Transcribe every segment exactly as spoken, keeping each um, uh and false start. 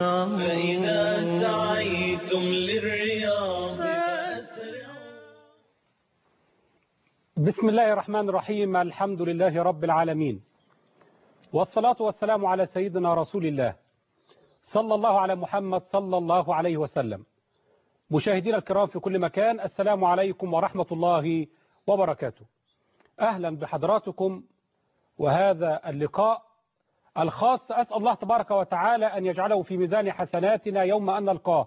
فإذا سعيتم للرياض فأسرعوا. بسم الله الرحمن الرحيم. الحمد لله رب العالمين، والصلاة والسلام على سيدنا رسول الله صلى الله على محمد صلى الله عليه وسلم. مشاهدينا الكرام في كل مكان، السلام عليكم ورحمة الله وبركاته. أهلا بحضراتكم وهذا اللقاء الخاص. أسأل الله تبارك وتعالى أن يجعله في ميزان حسناتنا يوم أن نلقاه،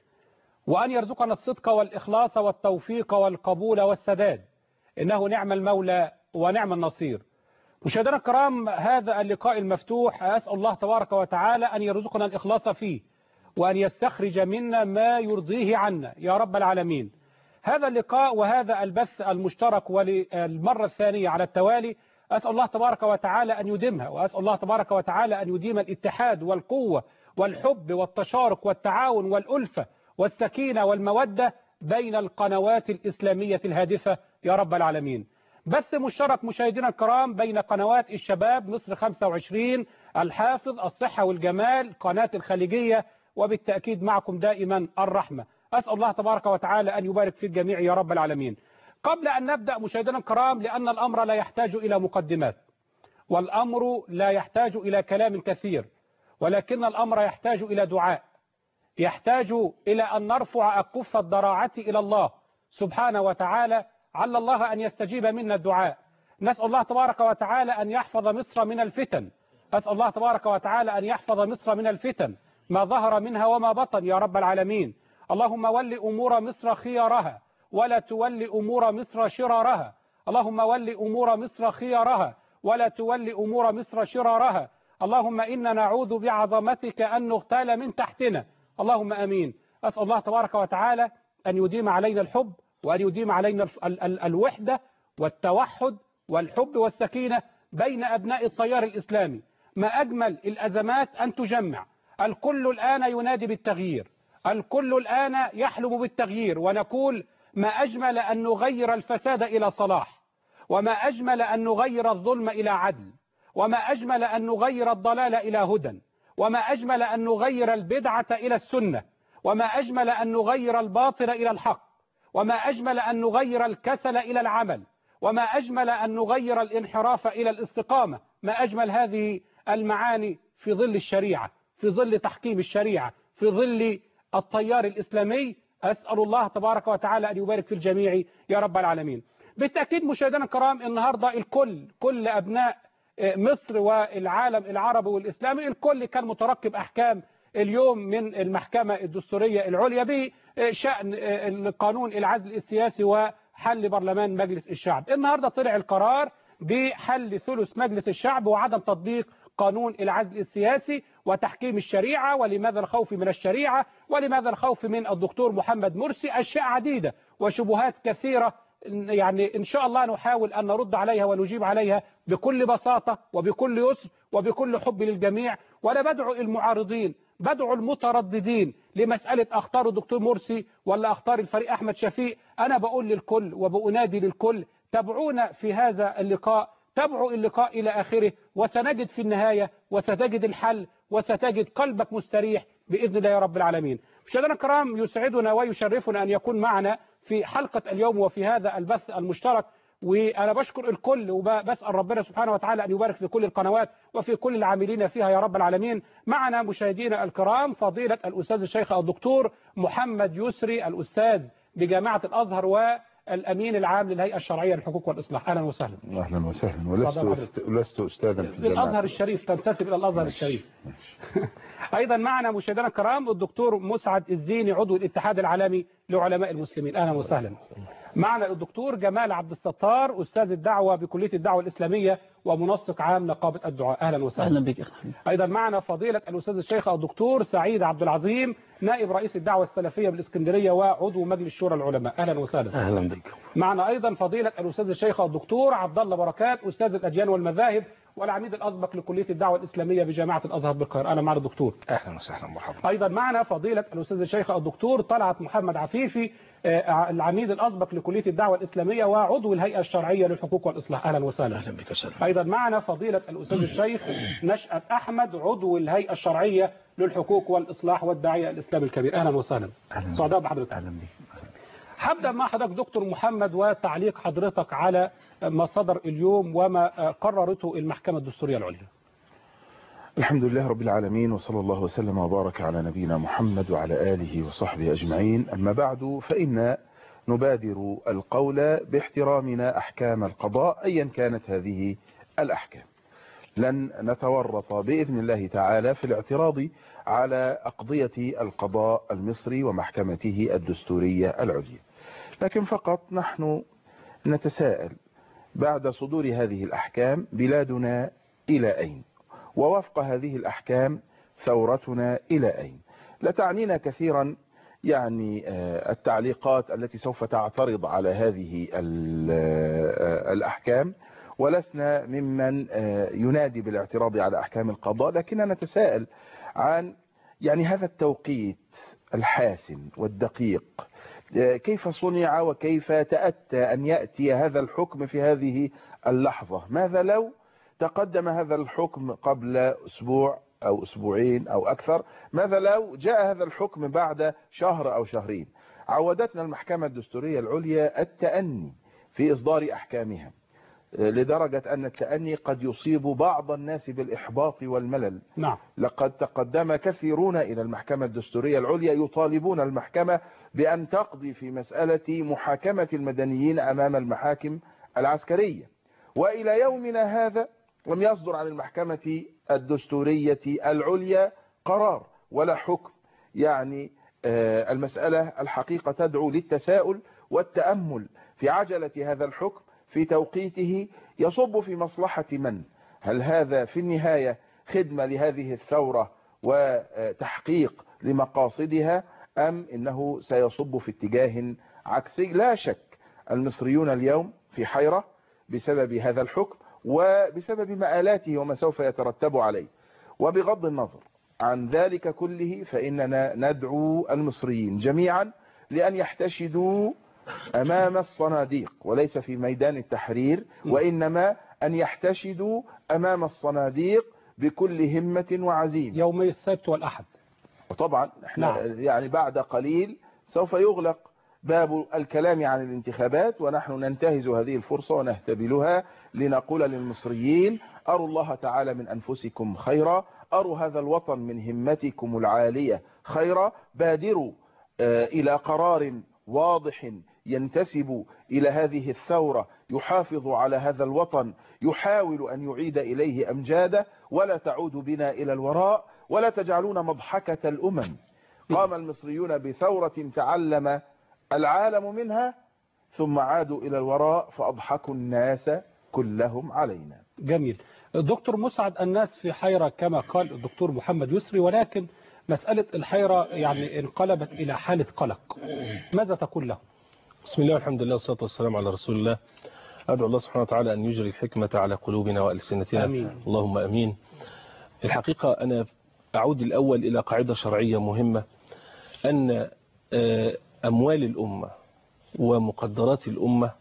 وأن يرزقنا الصدق والإخلاص والتوفيق والقبول والسداد، إنه نعم المولى ونعم النصير. مشاهدينا الكرام، هذا اللقاء المفتوح أسأل الله تبارك وتعالى أن يرزقنا الإخلاص فيه، وأن يستخرج منا ما يرضيه عنا يا رب العالمين. هذا اللقاء وهذا البث المشترك وللمرة الثانية على التوالي أسأل الله تبارك وتعالى أن يديمها، وأسأل الله تبارك وتعالى أن يديم الاتحاد والقوة والحب والتشارك والتعاون والألفة والسكينة والمودة بين القنوات الإسلامية الهادفة يا رب العالمين. بث مشترك مشاهدينا الكرام بين قنوات الشباب مصر خمسة وعشرين، الحافظ، الصحة والجمال، قناة الخليجية، وبالتأكيد معكم دائما الرحمة. أسأل الله تبارك وتعالى أن يبارك في الجميع يا رب العالمين. قبل أن نبدأ مشاهدينا الكرام، لأن الأمر لا يحتاج إلى مقدمات، والأمر لا يحتاج إلى كلام كثير، ولكن الأمر يحتاج إلى دعاء، يحتاج إلى أن نرفع أكف الضراعة إلى الله سبحانه وتعالى، عل الله أن يستجيب منا الدعاء. نسأل الله تبارك وتعالى أن يحفظ مصر من الفتن، أسأل الله تبارك وتعالى أن يحفظ مصر من الفتن ما ظهر منها وما بطن يا رب العالمين. اللهم ول أمور مصر خيارها ولا تول أمور مصر شرارها. اللهم ول أمور مصر خيارها ولا تول أمور مصر شرارها. اللهم إنا نعوذ بعظمتك أن نغتال من تحتنا، اللهم أمين. أسأل الله تبارك وتعالى أن يديم علينا الحب، وأن يديم علينا ال ال الوحدة والتوحد والحب والسكينة بين أبناء التيار الإسلامي. ما أجمل الأزمات أن تجمع. الكل الآن ينادي بالتغيير، الكل الآن يحلم بالتغيير، ونقول ما أجمل أن نغير الفساد إلى صلاح، وما أجمل أن نغير الظلم إلى عدل، وما أجمل أن نغير الضلال إلى هدى، وما أجمل أن نغير البدعة إلى السنة، وما أجمل أن نغير الباطل إلى الحق، وما أجمل أن نغير الكسل إلى العمل، وما أجمل أن نغير الانحراف إلى الاستقامة. ما أجمل هذه المعاني في ظل الشريعة، في ظل تحكيم الشريعة، في ظل التيار الإسلامي. أسأل الله تبارك وتعالى أن يبارك في الجميع يا رب العالمين. بالتأكيد مشاهدينا الكرام، النهاردة الكل، كل أبناء مصر والعالم العربي والإسلامي، الكل كان مترقب أحكام اليوم من المحكمة الدستورية العليا بشأن القانون العزل السياسي وحل برلمان مجلس الشعب. النهاردة طلع القرار بحل ثلث مجلس الشعب وعدم تطبيق قانون العزل السياسي وتحكيم الشريعة. ولماذا الخوف من الشريعة؟ ولماذا الخوف من الدكتور محمد مرسي؟ أشياء عديدة وشبهات كثيرة، يعني إن شاء الله نحاول أن نرد عليها ونجيب عليها بكل بساطة وبكل يسر وبكل حب للجميع. ولا بدعو المعارضين، بدعو المترددين لمسألة أختار الدكتور مرسي ولا أختار الفريق أحمد شفيق. أنا بقول للكل وبأنادي للكل، تابعونا في هذا اللقاء، تابعوا اللقاء إلى آخره، وسنجد في النهاية وستجد الحل وستجد قلبك مستريح بإذن الله يا رب العالمين. مشاهدينا الكرام، يسعدنا ويشرفنا أن يكون معنا في حلقة اليوم وفي هذا البث المشترك. وأنا بشكر الكل وبسأل ربنا سبحانه وتعالى أن يبارك في كل القنوات وفي كل العاملين فيها يا رب العالمين. معنا مشاهدينا الكرام فضيلة الأستاذ الشيخ الدكتور محمد يسري، الأستاذ بجامعة الأزهر والأمين العام للهيئة الشرعية للحقوق والإصلاح. أهلا وسهلا. أهلا وسهلا. ولست لست أستاذا في جامعة الأزهر الشريف، تنتسب إلى الأزهر الشريف. أيضا معنا مشاهدينا الكرام الدكتور مسعد الزيني، عضو الاتحاد العالمي لعلماء المسلمين. أهلا وسهلا. معنا الدكتور جمال عبد الستار، أستاذ الدعوة بكلية الدعوة الإسلامية ومنسق عام نقابة الدعاء. أهلا وسهلا. أهلا بك. أيضا معنا فضيلة الأستاذ الشيخ الدكتور سعيد عبد العظيم، نائب رئيس الدعوة السلفية بالإسكندرية وعضو مجلس شورى العلماء. أهلا وسهلا. أهلا بك. معنا أيضا فضيلة الأستاذ الشيخ الدكتور عبد الله بركات، أستاذ الأديان والمذاهب والعميد الأسبق لكلية الدعوة الإسلامية بجامعة الأزهر بالقاهرة. أهلا معنا دكتور. أهلا وسهلا مرحبا. أيضا معنا فضيلة الأستاذ الشيخ الدكتور طلعت محمد عفيفي، العميد الأسبق لكلية الدعوة الإسلامية وعضو الهيئة الشرعية للحقوق والإصلاح. أهلا وسهلا. أهلا بك وسهلا. أيضا معنا فضيلة الأستاذ الشيخ نشأت أحمد، عضو الهيئة الشرعية للحقوق والإصلاح والداعية الإسلامي الكبير. أهلا وسهلا. سعداء بحضرتك. أهلا بك. هبدأ مع حضرتك دكتور محمد وتعليق حضرتك على ما صدر اليوم وما قررته المحكمة الدستورية العليا. الحمد لله رب العالمين، وصلى الله وسلم وبارك على نبينا محمد وعلى آله وصحبه أجمعين. أما بعد، فإن نبادر القول باحترامنا أحكام القضاء أيا كانت هذه الأحكام. لن نتورط بإذن الله تعالى في الاعتراض على أقضية القضاء المصري ومحكمته الدستورية العليا، لكن فقط نحن نتساءل بعد صدور هذه الأحكام بلادنا إلى أين؟ ووفق هذه الأحكام ثورتنا إلى أين؟ لا تعنينا كثيرا يعني التعليقات التي سوف تعترض على هذه الأحكام، ولسنا ممن ينادي بالاعتراض على أحكام القضاء، لكننا نتساءل عن يعني هذا التوقيت الحاسم والدقيق، كيف صنع وكيف تأتى أن يأتي هذا الحكم في هذه اللحظة؟ ماذا لو تقدم هذا الحكم قبل أسبوع أو أسبوعين أو أكثر؟ ماذا لو جاء هذا الحكم بعد شهر أو شهرين؟ عودتنا المحكمة الدستورية العليا التأني في إصدار أحكامها، لدرجة أن التأني قد يصيب بعض الناس بالإحباط والملل. نعم. لقد تقدم كثيرون إلى المحكمة الدستورية العليا يطالبون المحكمة بأن تقضي في مسألة محاكمة المدنيين أمام المحاكم العسكرية، وإلى يومنا هذا لم يصدر عن المحكمة الدستورية العليا قرار ولا حكم. يعني المسألة الحقيقة تدعو للتساؤل والتأمل في عجلة هذا الحكم في توقيته يصب في مصلحة من؟ هل هذا في النهاية خدمة لهذه الثورة وتحقيق لمقاصدها، أم إنه سيصب في اتجاه عكسي؟ لا شك المصريون اليوم في حيرة بسبب هذا الحكم وبسبب مآلاته وما سوف يترتب عليه. وبغض النظر عن ذلك كله، فإننا ندعو المصريين جميعا لأن يحتشدوا أمام الصناديق، وليس في ميدان التحرير، وإنما أن يحتشدوا أمام الصناديق بكل همة وعزيمة يومي السبت والأحد. وطبعا احنا نعم. يعني بعد قليل سوف يغلق باب الكلام عن الانتخابات، ونحن ننتهز هذه الفرصة ونهتبلها لنقول للمصريين: أروا الله تعالى من أنفسكم خيرا، أروا هذا الوطن من همتكم العالية خيرا، بادروا إلى قرار واضح ينتسب إلى هذه الثورة يحافظ على هذا الوطن، يحاول أن يعيد إليه أمجاده، ولا تعود بنا إلى الوراء، ولا تجعلون مضحكة الأمم. قام المصريون بثورة تعلم العالم منها، ثم عادوا إلى الوراء فأضحكوا الناس كلهم علينا. جميل. دكتور مسعد، الناس في حيرة كما قال الدكتور محمد يسري، ولكن مسألة الحيرة يعني انقلبت إلى حالة قلق، ماذا تقول له؟ بسم الله والحمد لله والصلاة والسلام على رسول الله. أدعو الله سبحانه وتعالى أن يجري الحكمة على قلوبنا وألسنتنا. أمين. اللهم أمين. الحقيقة أنا أعود الأول إلى قاعدة شرعية مهمة، أن أموال الأمة ومقدرات الأمة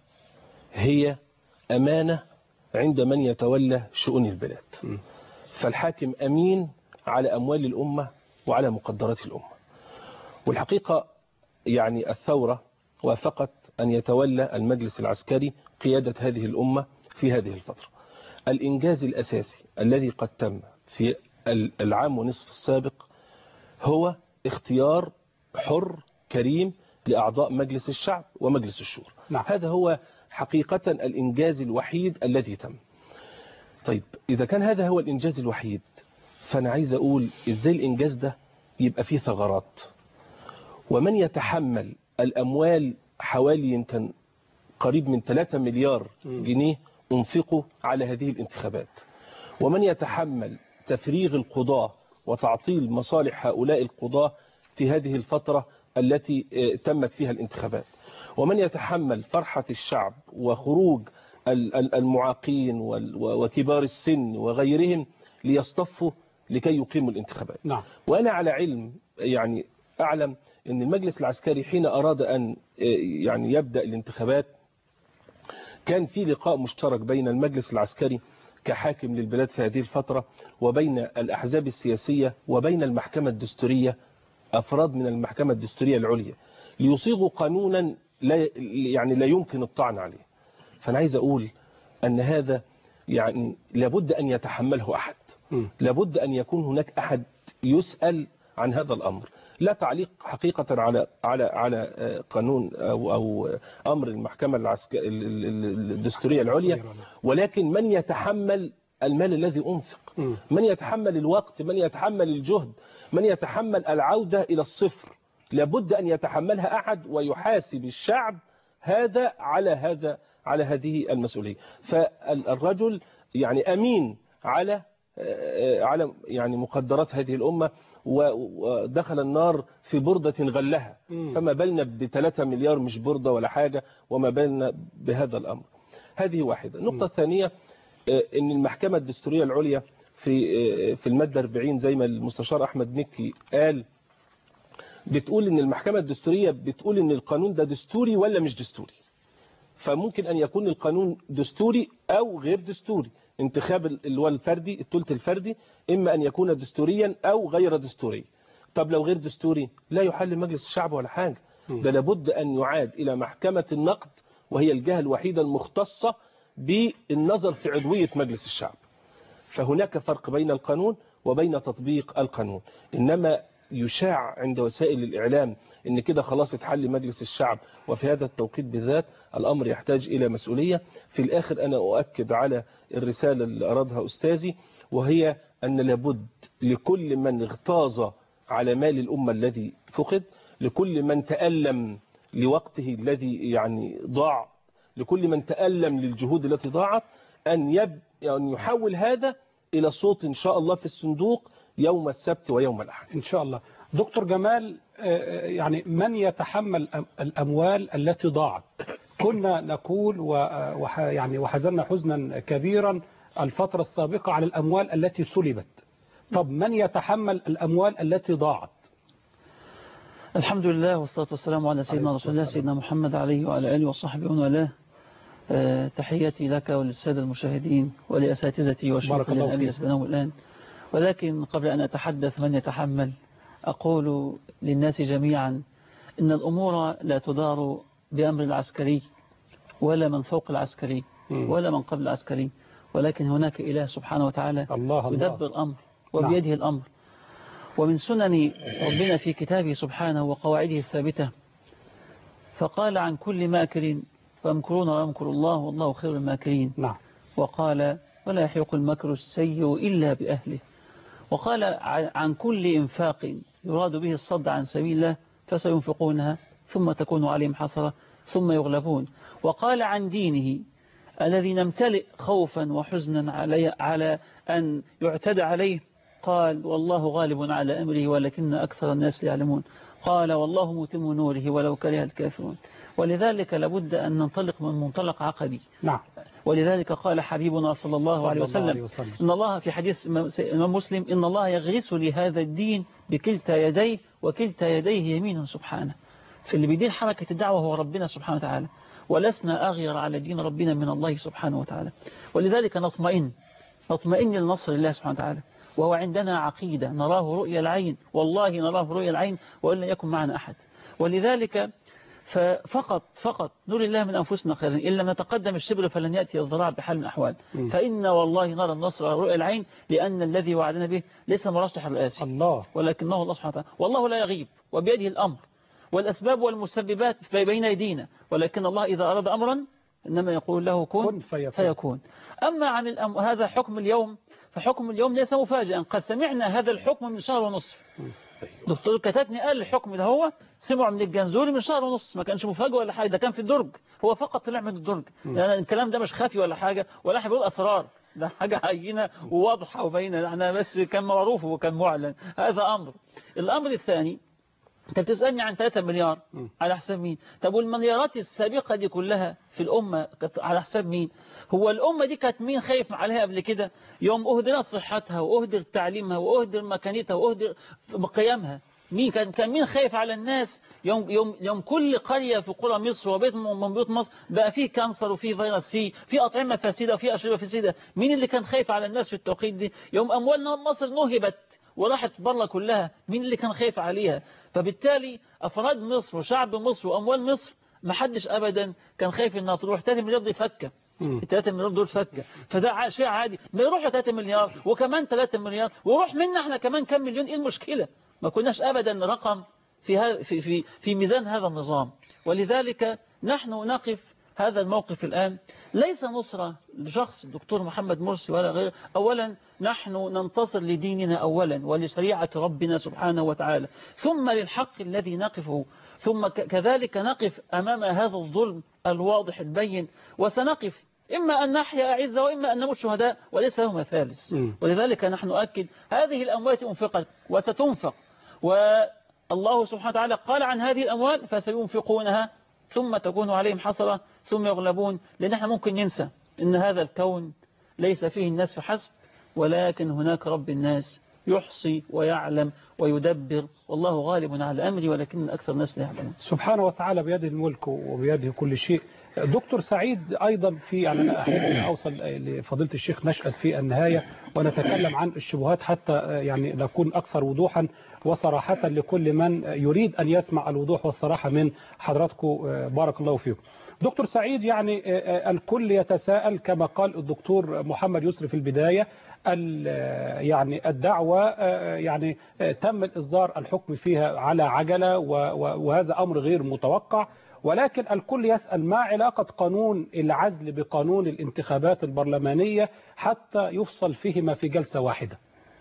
هي أمانة عند من يتولى شؤون البلاد. فالحاكم أمين على أموال الأمة وعلى مقدرات الأمة. والحقيقة يعني الثورة وافقت أن يتولى المجلس العسكري قيادة هذه الأمة في هذه الفترة. الإنجاز الأساسي الذي قد تم في العام ونصف السابق هو اختيار حر كريم لأعضاء مجلس الشعب ومجلس الشورى. نعم. هذا هو حقيقة الإنجاز الوحيد الذي تم. طيب إذا كان هذا هو الإنجاز الوحيد، فأنا عايز أقول إزاي الإنجاز ده يبقى فيه ثغرات؟ ومن يتحمل الأموال حوالي يمكن قريب من ثلاثة مليار جنيه انفقوا على هذه الانتخابات، ومن يتحمل تفريغ القضاة وتعطيل مصالح هؤلاء القضاة في هذه الفترة التي تمت فيها الانتخابات، ومن يتحمل فرحة الشعب وخروج المعاقين وكبار السن وغيرهم ليصطفوا لكي يقيموا الانتخابات. نعم. وأنا على علم يعني أعلم أن المجلس العسكري حين أراد أن يعني يبدأ الانتخابات كان في لقاء مشترك بين المجلس العسكري كحاكم للبلاد في هذه الفترة وبين الأحزاب السياسية وبين المحكمة الدستورية، أفراد من المحكمة الدستورية العليا، ليصيغوا قانونا لا يعني لا يمكن الطعن عليه. فأنا عايز أقول أن هذا يعني لابد أن يتحمله أحد، لابد أن يكون هناك أحد يسأل عن هذا الأمر. لا تعليق حقيقة على على على قانون أو أو أمر المحكمة العسكرية الدستورية العليا، ولكن من يتحمل المال الذي أنفق، من يتحمل الوقت، من يتحمل الجهد، من يتحمل العودة إلى الصفر، لابد أن يتحملها أحد ويحاسب الشعب هذا على هذا على هذه المسؤولية. فالرجل يعني أمين على على يعني مقدرات هذه الأمة، ودخل النار في بردة غلها، فما بالنا بثلاثة مليار مش بردة ولا حاجة، وما بالنا بهذا الأمر. هذه واحدة. النقطة الثانية أن المحكمة الدستورية العليا في في المادة أربعين زي ما المستشار أحمد مكي قال، بتقول أن المحكمة الدستورية بتقول أن القانون ده دستوري ولا مش دستوري. فممكن أن يكون القانون دستوري أو غير دستوري. انتخاب اللي هو الفردي، الثلث الفردي، إما أن يكون دستوريا أو غير دستوري. طب لو غير دستوري لا يحل مجلس الشعب ولا حاجة، ده لابد أن يعاد إلى محكمة النقد، وهي الجهة الوحيدة المختصة بالنظر في عضوية مجلس الشعب. فهناك فرق بين القانون وبين تطبيق القانون. إنما يشاع عند وسائل الإعلام إن كده خلاص اتحل مجلس الشعب، وفي هذا التوقيت بالذات الأمر يحتاج إلى مسؤولية. في الآخر أنا أؤكد على الرسالة اللي أرادها أستاذي، وهي أن لابد لكل من اغتاظ على مال الأمة الذي فقد، لكل من تألم لوقته الذي يعني ضاع، لكل من تألم للجهود التي ضاعت، أن يب يعني يحول هذا إلى صوت إن شاء الله في الصندوق يوم السبت ويوم الأحد إن شاء الله. دكتور جمال، يعني من يتحمل الأموال التي ضاعت؟ كنا نقول وح يعني وحزننا حزنا كبيرا الفترة السابقة على الأموال التي سلبت. طب من يتحمل الأموال التي ضاعت؟ الحمد لله والصلاة والسلام على سيدنا رسول الله سيدنا محمد عليه وعلى آله وصحبه ومن والاه. أه تحياتي لك وللسادة المشاهدين ولأساتذتي وشيوخي الذين يسبقونهم الآن. ولكن قبل أن أتحدث من يتحمل، أقول للناس جميعا إن الأمور لا تدار بأمر العسكري ولا من فوق العسكري ولا من قبل العسكري، ولكن هناك إله سبحانه وتعالى الله يدبر الأمر وبيده نعم. الأمر. ومن سنن ربنا في كتابه سبحانه وقواعده الثابتة، فقال عن كل ماكر فيمكرون ويمكر الله والله خير الماكرين. نعم. وقال ولا يحيق المكر السيء إلا بأهله. وقال عن كل إنفاق يراد به الصد عن سبيل الله فسينفقونها ثم تكون عليهم حسرة ثم يغلبون. وقال عن دينه الذي نمتلئ خوفا وحزنا علي على أن يعتدى عليه، قال والله غالب على أمره ولكن أكثر الناس يعلمون. قال والله متم نوره ولو كره الكافرون. ولذلك لابد أن ننطلق من منطلق عقدي. نعم. ولذلك قال حبيبنا صلى الله, صلى عليه, وسلم الله عليه وسلم إن الله في حديث إمام مسلم إن الله يغرس لهذا الدين بكلتا يديه وكلتا يديه يمين سبحانه. في اللي بيدير حركة الدعوة هو ربنا سبحانه وتعالى، ولسنا أغير على دين ربنا من الله سبحانه وتعالى. ولذلك نطمئن نطمئن لنصر الله سبحانه وتعالى، وهو عندنا عقيدة نراه رؤيا العين، والله نراه رؤيا العين وإن يكن معنا أحد. ولذلك ففقط فقط نري الله من أنفسنا خيرا، إن لم نتقدم الشبر فلن يأتي الضراع بحال من الأحوال. فإن والله نرى النصر على رؤيا العين، لأن الذي وعدنا به ليس مرشح الرئاسي الله، ولكنه الله سبحانه وتعالى، والله لا يغيب وبيده الأمر، والأسباب والمسببات بين أيدينا، ولكن الله إذا أراد أمرا إنما يقول له كن فيكون. فيكون. أما عن الأم... هذا حكم اليوم، فحكم اليوم ليس مفاجئا، قد سمعنا هذا الحكم من شهر ونصف. دكتور كتاتني قال الحكم ده هو سمعوا من الجنزوري من شهر ونص، ما كانش مفاجئ ولا حاجة، ده كان في الدرج، هو فقط طلع من الدرج، لأن يعني الكلام ده مش خافي ولا حاجة ولا احنا بنقول أسرار، ده حاجة عينة وواضحة وبينة، احنا بس كان معروف وكان معلن. هذا أمر. الأمر الثاني انت بتسألني عن ثلاثة مليار على حساب مين؟ طب والمليارات السابقة دي كلها في الأمة كانت على حساب مين؟ هو الأمة دي كانت مين خايف عليها قبل كده؟ يوم أهدرت صحتها وأهدر تعليمها وأهدر مكانتها وأهدر قيامها، مين كان كان مين خايف على الناس؟ يوم يوم يوم كل قرية في قرى مصر وبيت من بيوت مصر بقى فيه كانسر وفيه فيروس سي، في أطعمة فاسدة وفي أشربة فاسدة، مين اللي كان خايف على الناس في التوقيت دي؟ يوم أموال مصر نهبت وراحت بره كلها، مين اللي كان خايف عليها؟ فبالتالي أفراد مصر وشعب مصر وأموال مصر ما حدش أبدا كان خايف إنها تروح. ثلاثة مليار دي فكة، ثلاثة مليار دول فكة، فده شيء عادي، ما يروحوا ثلاثة مليار وكمان ثلاثة مليار ويروح منا احنا كمان كم مليون، ايه المشكلة؟ ما كناش أبدا رقم في في في في ميزان هذا النظام. ولذلك نحن نقف هذا الموقف الآن ليس نصرة لشخص الدكتور محمد مرسي ولا غيره، أولا نحن ننتصر لديننا أولا ولشريعة ربنا سبحانه وتعالى، ثم للحق الذي نقفه، ثم كذلك نقف أمام هذا الظلم الواضح البين، وسنقف إما أن نحيا أعزة وإما أن نموت شهداء وليس لهما ثالث. ولذلك نحن نؤكد هذه الأموال أنفقت وستنفق، والله سبحانه وتعالى قال عن هذه الأموال فسينفقونها ثم تكون عليهم حسرة ثم يغلبون، لأن احنا ممكن ننسى أن هذا الكون ليس فيه الناس فحسب، ولكن هناك رب الناس يحصي ويعلم ويدبر، والله غالب على أمري ولكن أكثر الناس لا يعلمون. سبحانه وتعالى بيده الملك وبيده كل شيء. دكتور سعيد أيضا في يعني أنا أحب أن أوصل لفضيلة الشيخ نشأت في النهاية ونتكلم عن الشبهات حتى يعني نكون أكثر وضوحا وصراحة لكل من يريد أن يسمع الوضوح والصراحة من حضراتكم، بارك الله فيكم. دكتور سعيد، يعني الكل يتساءل كما قال الدكتور محمد يسري في البداية، يعني الدعوة يعني تم إصدار الحكم فيها على عجلة وهذا أمر غير متوقع، ولكن الكل يسأل ما علاقة قانون العزل بقانون الانتخابات البرلمانية حتى يفصل فيهما في جلسة واحدة؟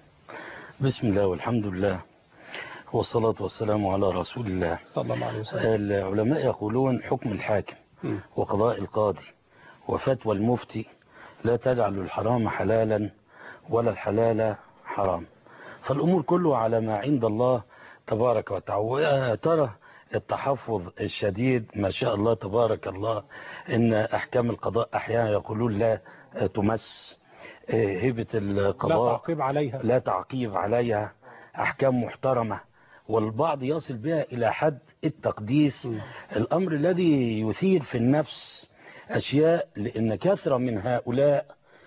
بسم الله والحمد لله والصلاة والسلام على رسول الله صلى الله عليه وسلم. العلماء يقولون حكم الحاكم وقضاء القاضي وفتوى المفتي لا تجعل الحرام حلالا ولا الحلال حرام، فالأمور كله على ما عند الله تبارك وتعالى. ترى التحفظ الشديد ما شاء الله تبارك الله، إن أحكام القضاء أحيانا يقولون لا تمس، هبة القضاء لا تعقيب عليها لا تعقيب عليها، أحكام محترمة، والبعض يصل بها إلى حد التقديس. م. الأمر الذي يثير في النفس أشياء، لأن كثرة من هؤلاء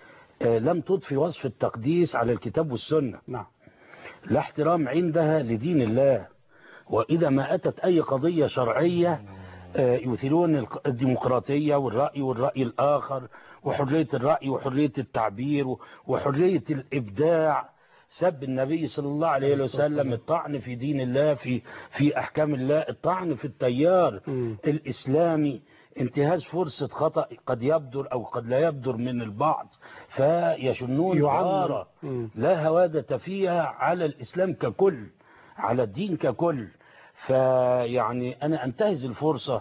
لم تضفي وصف التقديس على الكتاب والسنة. نعم. لا احترام عندها لدين الله، وإذا ما أتت أي قضية شرعية يثيرون الديمقراطية والرأي والرأي الآخر وحرية الرأي وحرية التعبير وحرية الإبداع، سب النبي صلى الله عليه وسلم، الطعن في دين الله، في في أحكام الله، الطعن في التيار م. الإسلامي، انتهاز فرصة خطأ قد يبدر أو قد لا يبدر من البعض فيشنون عارة لا هوادة فيها على الإسلام ككل، على الدين ككل. فيعني أنا أنتهز الفرصة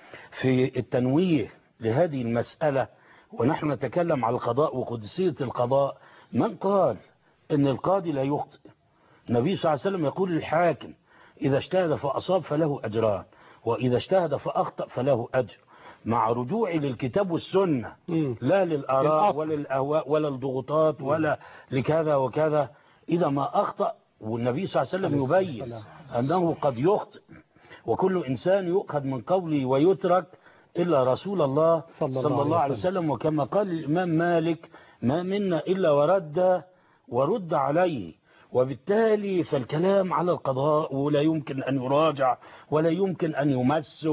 في التنويه لهذه المسألة، ونحن نتكلم على القضاء وقدسية القضاء. من قال إن القاضي لا يخطئ؟ النبي صلى الله عليه وسلم يقول للحاكم إذا اجتهد فأصاب فله أجران، وإذا اجتهد فأخطأ فله أجر، مع رجوعي للكتاب والسنة، لا للآراء ولا للأهواء ولا الضغوطات ولا لكذا وكذا. إذا ما أخطأ، والنبي صلى الله عليه وسلم يبين أنه قد يخطئ، وكل إنسان يؤخذ من قوله ويترك إلا رسول الله صلى, صلى الله عليه وسلم. وكما قال الإمام مالك ما منا إلا ورد ورد عليه. وبالتالي فالكلام على القضاء ولا يمكن أن يراجع ولا يمكن أن يمس،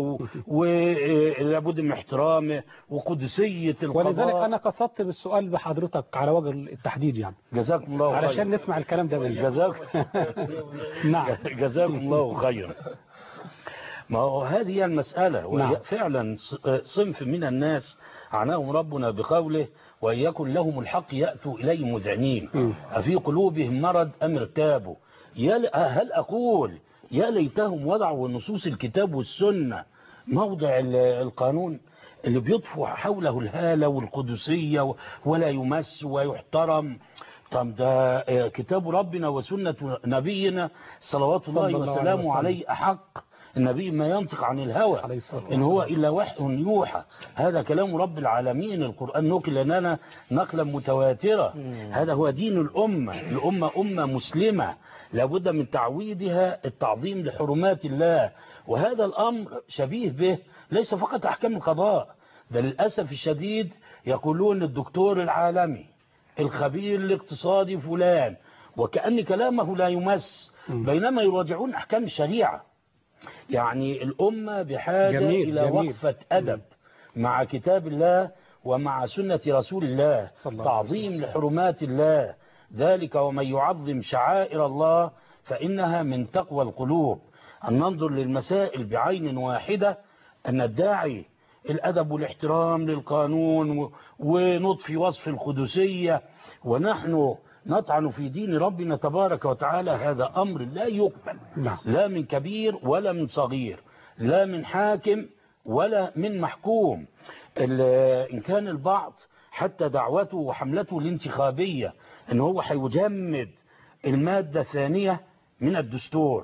ولابد من احترامه وقدسية القضاء. ولذلك أنا قصدت بالسؤال بحضرتك على وجه التحديد، يعني جزاكم الله خيرا، علشان نسمع الكلام ده منك. جزاكم نعم جزاكم الله خيرا. ما هو هذه هي المسألة. نعم. فعلا صنف من الناس عناهم ربنا بقوله وإن يكن لهم الحق يأتوا إليه مذعنين أفي قلوبهم مرض أم ارتابوا. هل أقول يا ليتهم وضعوا نصوص الكتاب والسنة موضع القانون اللي بيطفو حوله الهالة والقدسية ولا يمس ويحترم. طب ده كتاب ربنا وسنة نبينا صلوات الله وسلامه عليه أحق النبي ما ينطق عن الهوى إن هو إلا وحي يوحى. هذا كلام رب العالمين، القرآن نقل لنا نقلا متواترة. هذا هو دين الأمة. الأمة أمة مسلمة لابد من تعويدها التعظيم لحرمات الله، وهذا الأمر شبيه به ليس فقط أحكام القضاء، ده للأسف الشديد يقولون الدكتور العالمي الخبير الاقتصادي فلان، وكأن كلامه لا يمس، بينما يراجعون أحكام الشريعة. يعني الأمة بحاجة جميل إلى جميل. وقفة أدب مع كتاب الله ومع سنة رسول الله، تعظيم لحرمات الله، ذلك ومن يعظم شعائر الله فإنها من تقوى القلوب. أن ننظر للمسائل بعين واحدة، أن الداعي الأدب والاحترام للقانون ونطفي وصف القدسية ونحن نطعن في دين ربنا تبارك وتعالى، هذا أمر لا يقبل، لا من كبير ولا من صغير، لا من حاكم ولا من محكوم. إن كان البعض حتى دعوته وحملته الانتخابية أنه هو هيجمد المادة الثانية من الدستور،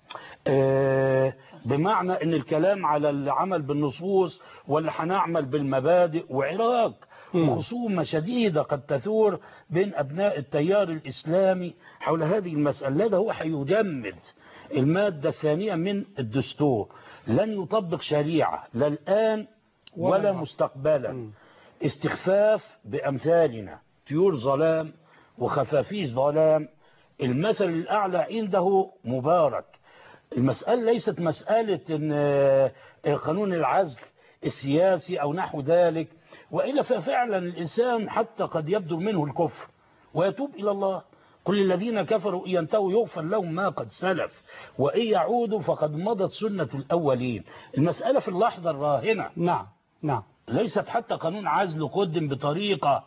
بمعنى أن الكلام على العمل بالنصوص ولا هنعمل بالمبادئ، وعراق وخصومة شديدة قد تثور بين أبناء التيار الإسلامي حول هذه المسألة. ده هو هيجمد المادة الثانية من الدستور، لن يطبق شريعة لا الآن ولا مستقبلا. استخفاف بأمثالنا، طيور ظلام وخفافيش ظلام، المثل الأعلى عنده مبارك. المسألة ليست مسألة إن قانون العزل السياسي أو نحو ذلك، وإلا ففعلا الإنسان حتى قد يبدو منه الكفر ويتوب إلى الله. كل الذين كفروا إن ينتهوا يغفر لهم ما قد سلف وإن يعودوا فقد مضت سنة الأولين. المسألة في اللحظة الراهنة. نعم نعم ليست حتى قانون عزل قدم بطريقة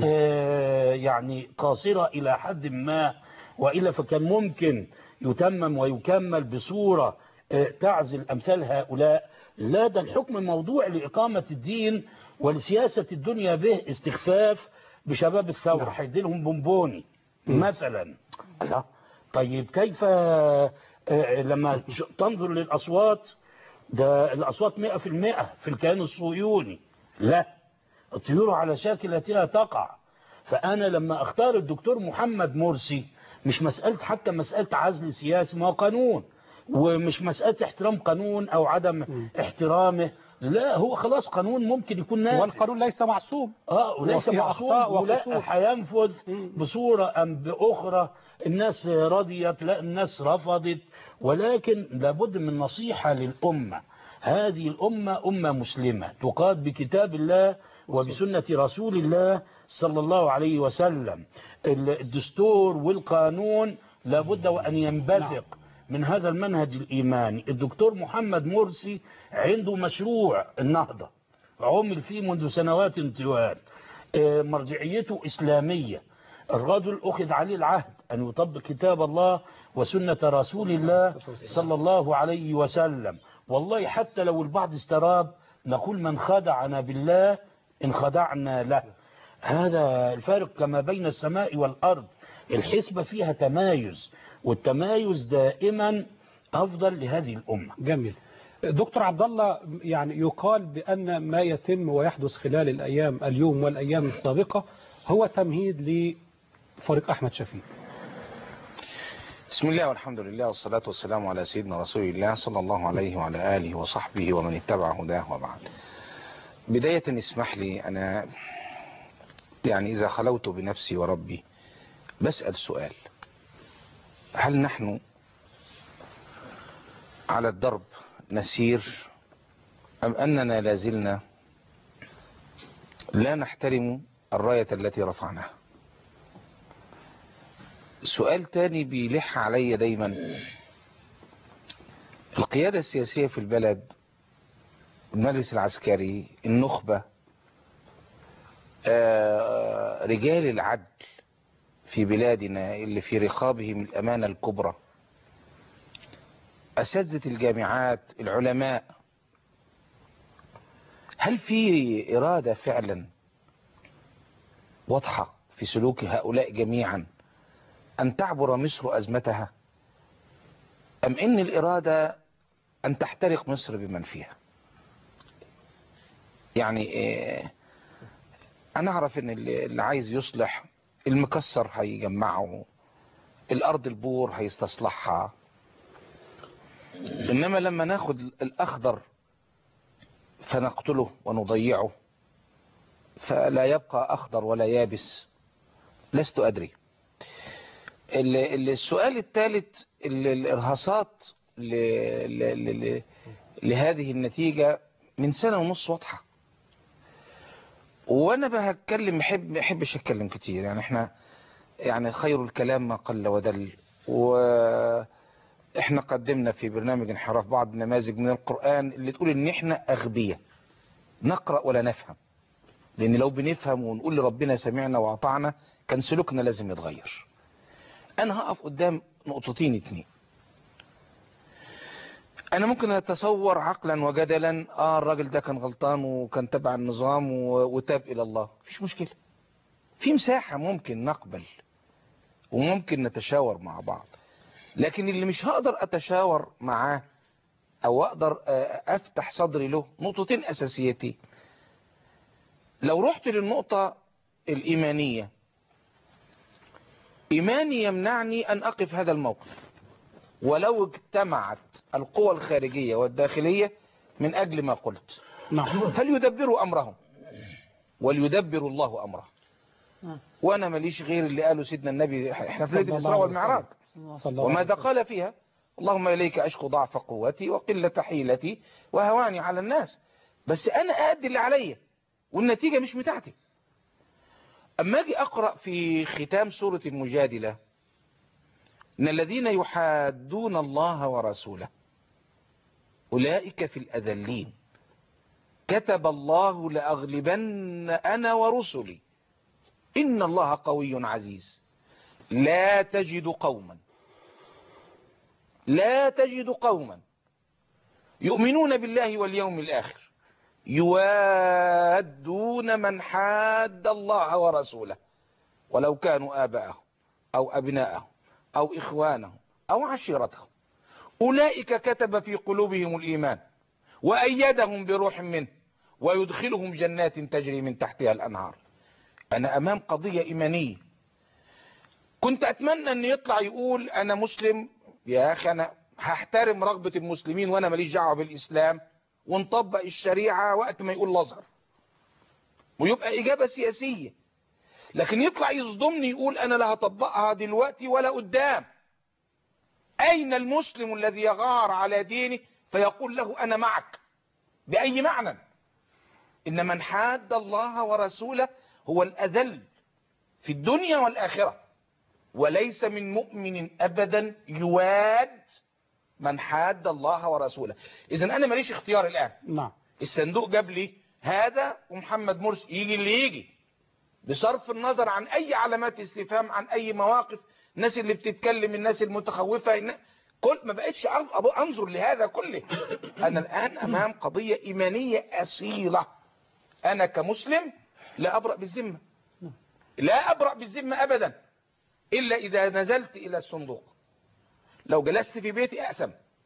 آه يعني قاصرة إلى حد ما، وإلا فكان ممكن يتمم ويكمل بصورة آه تعزل أمثال هؤلاء. لا، ده الحكم موضوع لإقامة الدين ولسياسة الدنيا به. استخفاف بشباب الثورة، هيدي لهم بونبوني مثلا. الله، طيب كيف آه لما تنظر للأصوات، ده الأصوات مئة في المئة في الكيان الصهيوني، لا، الطيور على شاكلتها تقع. فأنا لما أختار الدكتور محمد مرسي مش مسألة حتى مسألة عزل سياسي، ما هو قانون، ومش مسألة احترام قانون أو عدم م. احترامه، لا، هو خلاص قانون ممكن يكون نافذ، والقانون ليس معصوم. اه وليس معصوم، ولا هينفذ بصورة أم بأخرى. الناس رضيت، لا الناس رفضت، ولكن لابد من نصيحة للأمة. هذه الأمة أمة مسلمة تقاد بكتاب الله وبسنة رسول الله صلى الله عليه وسلم. الدستور والقانون لابد وأن ينبثق من هذا المنهج الإيماني. الدكتور محمد مرسي عنده مشروع النهضة عمل فيه منذ سنوات طوال، مرجعيته إسلامية. الرجل أخذ عليه العهد أن يطبق كتاب الله وسنة رسول الله صلى الله عليه وسلم. والله حتى لو البعض استراب نقول من خدعنا بالله إن خدعنا له. هذا الفارق كما بين السماء والأرض. الحسبة فيها تمايز، والتمايز دائما أفضل لهذه الأمة. جميل. دكتور عبد الله، يعني يقال بأن ما يتم ويحدث خلال الأيام اليوم والأيام السابقة هو تمهيد لفريق أحمد شفيق. بسم الله والحمد لله والصلاة والسلام على سيدنا رسول الله صلى الله عليه وعلى آله وصحبه ومن اتبع هداه وبعد. بداية اسمح لي أنا يعني إذا خلوت بنفسي وربي بسأل سؤال: هل نحن على الدرب نسير أم أننا لازلنا لا نحترم الراية التي رفعناها؟ سؤال تاني بيلح علي دايما: القيادة السياسية في البلد، المجلس العسكري، النخبة، رجال العدل في بلادنا اللي في رقابهم الأمانة الكبرى، أساتذة الجامعات، العلماء، هل في إرادة فعلا واضحة في سلوك هؤلاء جميعا أن تعبر مصر أزمتها؟ أم إن الإرادة أن تحترق مصر بمن فيها. يعني إيه، أنا أعرف أن اللي عايز يصلح المكسر هيجمعه، الأرض البور هيستصلحها، إنما لما ناخد الأخضر فنقتله ونضيعه فلا يبقى أخضر ولا يابس، لست أدري. السؤال الثالث، الإرهاصات لهذه النتيجة من سنة ونص واضحة، وانا بهتكلم محب محبش اتكلم كتير. يعني احنا يعني خير الكلام ما قل ودل، واحنا قدمنا في برنامج انحراف بعض نماذج من القرآن اللي تقول ان احنا اغبياء نقرأ ولا نفهم، لان لو بنفهم ونقول لربنا سمعنا واطعنا كان سلوكنا لازم يتغير. انا هقف قدام نقطتين اتنين. انا ممكن اتصور عقلا وجدلا اه الراجل ده كان غلطان وكان تبع النظام وتاب الى الله، مفيش مشكلة، في مساحة ممكن نقبل وممكن نتشاور مع بعض. لكن اللي مش هقدر اتشاور معاه او اقدر افتح صدري له نقطتين اساسيتين. لو رحت للنقطة الايمانية، ايماني يمنعني ان اقف هذا الموقف ولو اجتمعت القوى الخارجية والداخلية من أجل ما قلت. نعم. فليدبروا أمرهم وليدبروا الله أمره. وأنا ماليش غير اللي قاله سيدنا النبي، احنا في ليلة الإسراء والمعراج، وماذا قال فيها؟ اللهم إليك أشكو ضعف قوتي وقلة حيلتي وهواني على الناس، بس أنا أأدي اللي عليا والنتيجة مش بتاعتي. أما أجي أقرأ في ختام سورة المجادلة إن الذين يحادون الله ورسوله أولئك في الأذلين كتب الله لأغلبن أنا ورسلي إن الله قوي عزيز. لا تجد قوما لا تجد قوما يؤمنون بالله واليوم الآخر يوادون من حاد الله ورسوله ولو كانوا آباءهم أو أبناءهم أو إخوانهم أو عشيرتهم أولئك كتب في قلوبهم الإيمان وأيدهم بروح منه ويدخلهم جنات تجري من تحتها الأنهار. أنا أمام قضية إيمانية. كنت أتمنى أن يطلع يقول أنا مسلم يا أخي، أنا هحترم رغبة المسلمين وأنا ماليش دعوة بالإسلام، ونطبق الشريعة وقت ما يقول الأزهر، ويبقى إجابة سياسية. لكن يطلع يصدمني يقول أنا لا هطبقها دلوقتي ولا قدام. أين المسلم الذي يغار على دينه فيقول له أنا معك؟ بأي معنى؟ إن من حاد الله ورسوله هو الأذل في الدنيا والآخرة، وليس من مؤمن أبدا يواد من حاد الله ورسوله. إذن أنا ماليش اختيار الآن. نعم. الصندوق جاب لي هذا ومحمد مرسي، يجي اللي يجي، بصرف النظر عن أي علامات استفهام، عن أي مواقف، الناس اللي بتتكلم، الناس المتخوفة، كل ما بقتش أنظر لهذا كله. أنا الآن أمام قضية إيمانية أصيلة. أنا كمسلم لا أبرأ بالذمة، لا أبرأ بالذمة أبدا إلا إذا نزلت إلى الصندوق. لو جلست في بيتي أأثم.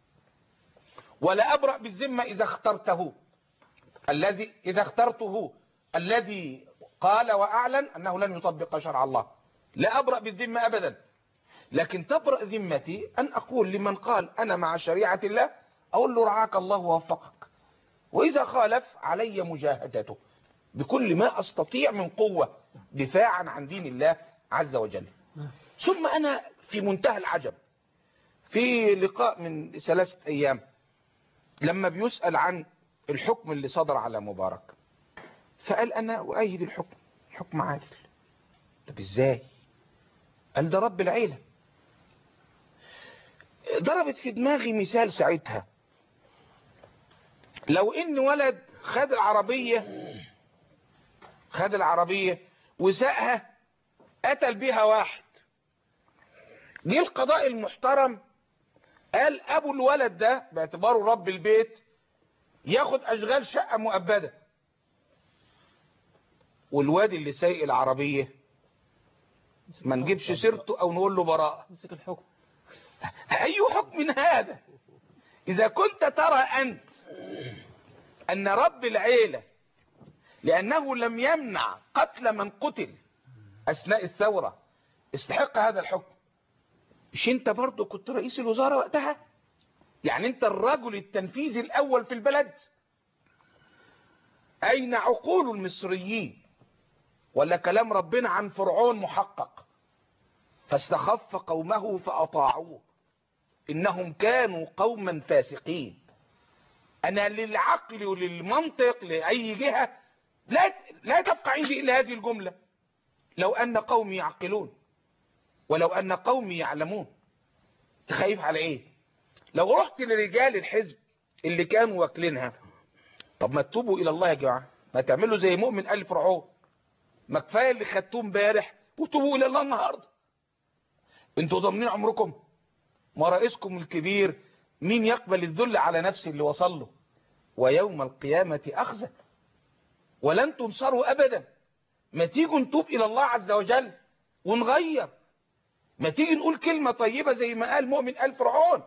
ولا أبرأ بالذمة إذا اخترته الذي إذا اخترته الذي قال وأعلن أنه لن يطبق شرع الله، لا أبرأ بالذمة أبدا. لكن تبرأ ذمتي أن أقول لمن قال أنا مع شريعة الله، أقول له رعاك الله ووفقك، وإذا خالف علي مجاهدته بكل ما أستطيع من قوة دفاعا عن دين الله عز وجل. ثم أنا في منتهى العجب في لقاء من ثلاثة أيام لما بيسأل عن الحكم اللي صدر على مبارك، فقال أنا أؤيد الحكم، حكم عادل. طب إزاي؟ قال ده رب العيلة. ضربت في دماغي مثال ساعتها، لو إن ولد خد العربية خد العربية وساقها قتل بيها واحد، جه القضاء المحترم قال أبو الولد ده باعتباره رب البيت ياخد أشغال شقة مؤبدة، والواد اللي سايق العربية ما نجيبش سيرته أو نقول له براءة. مسك الحكم. أي حكم من هذا؟ إذا كنت ترى أنت أن رب العيلة لأنه لم يمنع قتل من قتل أثناء الثورة استحق هذا الحكم، مش أنت برضو كنت رئيس الوزارة وقتها؟ يعني أنت الرجل التنفيذي الأول في البلد. أين عقول المصريين؟ ولا كلام ربنا عن فرعون محقق؟ فاستخف قومه فأطاعوه إنهم كانوا قوما فاسقين. أنا للعقل وللمنطق لأي جهة لا لا تبقى عندي إلا هذه الجملة: لو أن قومي يعقلون ولو أن قومي يعلمون. تخايف على إيه؟ لو رحت لرجال الحزب اللي كانوا واكلينها، طب ما تتوبوا إلى الله يا جماعة، ما تعملوا زي مؤمن آل فرعون، ما كفاية اللي خدتوه امبارح وتوبوا إلى الله النهارده. انتوا ضامنين عمركم؟ ما رئيسكم الكبير مين يقبل الذل على نفسه اللي وصل له؟ ويوم القيامة أخزى ولن تنصروا أبدا. ما تيجوا نتوب إلى الله عز وجل ونغير، ما تيجي نقول كلمة طيبة زي ما قال مؤمن آل فرعون.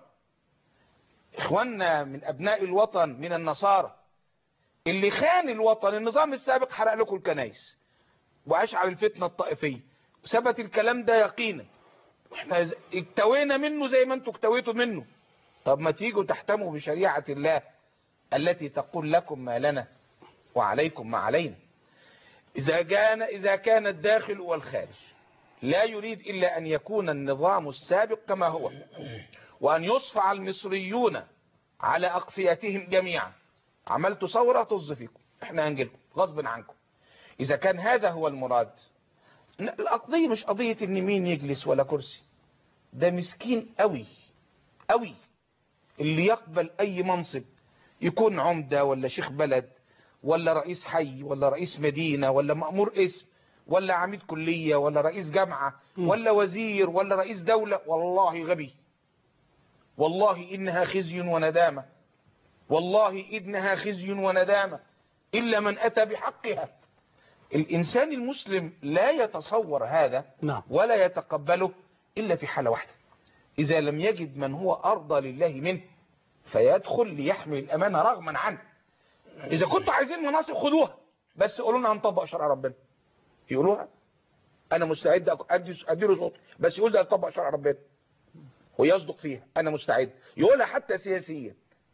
إخواننا من أبناء الوطن من النصارى اللي خان الوطن، النظام السابق حرق لكم الكنائس وأشعل الفتنة الطائفية، ثبت الكلام ده يقينا، احنا اكتوينا منه زي ما انتوا اكتويتوا منه. طب ما تيجوا تحتموا بشريعة الله التي تقول لكم ما لنا وعليكم ما علينا. إذا كان إذا كان الداخل والخارج لا يريد إلا أن يكون النظام السابق كما هو، وأن يصفع المصريون على أقفيتهم جميعا. عملتوا ثورة طز فيكم، احنا هنجيلكم غصب عنكم. إذا كان هذا هو المراد، القضية مش قضية إن مين يجلس ولا كرسي، ده مسكين قوي قوي اللي يقبل أي منصب، يكون عمدة ولا شيخ بلد ولا رئيس حي ولا رئيس مدينة ولا مأمور اسم ولا عميد كلية ولا رئيس جامعة ولا وزير ولا رئيس دولة. والله غبي، والله إنها خزي وندامة، والله إنها خزي وندامة إلا من أتى بحقها. الإنسان المسلم لا يتصور هذا ولا يتقبله إلا في حالة واحدة: إذا لم يجد من هو أرضى لله منه فيدخل ليحمل الأمانة رغما عنه. إذا كنتوا عايزين مناصب خدوها، بس قولوا لنا هنطبق شرع ربنا. يقولوها أنا مستعد أديله صوتي، بس يقول ده هنطبق شرع ربنا ويصدق فيها، أنا مستعد. يقولها حتى سياسيا.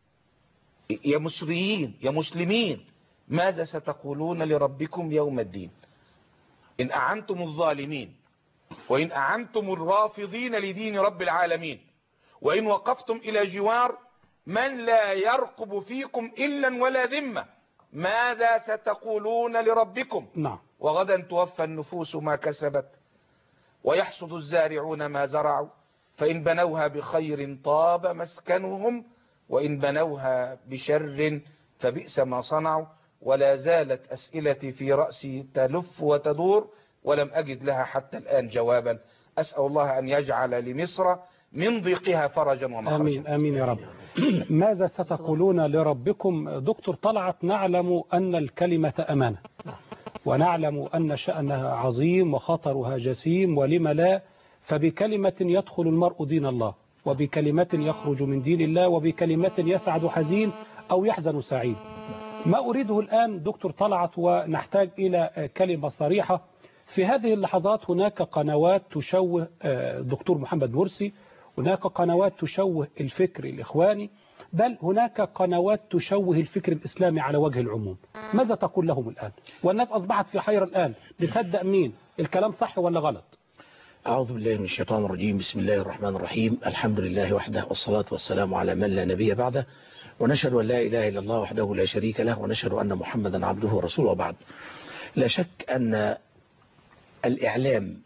يا مصريين يا مسلمين، ماذا ستقولون لربكم يوم الدين إن أعنتم الظالمين وإن أعنتم الرافضين لدين رب العالمين، وإن وقفتم إلى جوار من لا يرقب فيكم إلا ولا ذمة؟ ماذا ستقولون لربكم؟ نعم. وغدا توفى النفوس ما كسبت ويحصد الزارعون ما زرعوا، فإن بنوها بخير طاب مسكنهم وإن بنوها بشر فبئس ما صنعوا. ولا زالت أسئلتي في رأسي تلف وتدور ولم أجد لها حتى الآن جوابا. أسأل الله أن يجعل لمصر من ضيقها فرجا ومخرجا. آمين آمين يا رب. ماذا ستقولون لربكم؟ دكتور طلعت، نعلم أن الكلمة أمانة، ونعلم أن شأنها عظيم وخطرها جسيم، ولم لا؟ فبكلمة يدخل المرء دين الله، وبكلمة يخرج من دين الله، وبكلمة يسعد حزين أو يحزن سعيد. ما أريده الآن دكتور طلعت، ونحتاج إلى كلمة صريحة. في هذه اللحظات هناك قنوات تشوه دكتور محمد مرسي، هناك قنوات تشوه الفكر الإخواني، بل هناك قنوات تشوه الفكر الإسلامي على وجه العموم. ماذا تقول لهم الآن؟ والناس أصبحت في حيرة الآن، تصدق مين؟ الكلام صح ولا غلط؟ أعوذ بالله من الشيطان الرجيم. بسم الله الرحمن الرحيم. الحمد لله وحده، والصلاة والسلام على من لا نبي بعده، ونشهد أن لا إله إلا الله وحده لا شريك له، ونشهد أن محمدا عبده ورسوله. وبعد، لا شك أن الإعلام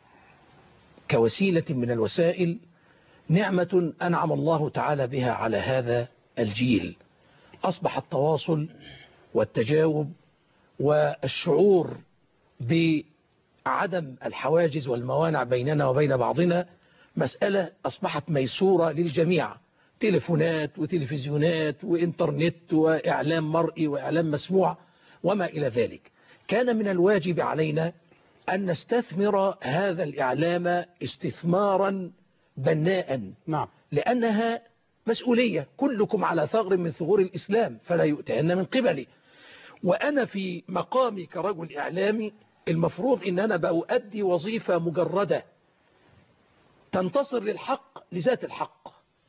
كوسيلة من الوسائل نعمة أنعم الله تعالى بها على هذا الجيل. أصبح التواصل والتجاوب والشعور بعدم الحواجز والموانع بيننا وبين بعضنا مسألة أصبحت ميسورة للجميع. تليفونات وتلفزيونات وإنترنت وإعلام مرئي وإعلام مسموع وما إلى ذلك. كان من الواجب علينا أن نستثمر هذا الإعلام استثمارا بناء، نعم. لأنها مسؤولية، كلكم على ثغر من ثغور الإسلام فلا يؤتين من قبلي. وأنا في مقامي كرجل إعلامي المفروض إن أنا بأؤدي وظيفة مجردة تنتصر للحق لذات الحق،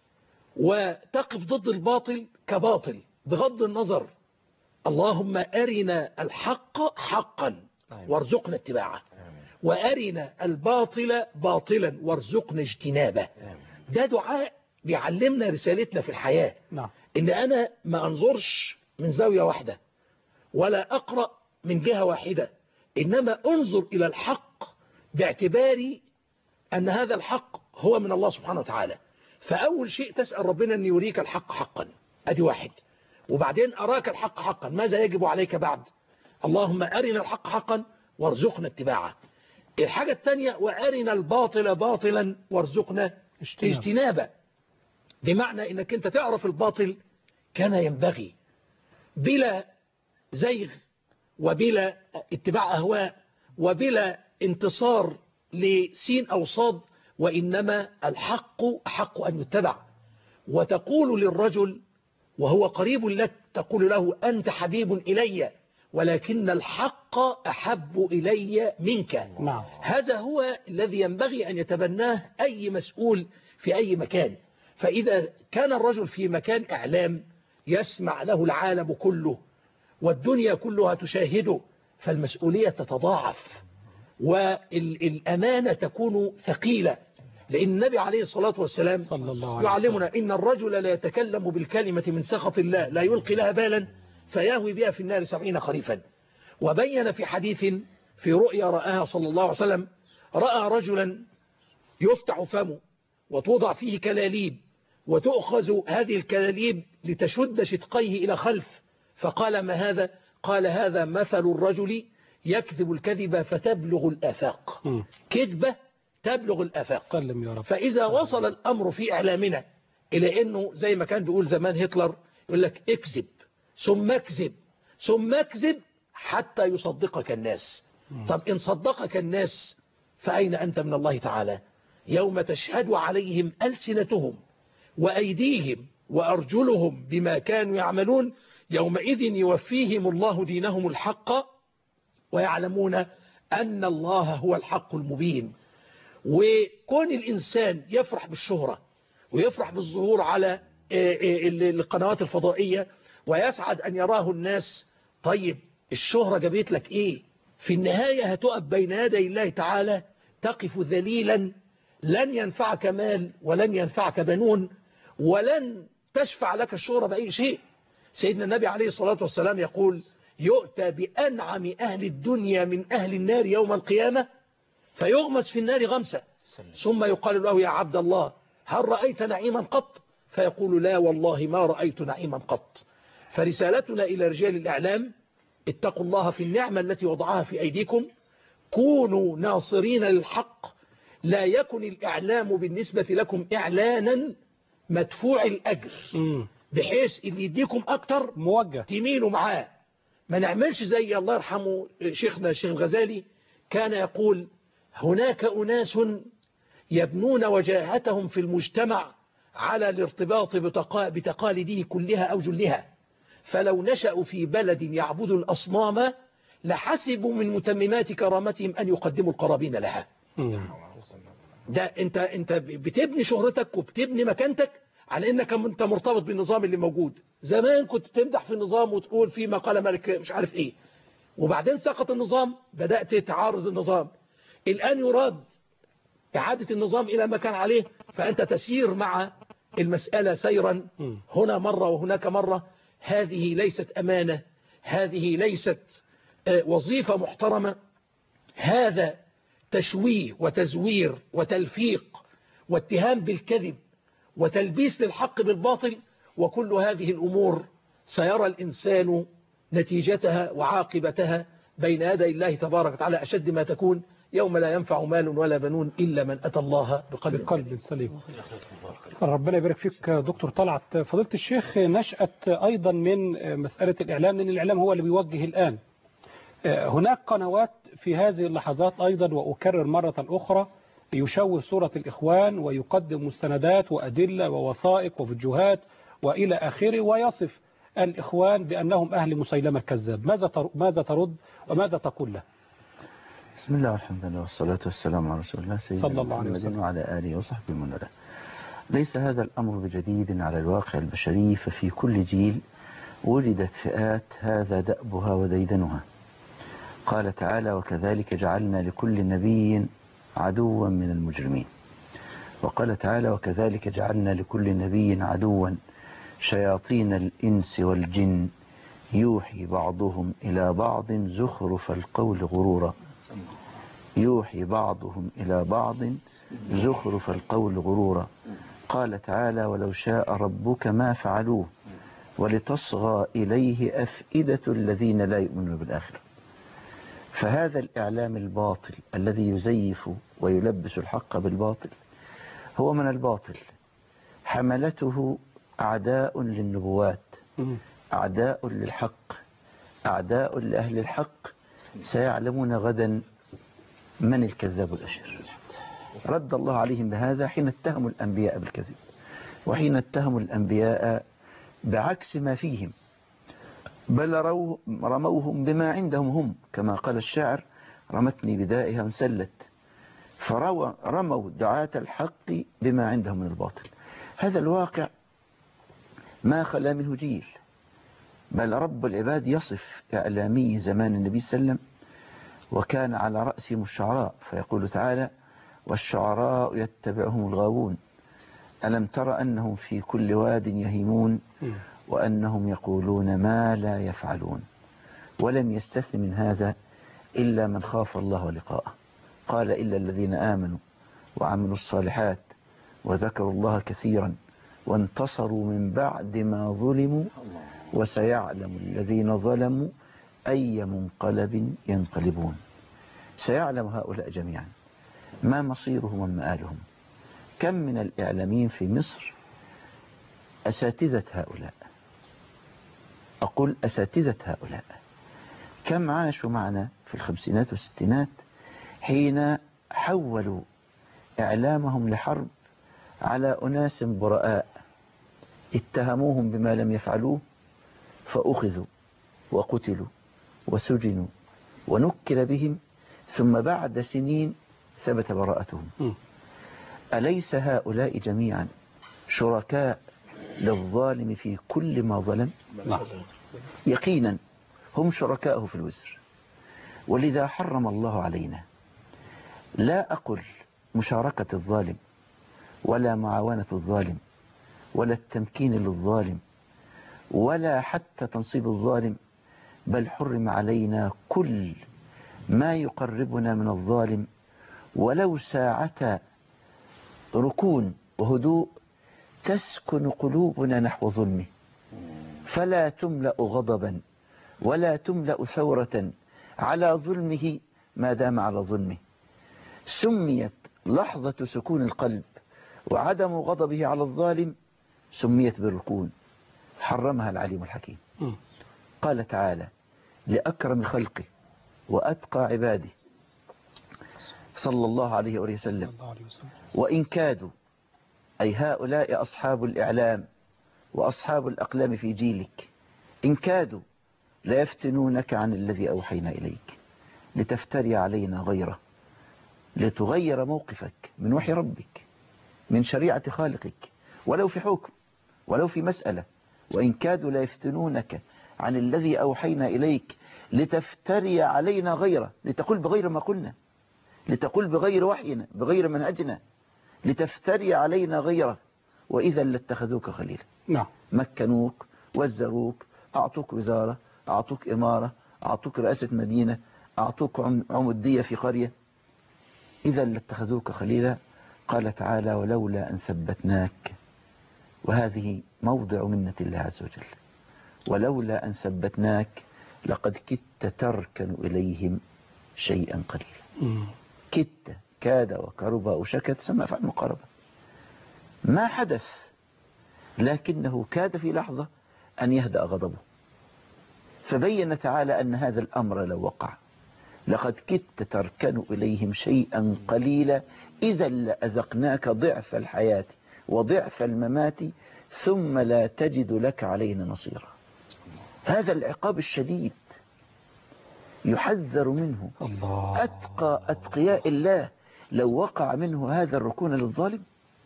وتقف ضد الباطل كباطل بغض النظر. اللهم أرنا الحق حقا وارزقنا اتباعه، وأرنا الباطل باطلا وارزقنا اجتنابه. ده دعاء بيعلمنا رسالتنا في الحياة، إن أنا ما أنظرش من زاوية واحدة ولا أقرأ من جهة واحدة، إنما أنظر إلى الحق باعتباري أن هذا الحق هو من الله سبحانه وتعالى. فأول شيء تسأل ربنا أن يريك الحق حقا، أدي واحد. وبعدين أراك الحق حقا، ماذا يجب عليك بعد؟ اللهم أرنا الحق حقا وارزقنا اتباعه. الحاجة الثانية وأرنا الباطل باطلا وارزقنا اجتنابه، بمعنى أنك أنت تعرف الباطل كما ينبغي بلا زيغ وبلا اتباع أهواء وبلا انتصار لسين أو صاد، وإنما الحق أحق أن يتبع. وتقول للرجل وهو قريب لك، تقول له أنت حبيب إلي ولكن الحق أحب إلي منك. نعم. هذا هو الذي ينبغي أن يتبناه أي مسؤول في أي مكان. فإذا كان الرجل في مكان إعلام يسمع له العالم كله والدنيا كلها تشاهده، فالمسؤولية تتضاعف والأمانة تكون ثقيلة، لأن النبي عليه الصلاة والسلام يعلمنا إن الرجل لا يتكلم بالكلمة من سخط الله لا يلقي لها بالا فيهوي بها في النار سبعين خريفا. وبين في حديث في رؤيا رآها صلى الله عليه وسلم، رأى رجلا يفتح فمه وتوضع فيه كلاليب وتؤخذ هذه الكلاليب لتشد شدقيه إلى خلف، فقال ما هذا؟ قال هذا مثل الرجل يكذب الكذبة فتبلغ الآفاق. كذبة تبلغ الآفاق. سلم يا رب. فإذا وصل الأمر في إعلامنا إلى أنه زي ما كان بيقول زمان هتلر، يقول لك اكذب ثم اكذب ثم اكذب حتى يصدقك الناس. طب إن صدقك الناس فأين أنت من الله تعالى؟ يوم تشهد عليهم ألسنتهم وأيديهم وأرجلهم بما كانوا يعملون يومئذ يوفيهم الله دينهم الحق ويعلمون أن الله هو الحق المبين. وكون الإنسان يفرح بالشهرة ويفرح بالظهور على القنوات الفضائية ويسعد أن يراه الناس، طيب الشهرة جابت لك إيه؟ في النهاية هتقف بين يدي الله تعالى تقف ذليلا، لن ينفعك مال ولن ينفعك بنون ولن تشفع لك الشهرة بأي شيء. سيدنا النبي عليه الصلاة والسلام يقول يؤتى بأنعم أهل الدنيا من أهل النار يوم القيامة فيغمس في النار غمسة، ثم يقال له يا عبد الله هل رأيت نعيما قط؟ فيقول لا والله ما رأيت نعيما قط. فرسالتنا إلى رجال الإعلام اتقوا الله في النعمة التي وضعها في أيديكم، كونوا ناصرين للحق، لا يكن الإعلام بالنسبة لكم إعلانا مدفوع الأجر بحيث اللي يديكم أكتر موجه تميلوا معاه. ما نعملش زي الله يرحمه شيخنا الشيخ الغزالي كان يقول هناك أناس يبنون وجاهتهم في المجتمع على الارتباط بتقاليده كلها أو جلها، فلو نشأوا في بلد يعبد الأصنام لحسبوا من متممات كرامتهم أن يقدموا القرابين لها. ده انت انت بتبني شهرتك وبتبني مكانتك على انك انت مرتبط بالنظام اللي موجود. زمان كنت تمدح في النظام وتقول في ما قال ملك مش عارف ايه، وبعدين سقط النظام بدأت تعارض النظام. الآن يراد إعادة النظام إلى ما كان عليه، فأنت تسير مع المسألة سيرا هنا مرة وهناك مرة. هذه ليست أمانة، هذه ليست وظيفة محترمة، هذا تشويه وتزوير وتلفيق واتهام بالكذب وتلبيس للحق بالباطل. وكل هذه الأمور سيرى الإنسان نتيجتها وعاقبتها بين يدي الله تبارك وتعالى أشد ما تكون يوم لا ينفع مال ولا بنون إلا من أتى الله بقلب, بقلب سليم. ربنا يبارك فيك دكتور طلعت. فضيلة الشيخ، نشأت أيضا من مسألة الإعلام، لأن الإعلام هو اللي بيوجه الآن. هناك قنوات في هذه اللحظات أيضا، وأكرر مرة أخرى، يشوه صورة الإخوان ويقدم مستندات وأدلة ووثائق وفيديوهات وإلى آخره، ويصف الإخوان بأنهم أهل مسيلمة الكذاب. ماذا ماذا ترد وماذا تقول له؟ بسم الله والحمد لله والصلاة والسلام على رسول الله سيدنا محمد وعلى آله وصحبه ومن والاه. ليس هذا الأمر بجديد على الواقع البشري، ففي كل جيل ولدت فئات هذا دأبها وديدنها. قال تعالى: وكذلك جعلنا لكل نبي عدوا من المجرمين. وقال تعالى: وكذلك جعلنا لكل نبي عدوا شياطين الإنس والجن يوحي بعضهم إلى بعض زخرف القول غرورا. يوحي بعضهم إلى بعض زخرف القول غرورا. قال تعالى: ولو شاء ربك ما فعلوه ولتصغى إليه أفئدة الذين لا يؤمنون بالآخرة. فهذا الإعلام الباطل الذي يزيف ويلبس الحق بالباطل هو من الباطل. حملته أعداء للنبوات، أعداء للحق، أعداء لأهل الحق، سيعلمون غدا من الكذاب الأشر. رد الله عليهم بهذا حين اتهموا الأنبياء بالكذب، وحين اتهموا الأنبياء بعكس ما فيهم، بل رموهم بما عندهم هم، كما قال الشاعر: رمتني بدائها وانسلت. فرموا دعاة الحق بما عندهم من الباطل. هذا الواقع ما خلا منه جيل، بل رب العباد يصف إعلامي زمان النبي صلى الله عليه وسلم وكان على رأسهم الشعراء، فيقول تعالى: والشعراء يتبعهم الغاوون ألم تر أنهم في كل واد يهيمون وأنهم يقولون ما لا يفعلون. ولم يستثن من هذا إلا من خاف الله ولقاءه. قال: إلا الذين آمنوا وعملوا الصالحات وذكروا الله كثيرا وانتصروا من بعد ما ظلموا وسيعلم الذين ظلموا أي منقلب ينقلبون. سيعلم هؤلاء جميعا ما مصيرهم ومآلهم. كم من الإعلاميين في مصر أساتذة هؤلاء، أقول أساتذة هؤلاء، كم عاشوا معنا في الخمسينات والستينات حين حولوا إعلامهم لحرب على أناس براء اتهموهم بما لم يفعلوه فأخذوا وقتلوا وسجنوا ونكل بهم، ثم بعد سنين ثبت براءتهم. أليس هؤلاء جميعا شركاء للظالم في كل ما ظلم؟ يقينا هم شركاءه في الوزر. ولذا حرم الله علينا، لا أقل مشاركة الظالم ولا معاونة الظالم ولا التمكين للظالم ولا حتى تنصيب الظالم، بل حرم علينا كل ما يقربنا من الظالم ولو ساعة ركون وهدوء تسكن قلوبنا نحو ظلمه، فلا تملأ غضبا ولا تملأ ثورة على ظلمه ما دام على ظلمه. سميت لحظة سكون القلب وعدم غضبه على الظالم سميت بالركون، حرمها العليم الحكيم. قال تعالى لأكرم خلقه وأتقى عباده صلى الله عليه وسلم: وإن كادوا، أي هؤلاء أصحاب الإعلام وأصحاب الأقلام في جيلك، إن كادوا ليفتنونك عن الذي أوحينا إليك لتفتري علينا غيره، لتغير موقفك من وحي ربك، من شريعة خالقك، ولو في حكم ولو في مسألة. وإن كادوا ليفتنونك عن الذي أوحينا إليك لتفتري علينا غيره، لتقول بغير ما قلنا، لتقول بغير وحينا، بغير منهجنا، لتفتري علينا غيره، وإذا لاتخذوك خليلا. نعم. مكنوك، وزروك، أعطوك وزارة، أعطوك إمارة، أعطوك رئاسة مدينة، أعطوك عمودية في قرية، إذا لاتخذوك خليلا. قال تعالى: ولولا أن ثبتناك، وهذه موضع منة الله عز وجل، ولولا أن ثبتناك لقد كدت تركن إليهم شيئا قليلا. كدت، كاد وكرب وشكت، تسمى فعل مقاربة. ما حدث، لكنه كاد في لحظة أن يهدأ غضبه، فبين تعالى أن هذا الأمر لو وقع لقد كدت تركن إليهم شيئا قليلا إذا لأذقناك ضعف الحياة وضعف الممات ثم لا تجد لك علينا نصيرا. هذا العقاب الشديد يحذر منه الله. أتقى أتقياء الله لو وقع منه هذا الركون للظالم،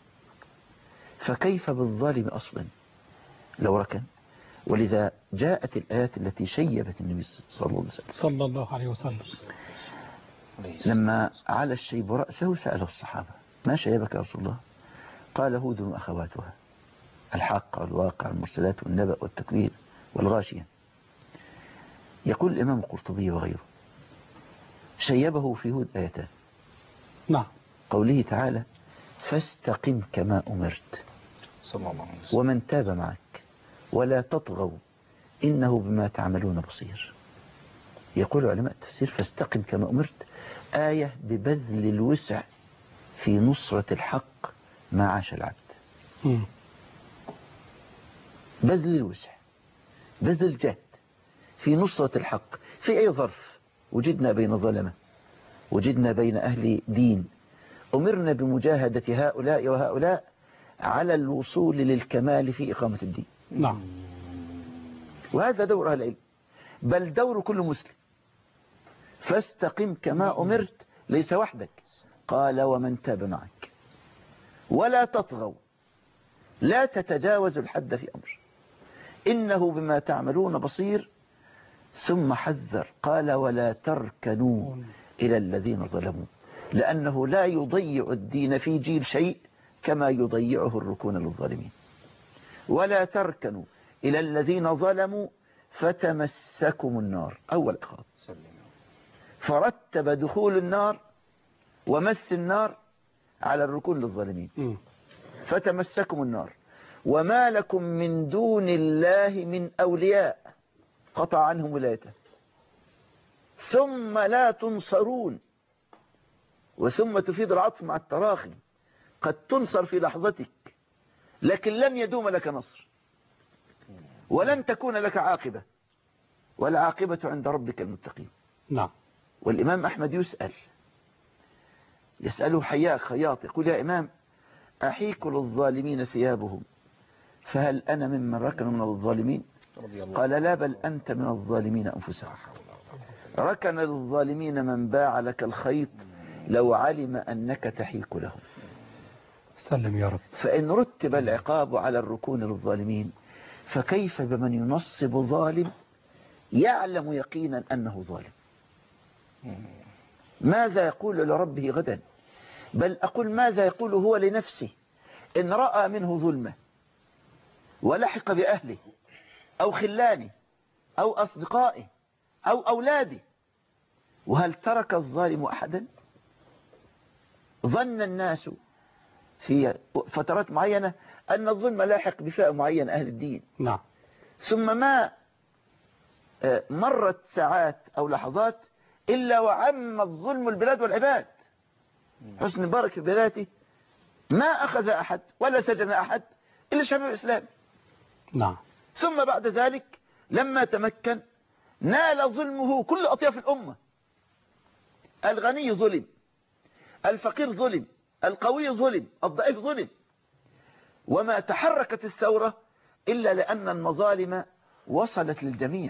فكيف بالظالم أصلا لو ركن؟ ولذا جاءت الآيات التي شيبت النبي صلى الله عليه وسلم صلى الله عليه وسلم لما على الشيب رأسه سأله الصحابة: ما شيبك يا رسول الله؟ قال: هود وأخواتها، الحق والواقع المرسلات والنبأ والتكوير والغاشية. يقول الإمام القرطبي وغيره: شيبه في هود آيتان. نعم. قوله تعالى: فاستقم كما أمرت صلى الله عليه وسلم ومن تاب معك ولا تطغوا إنه بما تعملون بصير. يقول علماء التفسير: فاستقم كما أمرت آية ببذل الوسع في نصرة الحق ما عاش العبد. م. بذل الوسع، بذل الجهد في نصرة الحق في أي ظرف وجدنا بين ظلمة، وجدنا بين أهل دين، أمرنا بمجاهدة هؤلاء وهؤلاء على الوصول للكمال في إقامة الدين. نعم. وهذا دور أهل العلم، بل دور كل مسلم. فاستقم كما أمرت ليس وحدك، قال: ومن تاب معك ولا تطغوا، لا تتجاوزوا الحد في أمر، إنه بما تعملون بصير. ثم حذر قال: ولا تركنوا إلى الذين ظلموا، لأنه لا يضيع الدين في جيل شيء كما يضيعه الركون للظالمين. ولا تركنوا إلى الذين ظلموا فتمسكم النار، أول عقاب. فرتب دخول النار ومس النار على الركون للظالمين. فتمسكم النار وما لكم من دون الله من أولياء، قطع عنهم ولايته. ثم لا تنصرون، وثم تفيد العطف مع التراخي، قد تنصر في لحظتك لكن لن يدوم لك نصر ولن تكون لك عاقبة، والعاقبة عند ربك المتقين. نعم. والإمام أحمد يسأل يسأله حياك خياط، يقول: يا إمام، أحيك للظالمين ثيابهم فهل أنا ممن ركن من الظالمين؟ قال: لا، بل أنت من الظالمين أنفسهم. ركن للظالمين من باع لك الخيط لو علم أنك تحيك لهم. سلم يا رب. فإن رتب العقاب على الركون للظالمين فكيف بمن ينصب ظالم يعلم يقينا أنه ظالم؟ ماذا يقول لربه غدا؟ بل أقول ماذا يقول هو لنفسه إن رأى منه ظلمه ولحق بأهله أو خلانه أو أصدقائه أو أولاده. وهل ترك الظالم أحدا؟ ظن الناس في فترات معينة أن الظلم لاحق بفئة معينة أهل الدين. نعم. ثم ما مرت ساعات أو لحظات إلا وعم الظلم البلاد والعباد. حسن مبارك في بلاده ما أخذ أحد ولا سجن أحد إلا شباب الإسلام. نعم. ثم بعد ذلك لما تمكن نال ظلمه كل أطياف الأمة. الغني ظلم، الفقير ظلم، القوي ظلم، الضعيف ظلم. وما تحركت الثورة إلا لأن المظالم وصلت للجميع.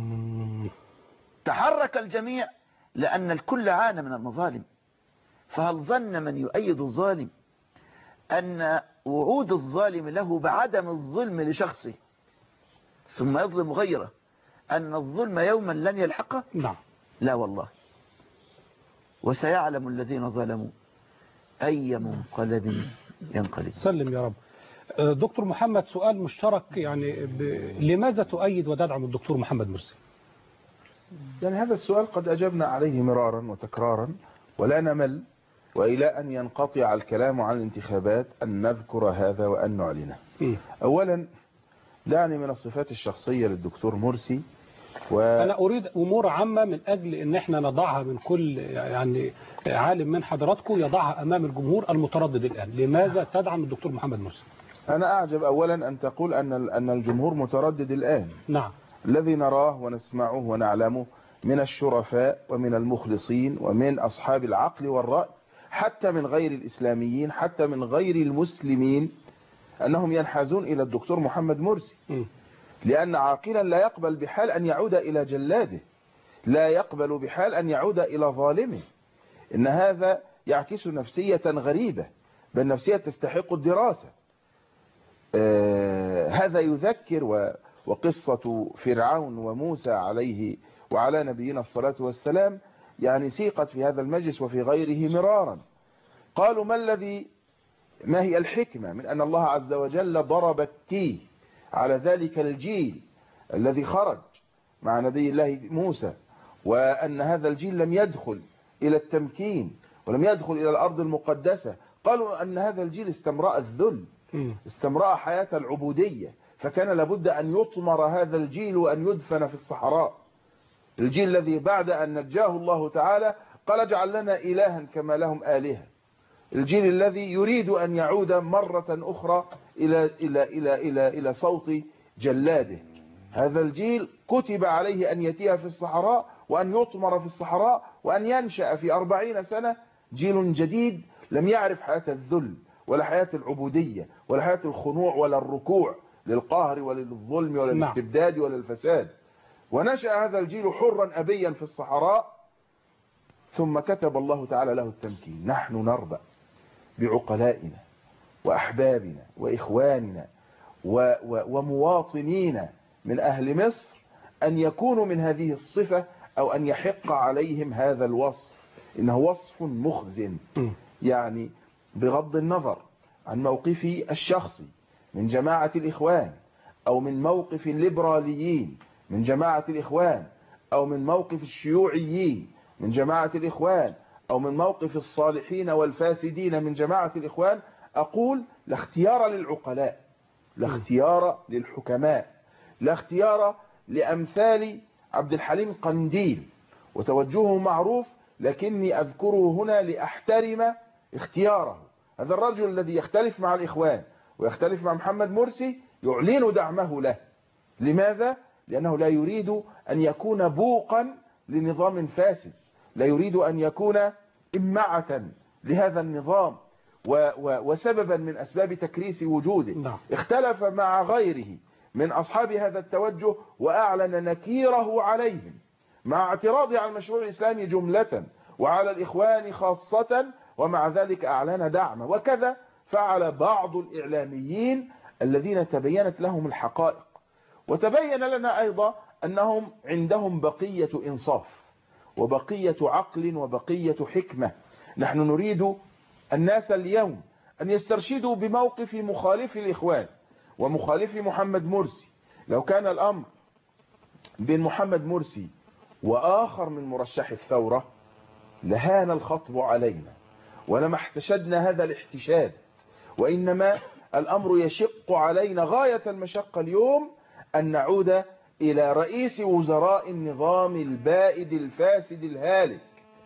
تحرك الجميع لأن الكل عانى من المظالم. فهل ظن من يؤيد الظالم أن وعود الظالم له بعدم الظلم لشخصه ثم يظلم غيره أن الظلم يوما لن يلحقه؟ نعم. لا والله. وسيعلم الذين ظلموا أي منقلب ينقلب. سلم يا رب. دكتور محمد، سؤال مشترك يعني ب... لماذا تؤيد وتدعم الدكتور محمد مرسي؟ يعني هذا السؤال قد أجبنا عليه مرارا وتكرارا ولا نمل، وإلى أن ينقطع الكلام عن الانتخابات أن نذكر هذا وأن نعلنه. م. أولا دعني من الصفات الشخصية للدكتور مرسي و... أنا أريد أمور عامة من أجل أن احنا نضعها من كل يعني عالم من حضراتكم يضعها أمام الجمهور المتردد الآن. لماذا تدعم الدكتور محمد مرسي؟ أنا أعجب أولا أن تقول أن أن الجمهور متردد الآن. نعم. الذي نراه ونسمعه ونعلمه من الشرفاء ومن المخلصين ومن أصحاب العقل والرأي حتى من غير الإسلاميين، حتى من غير المسلمين، أنهم ينحازون إلى الدكتور محمد مرسي، لأن عاقلا لا يقبل بحال أن يعود إلى جلاده، لا يقبل بحال أن يعود إلى ظالمه. إن هذا يعكس نفسية غريبة، بل نفسية تستحق الدراسة. آه هذا يذكر و وقصة فرعون وموسى عليه وعلى نبينا الصلاة والسلام يعني سيقت في هذا المجلس وفي غيره مرارا. قالوا ما الذي ما هي الحكمة من أن الله عز وجل ضرب التيه على ذلك الجيل الذي خرج مع نبي الله موسى، وأن هذا الجيل لم يدخل إلى التمكين ولم يدخل إلى الأرض المقدسة. قالوا أن هذا الجيل استمرأ الذل، استمرأ حياة العبودية، فكان لابد أن يطمر هذا الجيل وأن يدفن في الصحراء. الجيل الذي بعد أن نجاه الله تعالى قال اجعل لنا إلها كما لهم آلهة. الجيل الذي يريد أن يعود مرة أخرى إلى إلى إلى إلى إلى صوت جلاده. هذا الجيل كتب عليه أن يتيه في الصحراء وأن يطمر في الصحراء وأن ينشأ في أربعين سنة جيل جديد لم يعرف حياة الذل ولا حياة العبودية ولا حياة الخنوع ولا الركوع للقهر ولا للظلم ولا الاستبداد ولا الفساد. ونشأ هذا الجيل حرا أبيا في الصحراء، ثم كتب الله تعالى له التمكين. نحن نربأ بعقلائنا وأحبابنا وإخواننا و و ومواطنين من أهل مصر أن يكونوا من هذه الصفة أو أن يحق عليهم هذا الوصف. إنه وصف مخزن، يعني بغض النظر عن موقفي الشخصي من جماعة الإخوان، أو من موقف الليبراليين من جماعة الإخوان، أو من موقف الشيوعيين من جماعة الإخوان، أو من موقف الصالحين والفاسدين من جماعة الإخوان، أقول لا اختيار للعقلاء، لا اختيار للحكماء، لا اختيار لأمثال عبد الحليم قنديل، وتوجهه معروف لكني أذكره هنا لأحترم اختياره. هذا الرجل الذي يختلف مع الإخوان ويختلف مع محمد مرسي يعلن دعمه له. لماذا؟ لأنه لا يريد أن يكون بوقا لنظام فاسد، لا يريد أن يكون إمعة لهذا النظام و و وسببا من أسباب تكريس وجوده. اختلف مع غيره من أصحاب هذا التوجه وأعلن نكيره عليهم مع اعتراضه على المشروع الإسلامي جملة وعلى الإخوان خاصة، ومع ذلك أعلن دعمه. وكذا فعل بعض الإعلاميين الذين تبينت لهم الحقائق، وتبين لنا أيضا أنهم عندهم بقية إنصاف وبقية عقل وبقية حكمة. نحن نريد الناس اليوم أن يسترشدوا بموقف مخالف الإخوان ومخالف محمد مرسي. لو كان الأمر بين محمد مرسي وآخر من مرشح الثورة لهان الخطب علينا ولما احتشدنا هذا الاحتشاد، وإنما الأمر يشق علينا غاية المشقة اليوم أن نعود إلى رئيس وزراء النظام البائد الفاسد الهالك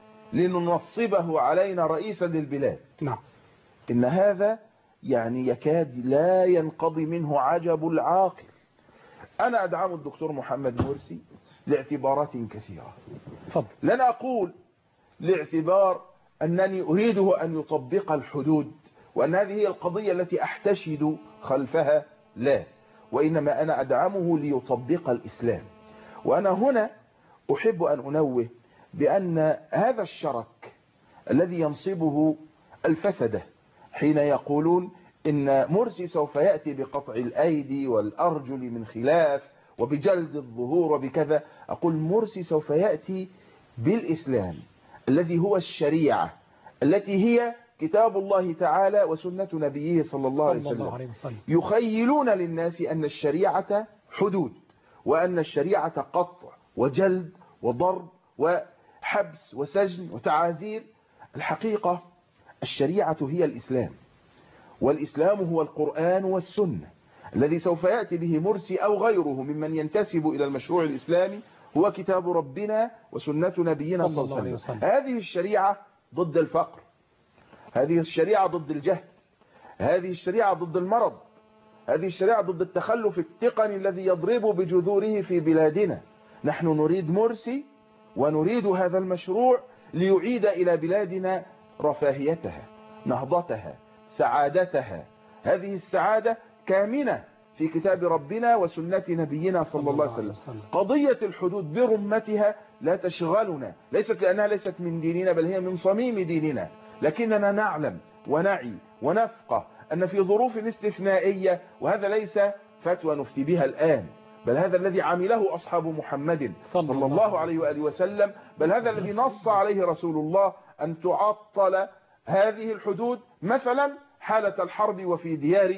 لننصبه علينا رئيسا للبلاد. نعم. إن هذا يعني يكاد لا ينقضي منه عجب العاقل. أنا أدعم الدكتور محمد مرسي لاعتبارات كثيرة. فضل. لن أقول لاعتبار أنني أريده أن يطبق الحدود وأن هذه هي القضية التي أحتشد خلفها، لا، وإنما أنا أدعمه ليطبق الإسلام. وأنا هنا أحب أن أنوه بأن هذا الشرك الذي ينصبه الفسدة حين يقولون إن مرسي سوف يأتي بقطع الأيدي والأرجل من خلاف وبجلد الظهور وبكذا، أقول مرسي سوف يأتي بالإسلام الذي هو الشريعة التي هي كتاب الله تعالى وسنة نبيه صلى الله عليه وسلم. يخيلون للناس أن الشريعة حدود، وأن الشريعة قطع وجلد وضرب وحبس وسجن وتعازير. الحقيقة الشريعة هي الإسلام، والإسلام هو القرآن والسنة. الذي سوف يأتي به مرسي أو غيره ممن ينتسب إلى المشروع الإسلامي هو كتاب ربنا وسنة نبينا صلى الله عليه وسلم. هذه الشريعة ضد الفقر، هذه الشريعة ضد الجهل، هذه الشريعة ضد المرض، هذه الشريعة ضد التخلف التقني الذي يضرب بجذوره في بلادنا. نحن نريد مرسي ونريد هذا المشروع ليعيد إلى بلادنا رفاهيتها، نهضتها، سعادتها. هذه السعادة كامنة في كتاب ربنا وسنة نبينا صلى الله عليه وسلم. قضية الحدود برمتها لا تشغلنا، ليست لأنها ليست من ديننا بل هي من صميم ديننا، لكننا نعلم ونعي ونفقه أن في ظروف استثنائية، وهذا ليس فتوى نفتي بها الآن، بل هذا الذي عمله أصحاب محمد صلى الله عليه وآله وسلم، بل هذا الذي نص عليه رسول الله أن تعطل هذه الحدود، مثلا حالة الحرب وفي ديار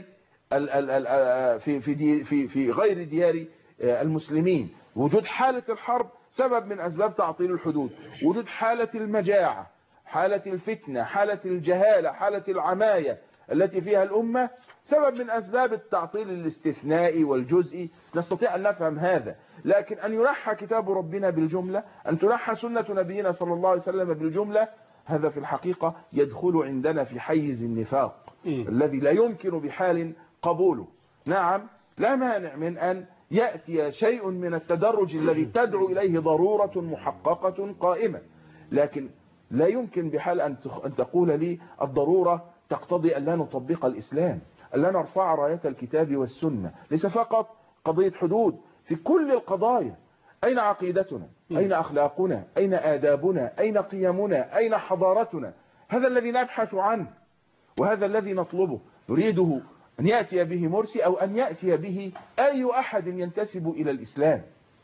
في في في في غير ديار المسلمين. وجود حالة الحرب سبب من أسباب تعطيل الحدود، وجود حالة المجاعة، حالة الفتنة، حالة الجهالة، حالة العماية التي فيها الأمة سبب من أسباب التعطيل الاستثنائي والجزئي. نستطيع أن نفهم هذا، لكن أن ينحى كتاب ربنا بالجملة، أن تنحى سنة نبينا صلى الله عليه وسلم بالجملة، هذا في الحقيقة يدخل عندنا في حيز النفاق م. الذي لا يمكن بحال قبوله. نعم، لا مانع من أن يأتي شيء من التدرج الذي تدعو إليه ضرورة محققة قائمة، لكن لا يمكن بحال أن تقول لي الضرورة تقتضي أن لا نطبق الإسلام، أن لا نرفع راية الكتاب والسنة. ليس فقط قضية حدود، في كل القضايا. أين عقيدتنا؟ أين أخلاقنا؟ أين آدابنا؟ أين قيمنا؟ أين حضارتنا؟ هذا الذي نبحث عنه، وهذا الذي نطلبه. نريده أن يأتي به مرسي أو أن يأتي به أي أحد ينتسب إلى الإسلام.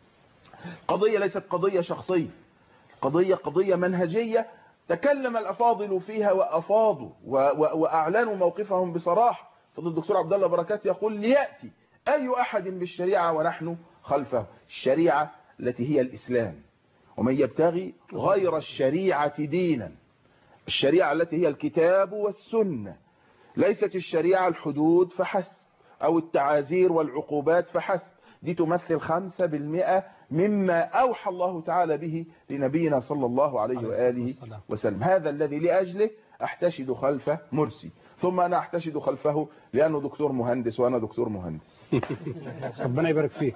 قضية ليست قضية شخصية، قضية قضية منهجية تكلم الأفاضل فيها وأفاضوا وأعلنوا موقفهم بصراحة. فضل الدكتور عبد الله بركات يقول ليأتي أي أحد بالشريعة ونحن خلفه، الشريعة التي هي الإسلام. ومن يبتغي غير الشريعة دينا، الشريعة التي هي الكتاب والسنة، ليست الشريعة الحدود فحسب أو التعازير والعقوبات فحسب، دي تمثل خمسة بالمئة مما أوحى الله تعالى به لنبينا صلى الله عليه وآله وسلم. هذا الذي لأجله أحتشد خلف مرسي، ثم أنا أحتشد خلفه لأنه دكتور مهندس وأنا دكتور مهندس. ربنا يبارك فيك.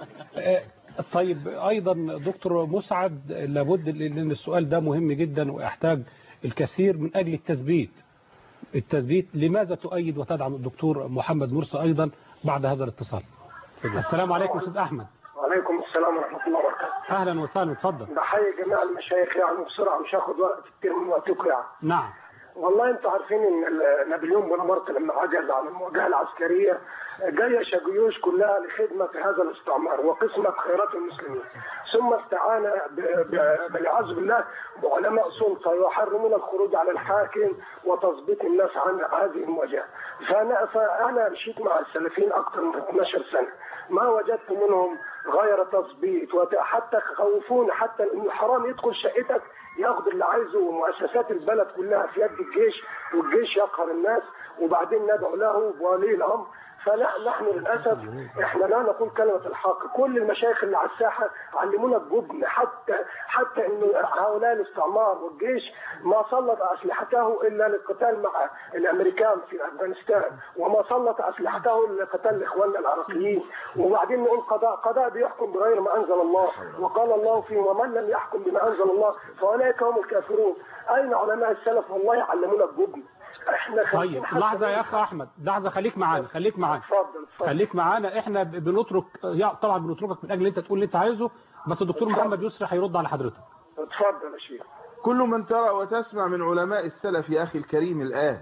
طيب أيضا دكتور مسعد، لابد لأن السؤال ده مهم جدا ويحتاج الكثير من أجل التثبيت. التثبيت لماذا تؤيد وتدعم الدكتور محمد مرسي أيضا بعد هذا الاتصال؟ السلام عليكم أستاذ أحمد. وعليكم السلام ورحمة الله وبركاته. أهلا وسهلا، اتفضل. بحيي جميع المشايخ يعني بسرعة، مش هاخد وقت كتير من وقتكم يعني. نعم. والله انتوا عارفين ان نابليون بونابرت لما عجز عن المواجهة العسكرية جيش جيوش كلها لخدمة هذا الاستعمار وقسمة خيرات المسلمين، ثم استعان بالعياذ بالله بعلماء سلطة يحرمون الخروج على الحاكم وتثبيت الناس عن هذه المواجهة. فأنا فأنا مشيت مع السلفيين أكثر من اثناشر سنة، ما وجدت منهم غير تثبيت، وحتى خوفون حتى ان الحرام يدخل شقتك ياخذ اللي عايزه، ومؤسسات البلد كلها في يد الجيش، والجيش يقهر الناس، وبعدين ندعو له بولي الامر. فلا، نحن للاسف احنا لا نقول كلمه الحق. كل المشايخ اللي على الساحه علمونا الجبن، حتى حتى ان هؤلاء الاستعمار والجيش ما سلط اسلحته الا للقتال مع الامريكان في افغانستان، وما سلط اسلحته لقتال اخواننا العراقيين. وبعدين نقول قضاء قضاء بيحكم بغير ما انزل الله، وقال الله فيه ومن لم يحكم بما انزل الله فاولئك هم الكافرون. اين علماء السلف؟ والله علمونا الجبن. احنا طيب لحظة يا اخ احمد، لحظة، خليك معانا خليك معانا اتفضل خليك معانا. احنا بنترك طبعا بنتركك من اجل انت تقول اللي انت عايزه، بس الدكتور محمد يسري هيرد على حضرتك. اتفضل يا شيخ. كل من ترى وتسمع من علماء السلف يا اخي الكريم الان،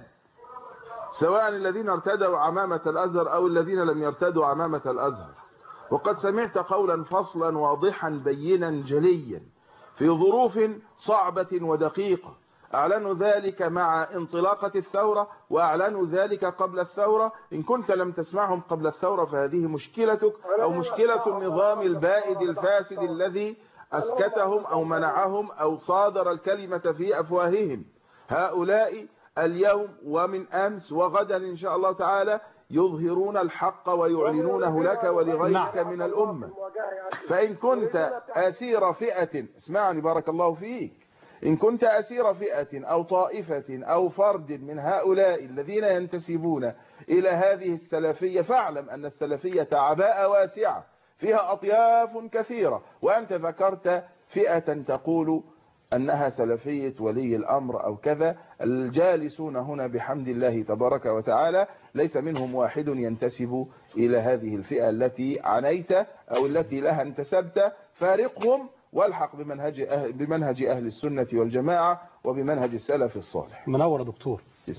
سواء الذين ارتدوا عمامة الازهر او الذين لم يرتدوا عمامة الازهر، وقد سمعت قولا فصلا واضحا بينا جليا في ظروف صعبة ودقيقة، أعلنوا ذلك مع انطلاقة الثورة، وأعلنوا ذلك قبل الثورة. إن كنت لم تسمعهم قبل الثورة فهذه مشكلتك، أو مشكلة النظام البائد الفاسد الذي أسكتهم أو منعهم أو صادر الكلمة في أفواههم. هؤلاء اليوم ومن أمس وغدا إن شاء الله تعالى يظهرون الحق ويعلنونه لك ولغيرك من الأمة. فإن كنت أسير فئة، اسمعني بارك الله فيك، إن كنت أسير فئة أو طائفة أو فرد من هؤلاء الذين ينتسبون إلى هذه السلفية، فاعلم أن السلفية عباءة واسعة فيها أطياف كثيرة. وأنت ذكرت فئة تقول أنها سلفية ولي الأمر أو كذا. الجالسون هنا بحمد الله تبارك وتعالى ليس منهم واحد ينتسب إلى هذه الفئة التي عنيت أو التي لها انتسبت. فارقهم والحق بمنهج أهل, بمنهج أهل السنة والجماعة وبمنهج السلف الصالح. منور يا دكتور.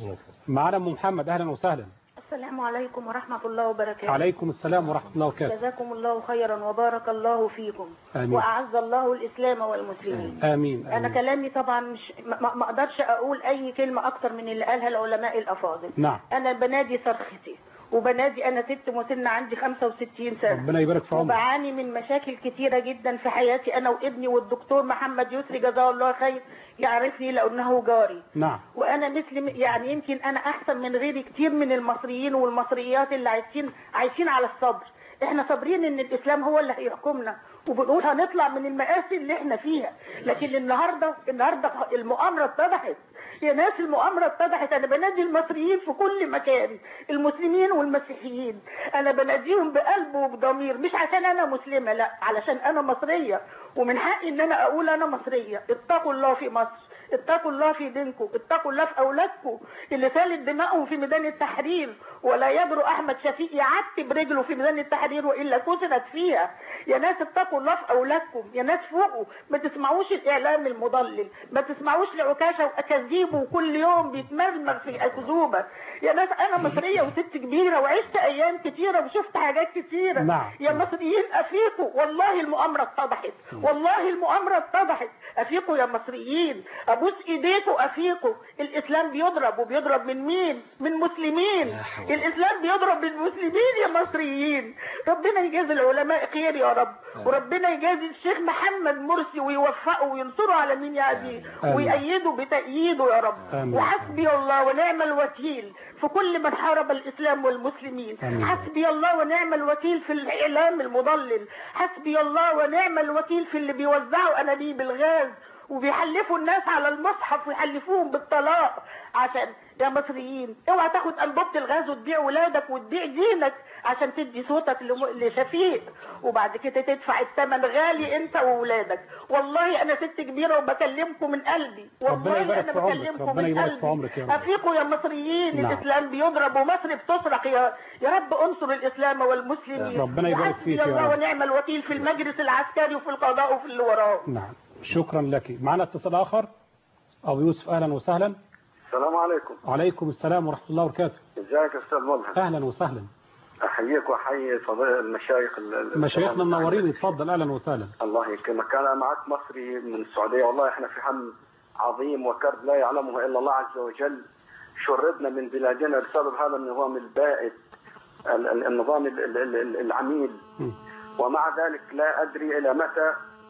معنا أم محمد، أهلا وسهلا. السلام عليكم ورحمة الله وبركاته. عليكم السلام ورحمة الله وبركاته. جزاكم الله خيرا وبارك الله فيكم. آمين. وأعز الله الإسلام والمسلمين. آمين. أنا كلامي طبعا مش ما, ما أقدرش أقول أي كلمة أكتر من اللي قالها العلماء الأفاضل. نعم. أنا بنادي صرختي وبنادي، أنا ست مسنة عندي خمسة وستين سنة. ربنا يبارك في عمرك. وبعاني من مشاكل كتيرة جدا في حياتي أنا وابني، والدكتور محمد يسري جزاه الله خير يعرفني لأنه جاري. نعم. وأنا مثل يعني يمكن أنا أحسن من غيري كتير من المصريين والمصريات اللي عايشين عايشين على الصبر. احنا صابرين ان الاسلام هو اللي هيحكمنا وبنقول هنطلع من المآسي اللي احنا فيها، لكن النهارده النهارده المؤامره اتضحت يا ناس، المؤامره اتضحت. انا بنادي المصريين في كل مكان، المسلمين والمسيحيين، انا بناديهم بقلب وبضمير، مش عشان انا مسلمه، لا، علشان انا مصريه ومن حقي ان انا اقول انا مصريه. اتقوا الله في مصر، اتقوا الله في دينكم، اتقوا الله في اولادكم اللي سالت دمائهم في ميدان التحرير، ولا يجرؤ احمد شفيق يعتب رجله في ميدان التحرير والا كسرت فيها. يا ناس اتقوا الله في اولادكم، يا ناس فوقوا، ما تسمعوش الاعلام المضلل، ما تسمعوش لعكاشه واكاذيبه وكل يوم بيتمرمغ في اكذوبه. يا ناس انا مصريه وست كبيره وعشت ايام كتيره وشفت حاجات كتيره. نعم. يا مصريين افيقوا، والله المؤامره اتضحت، والله المؤامره اتضحت. افيقوا يا مصريين، ابوس ايديكوا افيقوا. الاسلام بيضرب، وبيضرب من مين؟ من مسلمين. الاسلام بيضرب من مسلمين يا مصريين. ربنا يجازي العلماء خير يا رب، وربنا يجازي الشيخ محمد مرسي ويوفقه وينصره على مين يعديه ويأيده بتأييده يا رب. آمين. وحسبي الله ونعم الوكيل في كل من حارب الاسلام والمسلمين. آمين. حسبي الله ونعم الوكيل في الاعلام المضلل، حسبي الله ونعم الوكيل في اللي بيوزعوا انابيب الغاز وبيحلفوا الناس على المصحف ويحلفوهم بالطلاق. عشان يا مصريين اوعى تاخد انبوبه الغاز وتبيع ولادك وتبيع دينك عشان تدي صوتك لشفيق، وبعد كده تدفع الثمن غالي انت وولادك. والله انا ست كبيره وبكلمكم من قلبي، والله انا بكلمكم من قلبي. افيقوا يا مصريين. نعم. الاسلام بيضرب ومصر بتصرخ. يا يا رب انصر الاسلام والمسلمين. ربنا يبارك فيك يا رب. الله ونعم الوكيل في المجلس العسكري وفي القضاء وفي اللي وراه. نعم. شكرا لك. معنا اتصال آخر. أبو يوسف، أهلا وسهلا. السلام عليكم. وعليكم السلام ورحمة الله وبركاته. ازيك يا أستاذ ملهم؟ أهلا وسهلا. أحييك وأحيي فضيلة المشايخ. مشايخنا منورين، اتفضل. أهلا وسهلا. الله يكرمك. أنا معك مصري من السعودية، والله إحنا في هم عظيم وكرب لا يعلمه إلا الله عز وجل. شردنا من بلادنا بسبب هذا النظام البائد، النظام العميل، ومع ذلك لا أدري إلى متى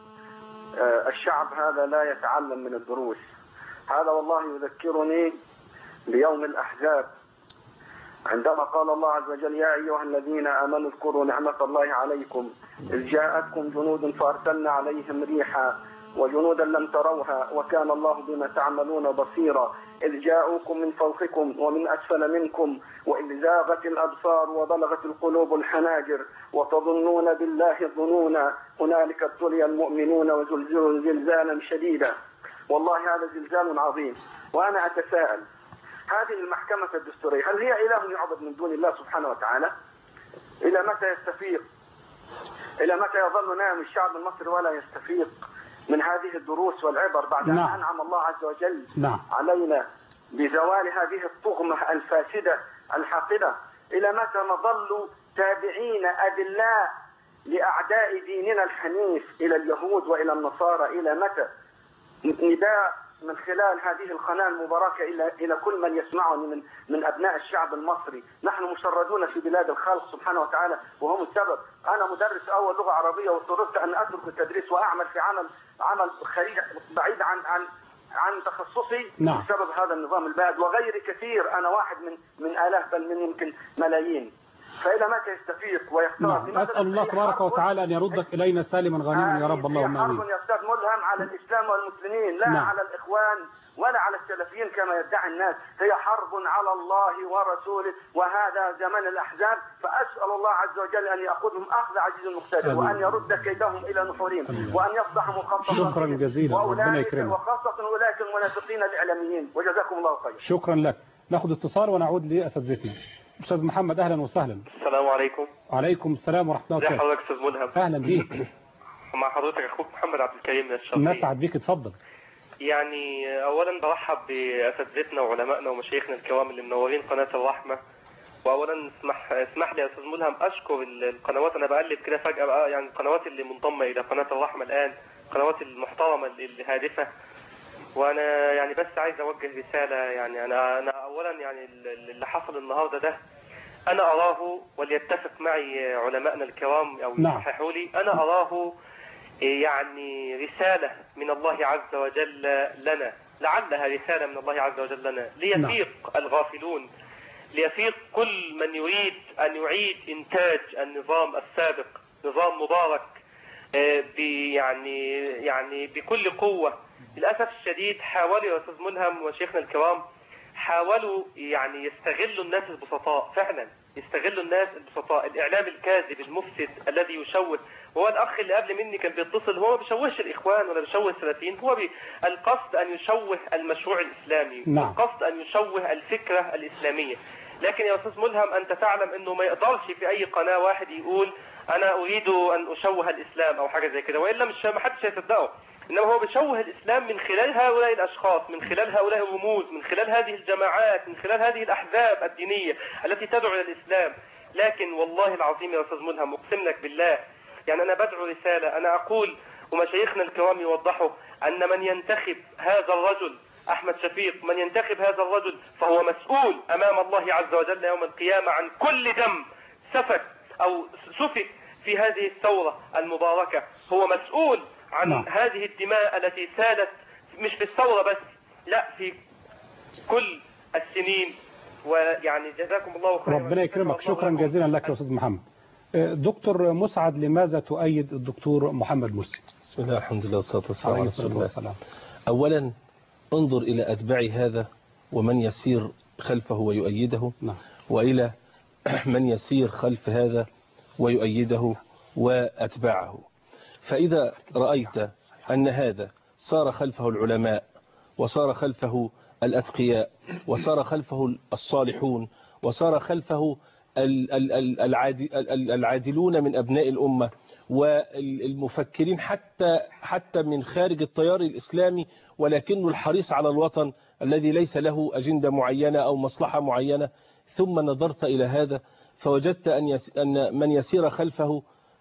الشعب هذا لا يتعلم من الدروس. هذا والله يذكرني بيوم الأحزاب عندما قال الله عز وجل: يا أيها الذين آمنوا اذكروا نعمة الله عليكم إذ جاءتكم جنود فأرسلنا عليهم ريحا وجنودا لم تروها وكان الله بما تعملون بصيرا إذ جاءوكم من فوقكم ومن أسفل منكم وإذ زاغت الأبصار وبلغت القلوب الحناجر وتظنون بالله الظنونا هنالك ابتلي المؤمنون وزلزلوا زلزالا شديدا. والله هذا زلزال عظيم. وأنا أتساءل، هذه المحكمة الدستورية هل هي إله يعبد من دون الله سبحانه وتعالى؟ إلى متى يستفيق؟ إلى متى يظل نائم الشعب المصري ولا يستفيق من هذه الدروس والعبر بعد أن أنعم الله عز وجل نعم. علينا بزوال هذه الطغمة الفاسدة الحاقدة؟ إلى متى نظل تابعين أدلاء لأعداء ديننا الحنيف إلى اليهود وإلى النصارى؟ إلى متى؟ نداء من خلال هذه القناة المباركة إلى إلى كل من يسمعني من من أبناء الشعب المصري. نحن مشردون في بلاد الخالق سبحانه وتعالى وهم السبب. أنا مدرس أول لغة عربية واضطررت أن أترك التدريس وأعمل في عمل عمل خارجي بعيد عن عن عن تخصصي. نعم. بسبب هذا النظام البائد وغيري كثير. أنا واحد من من آلاف بل من يمكن ملايين. فإلى متى يستفيق ويختار؟ نعم. أسأل الله تبارك وتعالى أن يردك إلينا سالما غانما يا رب. اللهم آمين. حرب يا أستاذ ملهم على الإسلام والمسلمين لا نعم. على الإخوان ولا على السلفيين كما يدعي الناس. هي حرب على الله ورسوله، وهذا زمن الأحزاب، فأسأل الله عز وجل أن يأخذهم أخذ عزيز مقتدر، وأن يرد كيدهم إلى نحورهم، وأن يفضحهم الخطأ. شكرا جزيلا، ربنا يكرمك. وخاصة أولئك المنافقين الإعلاميين، وجزاكم الله خير. شكرا لك. ناخذ اتصال ونعود لأساتذتنا. أستاذ محمد أهلا وسهلا. السلام عليكم. وعليكم السلام ورحمة الله وبركاته. ازي حضرتك أستاذ ملهم؟ أهلا بيك. مع حضرتك أخوك محمد عبد الكريم من الشرقية. نسعد بيك، اتفضل. يعني أولا برحب بأساتذتنا وعلمائنا ومشايخنا الكرام اللي منورين قناة الرحمة. وأولا اسمح اسمح لي يا أستاذ ملهم أشكر القنوات، أنا بقلب كده فجأة بقى يعني القنوات اللي منضمة إلى قناة الرحمة الآن، القنوات المحترمة الهادفة. وأنا يعني بس عايز أوجه رسالة، يعني أنا أنا أولا يعني اللي حصل النهاردة ده أنا أراه، وليتفق معي علمائنا الكرام أو يصححوا لي، أنا أراه يعني رسالة من الله عز وجل لنا، لعلها رسالة من الله عز وجل لنا ليفيق الغافلون، ليفيق كل من يريد أن يعيد إنتاج النظام السابق، نظام مبارك، يعني يعني بكل قوة. للأسف الشديد حاولوا يا أستاذ ملهم وشيخنا الكرام، حاولوا يعني يستغلوا الناس البسطاء، فعلا يستغلوا الناس البسطاء، الإعلام الكاذب المفسد الذي يشوه. وهو الأخ اللي قبل مني كان بيتصل، هو ما بيشوهش الإخوان ولا بيشوه السلفيين، هو القصد أن يشوه المشروع الإسلامي، نعم. القصد أن يشوه الفكرة الإسلامية. لكن يا أستاذ ملهم أنت تعلم أنه ما يقدرش في أي قناة واحد يقول أنا أريد أن أشوه الإسلام أو حاجة زي كده، وإلا مش ما حدش هيصدقه. إنما هو بيشوه الإسلام من خلال هؤلاء الأشخاص، من خلال هؤلاء الرموز، من خلال هذه الجماعات، من خلال هذه الأحزاب الدينية التي تدعو إلى الإسلام. لكن والله العظيم يا أستاذ ملهم أقسم لك بالله، يعني أنا بدعو رسالة، أنا أقول ومشايخنا الكرام يوضحوا أن من ينتخب هذا الرجل أحمد شفيق، من ينتخب هذا الرجل فهو مسؤول أمام الله عز وجل يوم القيامة عن كل دم سفك أو سفك في هذه الثورة المباركة، هو مسؤول عن نعم. هذه الدماء التي سالت مش في الثورة بس، لا في كل السنين. ويعني جزاكم الله خيرا. ربنا يكرمك، شكرا جزيلا لك يا أستاذ محمد. دكتور مسعد، لماذا تؤيد الدكتور محمد مرسي؟ بسم الله الحمد لله والصلاة والسلام على رسول الله. أولا انظر إلى أتباع هذا ومن يسير خلفه ويؤيده، نعم. وإلى من يسير خلف هذا ويؤيده وأتباعه. فإذا رأيت أن هذا صار خلفه العلماء، وصار خلفه الأتقياء، وصار خلفه الصالحون، وصار خلفه العادلون من أبناء الأمة والمفكرين حتى حتى من خارج التيار الإسلامي، ولكنه الحريص على الوطن الذي ليس له أجندة معينة أو مصلحة معينة، ثم نظرت إلى هذا فوجدت أن أن من يسير خلفه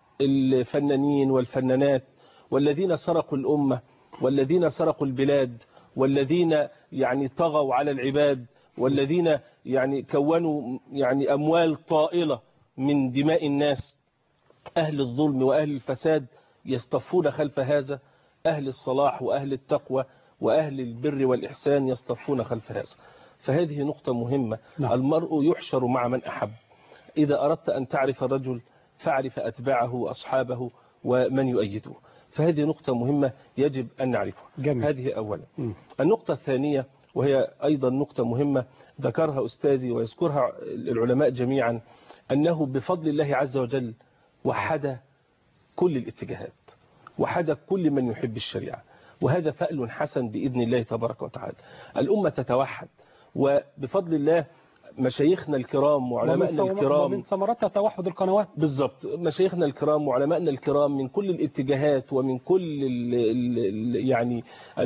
الفنانين والفنانات والذين سرقوا الأمة والذين سرقوا البلاد والذين يعني طغوا على العباد والذين يعني كونوا يعني أموال طائلة من دماء الناس، أهل الظلم وأهل الفساد يصطفون خلف هذا، أهل الصلاح وأهل التقوى وأهل البر والإحسان يصطفون خلف هذا. فهذه نقطة مهمة. نعم. المرء يحشر مع من أحب. إذا أردت أن تعرف الرجل فاعرف أتباعه وأصحابه ومن يؤيده. فهذه نقطة مهمة يجب أن نعرفها. جميل. هذه أولا. م. النقطة الثانية وهي أيضا نقطة مهمة ذكرها أستاذي ويذكرها العلماء جميعا، أنه بفضل الله عز وجل وحد كل الاتجاهات، وحد كل من يحب الشريعة، وهذا فأل حسن بإذن الله تبارك وتعالى. الأمة تتوحد، وبفضل الله مشايخنا الكرام وعلمائنا الكرام ومن ثمرتها توحد القنوات. بالضبط، مشايخنا الكرام وعلمائنا الكرام من كل الاتجاهات ومن كل ال ال يعني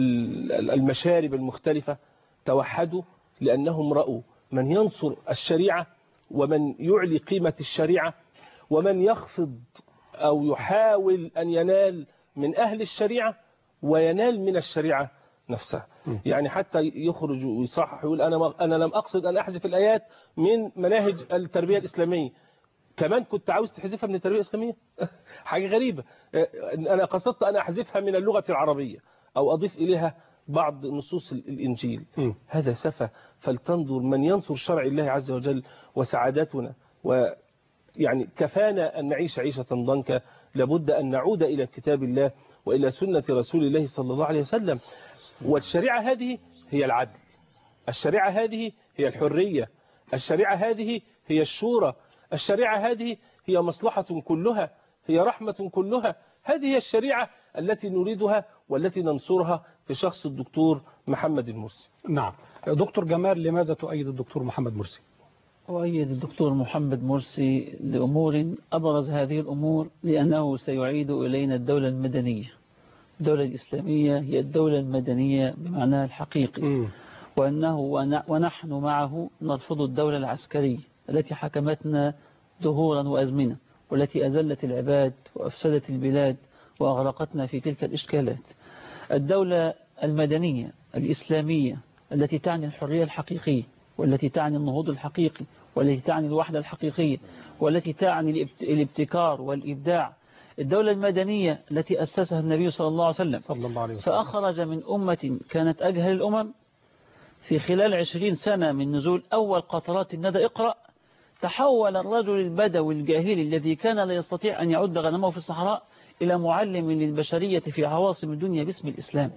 المشارب المختلفة توحدوا، لأنهم رأوا من ينصر الشريعة ومن يعلي قيمة الشريعة ومن يخفض أو يحاول أن ينال من أهل الشريعة وينال من الشريعة نفسها. يعني حتى يخرج ويصحح يقول أنا أنا لم أقصد أن أحذف الآيات من مناهج التربية الإسلامية، كمان كنت عاوز تحذفها من التربية الإسلامية؟ حاجة غريبة. أنا قصدت أن أحذفها من اللغة العربية أو أضيف إليها بعض نصوص الإنجيل. م. هذا سفه. فلتنظر من ينصر شرع الله عز وجل وسعادتنا، ويعني كفانا أن نعيش عيشة ضنكا، لابد أن نعود إلى كتاب الله وإلى سنة رسول الله صلى الله عليه وسلم. والشريعة هذه هي العدل، الشريعة هذه هي الحرية، الشريعة هذه هي الشورى، الشريعة هذه هي مصلحة كلها، هي رحمة كلها. هذه هي الشريعة التي نريدها والتي ننصرها في شخص الدكتور محمد المرسي. نعم. دكتور جمال، لماذا تؤيد الدكتور محمد مرسي؟ أؤيد الدكتور محمد مرسي لأمور، أبرز هذه الأمور لأنه سيعيد إلينا الدولة المدنية. الدولة الإسلامية هي الدولة المدنية بمعناها الحقيقي، م. وأنه ونحن معه نرفض الدولة العسكرية التي حكمتنا دهورا وأزمنة، والتي أذلت العباد وأفسدت البلاد وأغرقتنا في تلك الإشكالات. الدولة المدنية الإسلامية التي تعني الحرية الحقيقية، والتي تعني النهوض الحقيقي، والتي تعني الوحدة الحقيقية، والتي تعني الابتكار والإبداع. الدولة المدنية التي أسسها النبي صلى الله عليه وسلم، صلى الله عليه وسلم. فأخرج من أمة كانت أجهل الأمم في خلال عشرين سنة من نزول أول قطرات الندى اقرأ، تحول الرجل البدوي الجاهلي الذي كان لا يستطيع أن يعد غنمه في الصحراء إلى معلم للبشرية في عواصم الدنيا باسم الإسلام.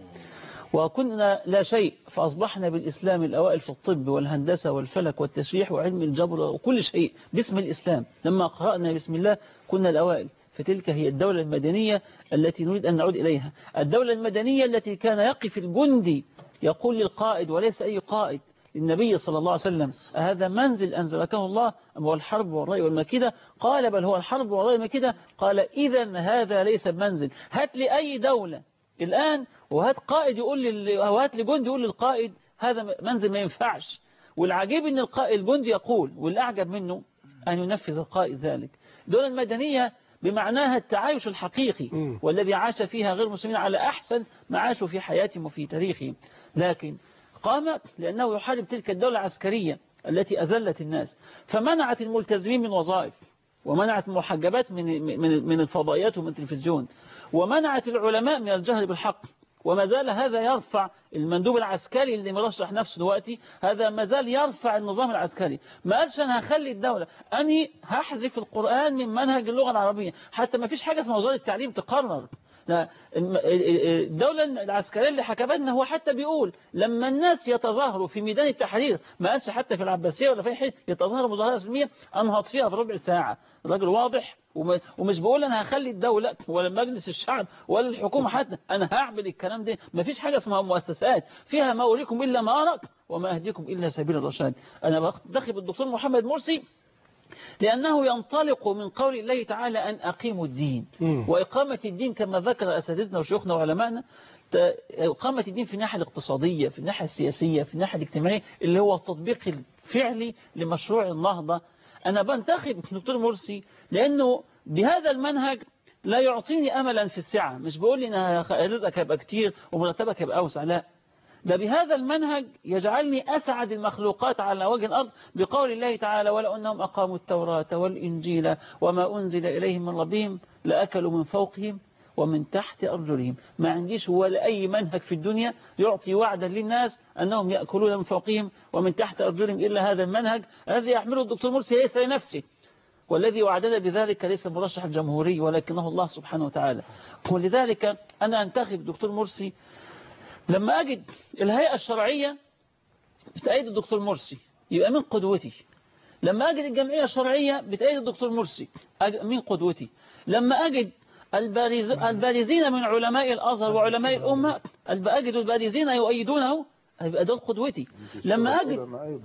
وكنا لا شيء فأصبحنا بالإسلام الأوائل في الطب والهندسة والفلك والتشريح وعلم الجبر وكل شيء باسم الإسلام. لما قرأنا بسم الله كنا الأوائل. فتلك هي الدولة المدنية التي نريد أن نعود إليها. الدولة المدنية التي كان يقف الجندي يقول للقائد وليس أي قائد للنبي صلى الله عليه وسلم: هذا منزل أنزلكه الله أم هو الحرب والرأي والمكيدة؟ قال: بل هو الحرب والرأي والمكيدة. قال: إذن هذا ليس بمنزل. هات لي أي دولة الآن وهات قائد يقول لي، وهات لي جندي يقول للقائد هذا منزل ما ينفعش. والعجيب أن القائد الجندي يقول، والأعجب منه أن ينفذ القائد ذلك. الدولة المدنية بمعناها التعايش الحقيقي، م. والذي عاش فيها غير مسلمين على أحسن ما عاشوا في حياتهم وفي تاريخهم. لكن قامت لأنه يحارب تلك الدولة العسكرية التي أذلت الناس، فمنعت الملتزمين من وظائف، ومنعت المحجبات من من من الفضائيات ومن التلفزيون، ومنعت العلماء من الجهل بالحق. وما زال هذا يرفع المندوب العسكري اللي مرشح نفسه دلوقتي، هذا ما زال يرفع النظام العسكري. ما قالش أنا هخلي الدولة، أني هحذف القرآن من منهج اللغة العربية، حتى ما فيش حاجة اسمها وزارة التعليم تقرر. الدولة العسكرية اللي حكمتنا هو حتى بيقول لما الناس يتظاهروا في ميدان التحرير، ما قالش حتى في العباسية ولا في أي حته يتظاهروا مظاهرة سلمية أنهض فيها في ربع ساعة. الراجل واضح، ومش بقول أنا هخلي الدولة ولا مجلس الشعب ولا الحكومة حتى أنا هعمل الكلام ده. ما فيش حاجة اسمها مؤسسات فيها ما أريكم إلا ما أرى وما أهديكم إلا سبيل الرشاد. أنا بخطب الدكتور محمد مرسي لأنه ينطلق من قول الله تعالى أن أقيموا الدين، وإقامة الدين كما ذكر أساتذتنا وشيوخنا وعلمائنا، إقامة الدين في الناحية الاقتصادية، في الناحية السياسية، في الناحية الاجتماعية، اللي هو التطبيق الفعلي لمشروع النهضة. أنا بنتخب الدكتور مرسي لأنه بهذا المنهج لا يعطيني أملا في السعة. مش بقول لي أن رزقك هيبقى كتير ومرتبك هيبقى أوسع، لا، ده بهذا المنهج يجعلني أسعد المخلوقات على وجه الأرض، بقول الله تعالى: ولو أنهم أقاموا التوراة والإنجيل وما أنزل إليهم من ربهم لأكلوا من فوقهم ومن تحت أرجلهم. ما عنديش ولا أي منهج في الدنيا يعطي وعدا للناس أنهم يأكلون من فوقهم ومن تحت أرجلهم إلا هذا المنهج الذي يحمله الدكتور مرسي ليس لنفسه، والذي وعدنا بذلك ليس المرشح الجمهوري ولكنه الله سبحانه وتعالى. ولذلك أنا أنتخب الدكتور مرسي لما أجد الهيئة الشرعية بتأيد الدكتور مرسي يبقى من قدوتي. لما أجد الجمعية الشرعية بتأيد الدكتور مرسي من قدوتي. لما أجد البارز البارزين من علماء الأزهر وعلماء الأمة أجد البارزين يؤيدونه يبقى ده قدوتي. لما أجد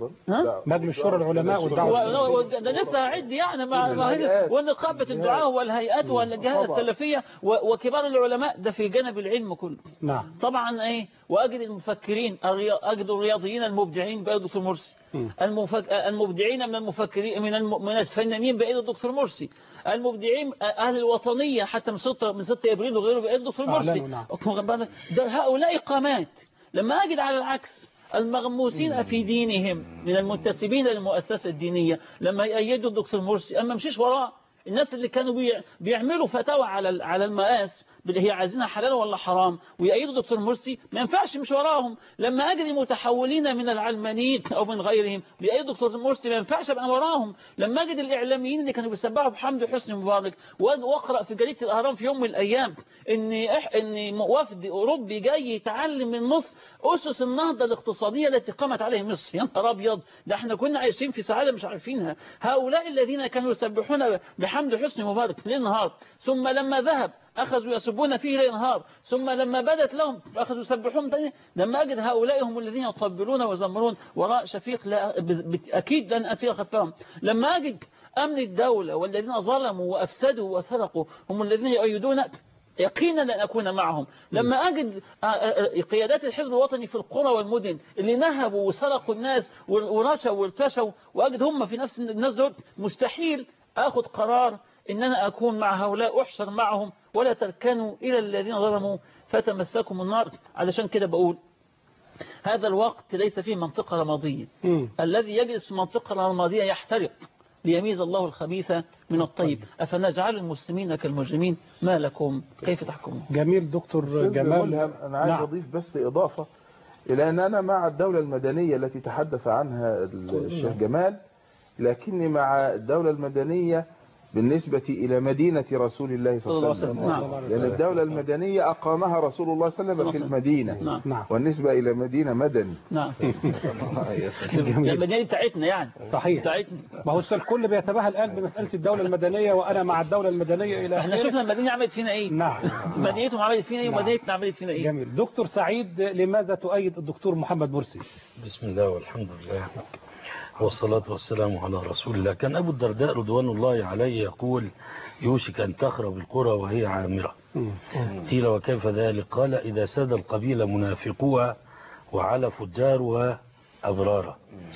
مجلس شورى العلماء والدعوة ده لسه هعد يعني مع ونقابة الدعاء والهيئات والجهات السلفية وكبار العلماء، ده في جانب العلم كله. نعم. طبعا ايه، واجد المفكرين، اجد الرياضيين المبدعين بأيد الدكتور مرسي، المبدعين من المفكرين من من الفنانين بأيد الدكتور مرسي، المبدعين اهل الوطنية حتى من ستة من ستة ابريل وغيره بأيد الدكتور مرسي. ده هؤلاء قامات. لما أجد على العكس المغموسين في دينهم من المنتسبين للمؤسسة الدينية لما يأيدوا الدكتور مرسي أما مشيش وراء الناس اللي كانوا بي- بيعملوا فتاوى على على المقاس اللي هي عايزينها حلال ولا حرام ويأيدوا دكتور مرسي، ما ينفعش مش وراهم. لما أجد المتحولين من العلمانيين أو من غيرهم بيأيدوا دكتور مرسي، ما ينفعش أبقى وراهم. لما أجد الإعلاميين اللي كانوا بيسبحوا بحمد حسني مبارك، وأقرأ في جريدة الأهرام في يوم من الأيام إن إح إن وفد أوروبي جاي يتعلم من مصر أسس النهضة الاقتصادية التي قامت عليه مصر. يا نهار أبيض، ده احنا كنا عايشين في سعادة مش عارفينها. هؤلاء الذين كانوا يسبحون بحمد حسني مبارك ليل نهار، ثم لما ذهب أخذوا يسبون فيه ليل نهار، ثم لما بدت لهم أخذوا يسبحون تاني. لما أجد هؤلاء هم الذين يطبلون ويزمرون وراء شفيق، لا أكيد لن أسير خلفهم. لما أجد أمن الدولة والذين ظلموا وأفسدوا وسرقوا هم الذين يؤيدون، يقينا لن أكون معهم. لما أجد قيادات الحزب الوطني في القرى والمدن اللي نهبوا وسرقوا الناس ورشوا وارتشوا، وأجد هم في نفس الناس دول، مستحيل أخذ قرار إن أنا أكون مع هؤلاء، أحشر معهم. ولا تركنوا إلى الذين ظلموا فتمسكم النار. علشان كده بقول هذا الوقت ليس فيه منطقة رمادية. الذي يجلس في منطقة رمادية يحترق ليميز الله الخبيث من الطيب. أفنجعل المسلمين كالمجرمين ما لكم كيف تحكمون؟ جميل دكتور جمال. أنا عايز أضيف بس إضافة إلى أن أنا مع الدولة المدنية التي تحدث عنها الشيخ جمال، لكني مع الدولة المدنية بالنسبة إلى مدينة رسول الله صلى الله عليه وسلم، لأن الدولة المدنية أقامها رسول الله صلى الله عليه وسلم في المدينة، نعم. والنسبة إلى مدينة مدني. نعم. المدينة بتاعتنا يعني. صحيح. بتاعتنا. ما هو الكل بيتباهى الآن بمسألة الدولة المدنية، وأنا مع الدولة المدنية إلى احنا شفنا المدينة عملت فينا إيه. نعم. مدينتهم عملت فينا إيه ومدينتنا عملت فينا إيه. جميل. دكتور سعيد، لماذا تؤيد الدكتور محمد مرسي؟ بسم الله والحمد لله والصلاة والسلام على رسول الله. كان أبو الدرداء رضوان الله عليه يقول: يوشك أن تخرب القرى وهي عامرة. قيل: وكيف ذلك؟ قال: إذا ساد القبيلة منافقوها وعلى فجارها أبرارا.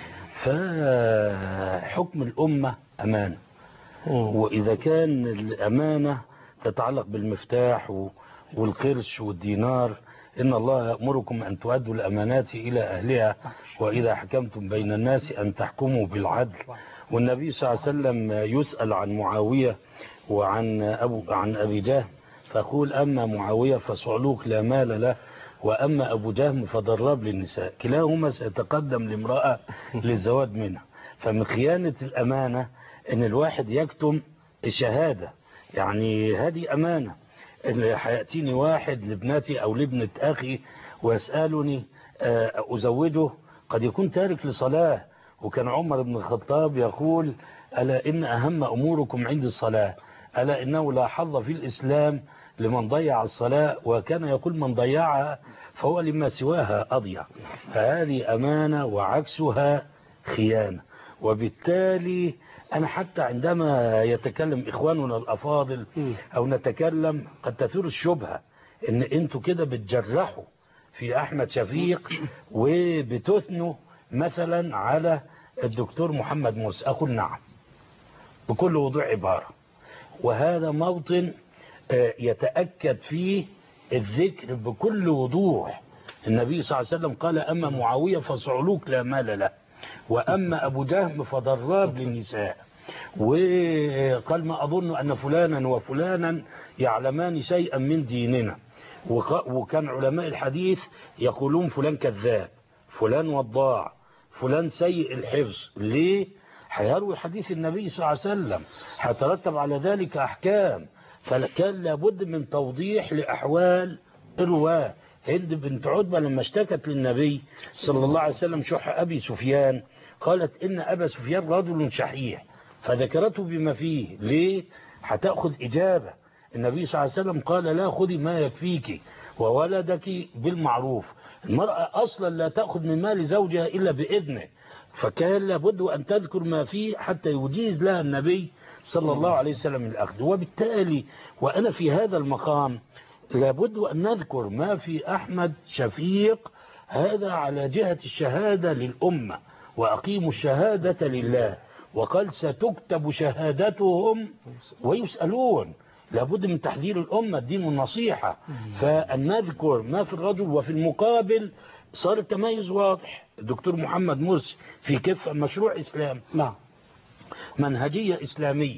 فحكم الأمة أمانة، وإذا كان الأمانة تتعلق بالمفتاح والقرش والدينار، إن الله يأمركم أن تؤدوا الأمانات إلى أهلها وإذا حكمتم بين الناس أن تحكموا بالعدل. والنبي صلى الله عليه وسلم يسأل عن معاوية وعن أبو عن أبي جهم، فقول: أما معاوية فصعلوك لا مال له، وأما أبو جهم فضراب للنساء، كلاهما سيتقدم لامرأة للزواج منها. فمن خيانة الأمانة أن الواحد يكتم الشهادة، يعني هذه أمانة. اللي هيأتيني واحد لابنتي أو لابنة أخي ويسألني أزوجه، قد يكون تارك لصلاة. وكان عمر بن الخطاب يقول: ألا إن أهم أموركم عند الصلاة، ألا إنه لا حظ في الإسلام لمن ضيع الصلاة، وكان يقول: من ضيعها فهو لما سواها أضيع. فهذه أمانة وعكسها خيانة. وبالتالي أنا حتى عندما يتكلم إخواننا الأفاضل أو نتكلم قد تثير الشبهة إن أنتوا كده بتجرحوا في أحمد شفيق وبتثنوا مثلا على الدكتور محمد مرسي. أقول: نعم، بكل وضوح عبارة، وهذا موطن يتأكد فيه الذكر بكل وضوح. النبي صلى الله عليه وسلم قال: أما معاوية فصعلوك لا مال له، وأما أبو جهم فضراب للنساء. وقال: ما أظن أن فلانا وفلانا يعلمان شيئا من ديننا. وكان علماء الحديث يقولون فلان كذاب، فلان وضاع، فلان سيء الحفظ. ليه؟ هيروي حديث النبي صلى الله عليه وسلم، هيترتب على ذلك أحكام. فكان لابد من توضيح لأحوال الرواة. هند بنت عتبة لما اشتكت للنبي صلى الله عليه وسلم شح أبي سفيان، قالت: إن أبا سفيان رجل شحيح، فذكرته بما فيه. ليه؟ هتأخذ إجابة. النبي صلى الله عليه وسلم قال: لا خذي ما يكفيك وولدك بالمعروف. المرأة أصلا لا تأخذ من مال زوجها إلا بإذنه، فكان لابد أن تذكر ما فيه حتى يجيز لها النبي صلى الله عليه وسلم الأخذ. وبالتالي وأنا في هذا المقام لابد أن نذكر ما في أحمد شفيق، هذا على جهة الشهادة للأمة، وأقيموا الشهادة لله. وقال: ستكتب شهادتهم ويسألون. لابد من تحذير الأمة، الدين والنصيحة. فأن نذكر ما في الرجل، وفي المقابل صار التميز واضح. الدكتور محمد مرسي في كفة مشروع إسلام، نعم، منهجية إسلامية،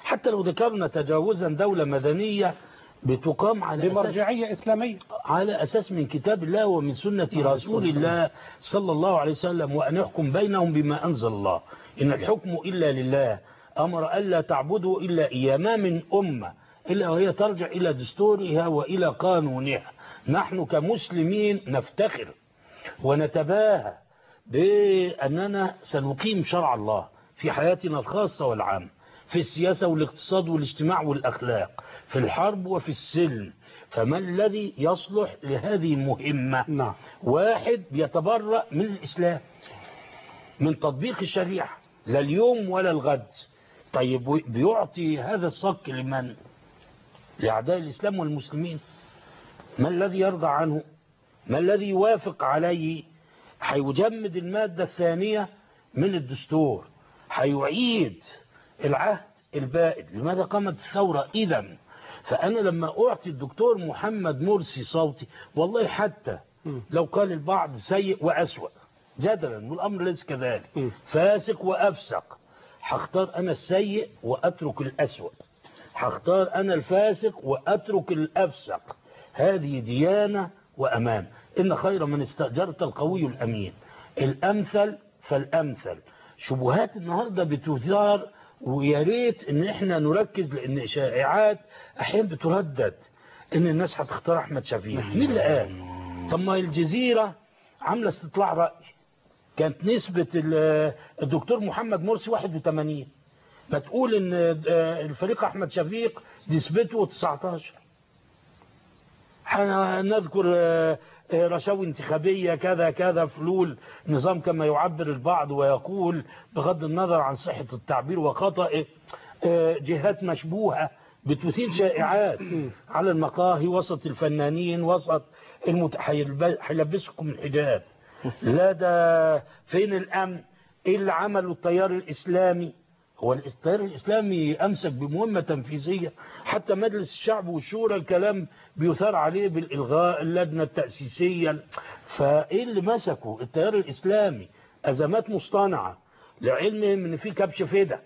حتى لو ذكرنا تجاوزا دولة مدنية بتقام على بمرجعية إسلامية على أساس من كتاب الله ومن سنة رسول الله صلى الله عليه وسلم، وأن يحكم بينهم بما أنزل الله، إن الحكم إلا لله، أمر ألا تعبدوا إلا إياه، ما من أمة إلا وهي ترجع إلى دستورها وإلى قانونها. نحن كمسلمين نفتخر ونتباهى بأننا سنقيم شرع الله في حياتنا الخاصة والعامة، في السياسة والاقتصاد والاجتماع والأخلاق، في الحرب وفي السلم. فما الذي يصلح لهذه المهمة؟ نعم. واحد بيتبرأ من الإسلام، من تطبيق الشريعة، لا اليوم ولا الغد. طيب بيعطي هذا الصك لمن؟ لأعداء الإسلام والمسلمين. ما الذي يرضى عنه؟ ما الذي يوافق عليه؟ هيجمد المادة الثانية من الدستور، هيعيد العهد البائد. لماذا قامت الثورة إذا؟ فأنا لما أعطي الدكتور محمد مرسي صوتي، والله حتى لو قال البعض سيء وأسوأ جدلا، والأمر ليس كذلك، فاسق وأفسق، هختار أنا السيء وأترك الأسوأ، هختار أنا الفاسق وأترك الأفسق. هذه ديانة وأمان. إن خير من استأجرت القوي الأمين. الأمثل فالأمثل. شبهات النهاردة بتثار، ويا ريت ان احنا نركز، لان شائعات احيانا بتردد ان الناس هتختار احمد شفيق. مين اللي قال؟ طب ما الجزيرة عاملة استطلاع رأي، كانت نسبة الدكتور محمد مرسي واحد وثمانين، ما تقول ان الفريق احمد شفيق نسبته تسعتاشر. نذكر رشاوي انتخابية كذا كذا، فلول نظام كما يعبر البعض ويقول بغض النظر عن صحة التعبير وخطأه، جهات مشبوهة بتثير شائعات على المقاهي، وسط الفنانين، وسط المت... هيلبسكم الحجاب. لا ده فين الأمن؟ إيه اللي عمله التيار الإسلامي؟ هو التيار الإسلامي أمسك بمهمة تنفيذية، حتى مجلس الشعب والشورى الكلام بيثار عليه بالإلغاء، اللجنة التأسيسية. فإيه اللي مسكوا التيار الإسلامي؟ أزمات مصطنعة، لعلمهم إن في كبش فدا،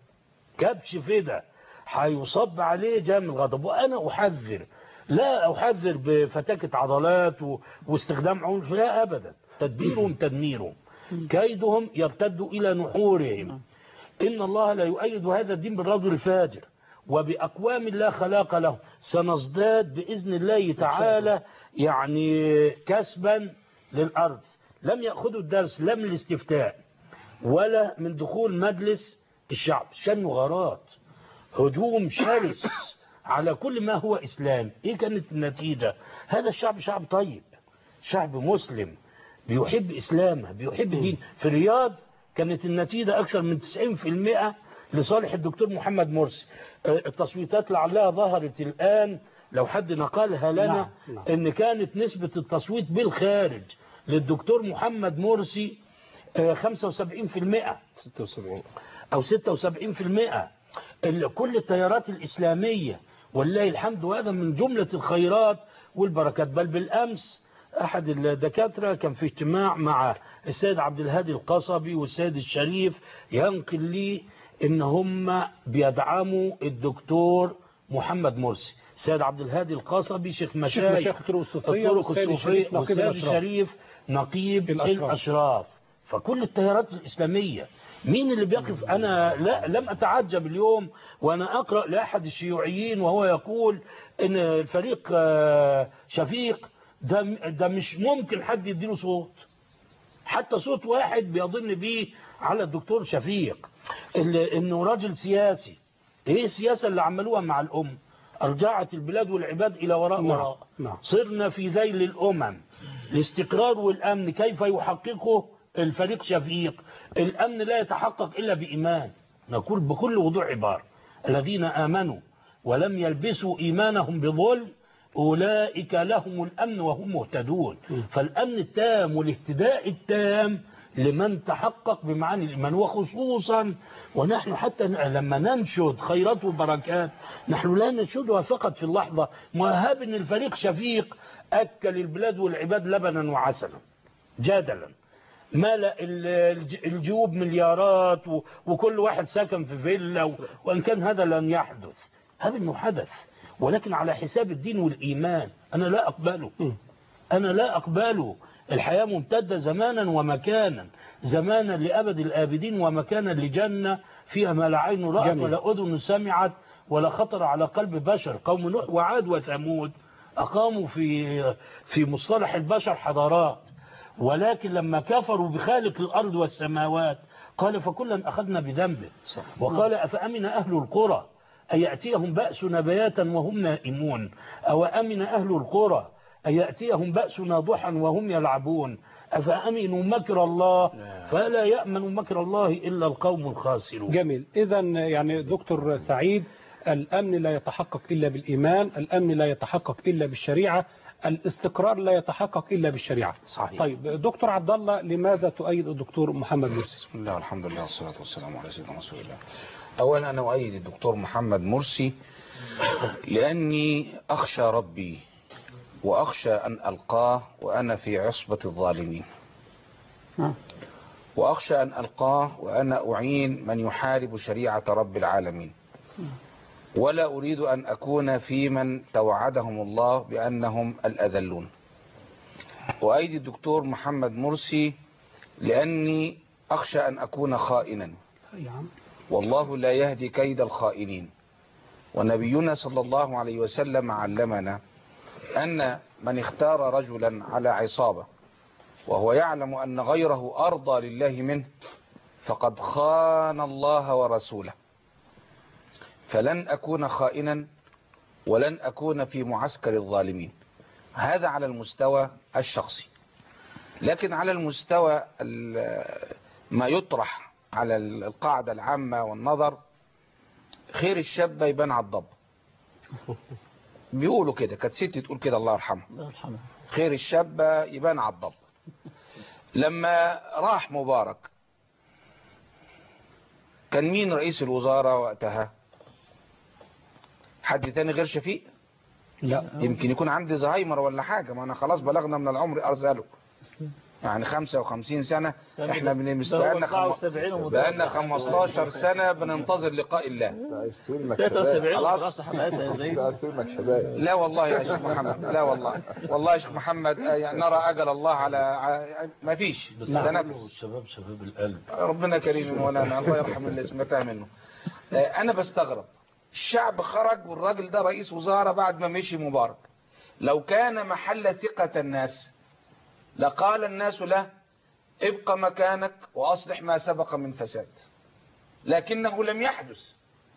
كبش فدا هيصب عليه جام الغضب. وأنا أحذر، لا أحذر بفتاكة عضلات و... واستخدام عنف، لا أبدا. تدبيرهم تدميرهم، كيدهم يرتد إلى نحورهم. إن الله لا يؤيد هذا الدين بالرجل الفاجر، وبأقوام لا خلاق له. سنزداد بإذن الله تعالى يعني كسبا للأرض. لم يأخذوا الدرس، لا من الاستفتاء ولا من دخول مجلس الشعب. شنوا غارات، هجوم شرس على كل ما هو إسلام. إيه كانت النتيجة؟ هذا الشعب شعب طيب، شعب مسلم، بيحب إسلامه، بيحب دين. في الرياض كانت النتيجة أكثر من تسعين بالمئة لصالح الدكتور محمد مرسي. التصويتات لعلها ظهرت الآن، لو حد نقلها لنا، نعم. نعم. إن كانت نسبة التصويت بالخارج للدكتور محمد مرسي خمسة وسبعين بالمئة ستة وسبعين أو ستة وسبعين بالمئة. كل التيارات الإسلامية والله الحمد، وهذا من جملة الخيرات والبركات. بل بالأمس أحد الدكاترة كان في اجتماع مع السيد عبد الهادي القصبي والسيد الشريف، ينقل لي إن هم بيدعموا الدكتور محمد مرسي. السيد عبد الهادي القصبي شيخ مشايخ الطرق الصوفية، والسيد الشريف نقيب الأشراف. الأشراف. فكل التيارات الإسلامية مين اللي بيقف؟ أنا لا لم أتعجب اليوم وأنا أقرأ لأحد الشيوعيين وهو يقول إن الفريق شفيق ده, ده مش ممكن حد يديله صوت، حتى صوت واحد بيظن بيه على الدكتور شفيق، إنه راجل سياسي. إيه السياسة اللي عملوها مع الأم؟ أرجعت البلاد والعباد إلى وراء وراء. نعم. صرنا في ذيل الأمم. الاستقرار والأمن كيف يحققه الفريق شفيق؟ الأمن لا يتحقق إلا بإيمان. نقول بكل وضوح عبارة: الذين آمنوا ولم يلبسوا إيمانهم بظلم أولئك لهم الأمن وهم مهتدون. فالأمن التام والاهتداء التام لمن تحقق بمعاني الإيمان، وخصوصا ونحن حتى لما ننشد خيرات وبركات نحن لا ننشدها فقط في اللحظة. مهاب أن الفريق شفيق أكل البلاد والعباد لبنا وعسلا جدلا. ملأ الجيوب مليارات وكل واحد سكن في فيلا، وإن كان هذا لن يحدث، هذا انه حدث، ولكن على حساب الدين والإيمان. أنا لا أقبله، أنا لا أقبله. الحياة ممتدة زمانا ومكانا، زمانا لأبد الآبدين ومكانا لجنة فيها ما لا عين رأت ولا أذن سمعت ولا خطر على قلب بشر. قوم نوح وعاد وثمود أقاموا في في مصطلح البشر حضارات، ولكن لما كفروا بخالق الأرض والسماوات قال فكلا أخذنا بذنبه. وقال أفأمن أهل القرى أن يأتيهم بأسنا بياتا وهم نائمون، أو أمن أهل القرى أن يأتيهم بأسنا ضحى وهم يلعبون، أفأمنوا مكر الله فلا يأمن مكر الله إلا القوم الخاسرون. جميل. إذا يعني دكتور سعيد، الأمن لا يتحقق إلا بالإيمان، الأمن لا يتحقق إلا بالشريعة، الاستقرار لا يتحقق إلا بالشريعة. صحيح. طيب دكتور عبد الله، لماذا تؤيد الدكتور محمد مرسي؟ بسم الله والحمد لله والصلاة والسلام على سيدنا رسول الله. أولا أنا أؤيد الدكتور محمد مرسي لأني أخشى ربي وأخشى أن ألقاه وأنا في عصبة الظالمين، وأخشى أن ألقاه وأنا أعين من يحارب شريعة رب العالمين، ولا أريد أن أكون في من توعدهم الله بأنهم الأذلون. وأيدي الدكتور محمد مرسي لأني أخشى أن أكون خائنا، والله لا يهدي كيد الخائنين. ونبينا صلى الله عليه وسلم علمنا أن من اختار رجلا على عصابة وهو يعلم أن غيره أرضى لله منه فقد خان الله ورسوله. فلن أكون خائنا ولن أكون في معسكر الظالمين، هذا على المستوى الشخصي. لكن على المستوى ما يطرح على القاعدة العامة والنظر، خير الشاب يبان على الضب. بيقولوا كده، كانت ستي تقول كده الله يرحمها، خير الشاب يبان على الضب. لما راح مبارك كان مين رئيس الوزراء وقتها؟ حد تاني غير شفيق؟ لا، يمكن يكون عندي زهايمر ولا حاجة، ما أنا خلاص بلغنا من العمر أرزاله، يعني خمسة وخمسين سنة احنا بنستنى بقالنا خمستاشر سنة بننتظر لقاء الله. خلاص. لا والله يا شيخ محمد، لا والله والله يا شيخ محمد، يعني نرى أجل الله على ما فيش تنافس. الشباب شباب القلب، ربنا كريم مولانا، الله يرحم اللي سمعتها منه. أنا بستغرب، الشعب خرج والراجل ده رئيس وزارة بعد ما مشي مبارك. لو كان محل ثقة الناس لقال الناس له ابقى مكانك وأصلح ما سبق من فساد، لكنه لم يحدث.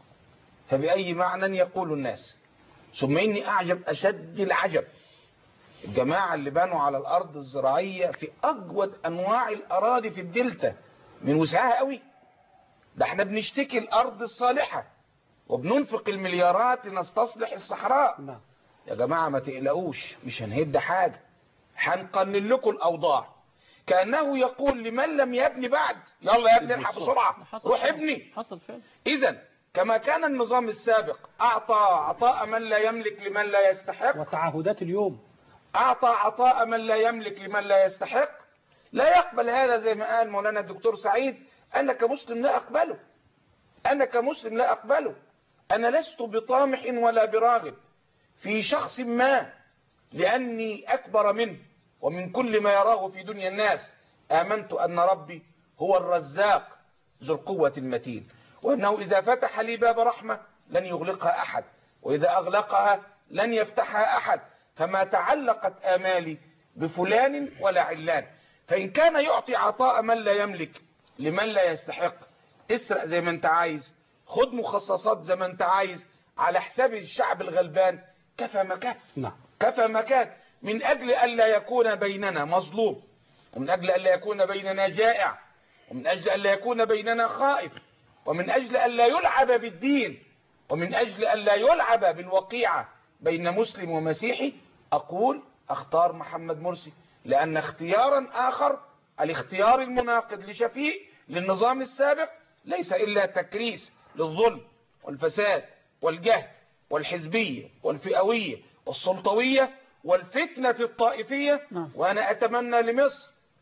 فبأي معنى يقول الناس؟ ثم إني أعجب أشد العجب الجماعة اللي بانوا على الأرض الزراعية في أجود أنواع الأراضي في الدلتا من وسعها قوي. ده احنا بنشتكي الأرض الصالحة وبننفق المليارات لنستصلح الصحراء. يا جماعة ما تقلقوش، مش هنهد حاجة، هنقلل لكم الأوضاع. كأنه يقول لمن لم يبني بعد يلا يا ابني الحق بسرعة روح ابني. حصل فعلا. إذن كما كان النظام السابق أعطى عطاء من لا يملك لمن لا يستحق، وتعهدات اليوم أعطى عطاء من لا يملك لمن لا يستحق، لا يقبل هذا. زي ما قال مولانا الدكتور سعيد، أنا كمسلم لا أقبله، أنا كمسلم لا أقبله. أنا لست بطامح ولا براغب في شخص ما لأني أكبر منه ومن كل ما يراه في دنيا الناس. آمنت أن ربي هو الرزاق ذو القوة المتين، وأنه إذا فتح لي باب رحمة لن يغلقها أحد، وإذا أغلقها لن يفتحها أحد. فما تعلقت آمالي بفلان ولا علان. فإن كان يعطي عطاء من لا يملك لمن لا يستحق، اسرق زي ما انت عايز، خد مخصصات زي ما انت عايز على حساب الشعب الغلبان، كفى مكان. نعم. كفى مكان، من أجل ألا يكون بيننا مظلوم، ومن أجل ألا يكون بيننا جائع، ومن أجل ألا يكون بيننا خائف، ومن أجل ألا يلعب بالدين، ومن أجل ألا يلعب بالوقيعة بين مسلم ومسيحي، أقول أختار محمد مرسي. لأن اختيارا آخر، الاختيار المناقض لشفيق للنظام السابق، ليس إلا تكريس للظلم والفساد والجهل والحزبية والفئوية والسلطوية والفتنة الطائفية. وأنا أتمنى لمصر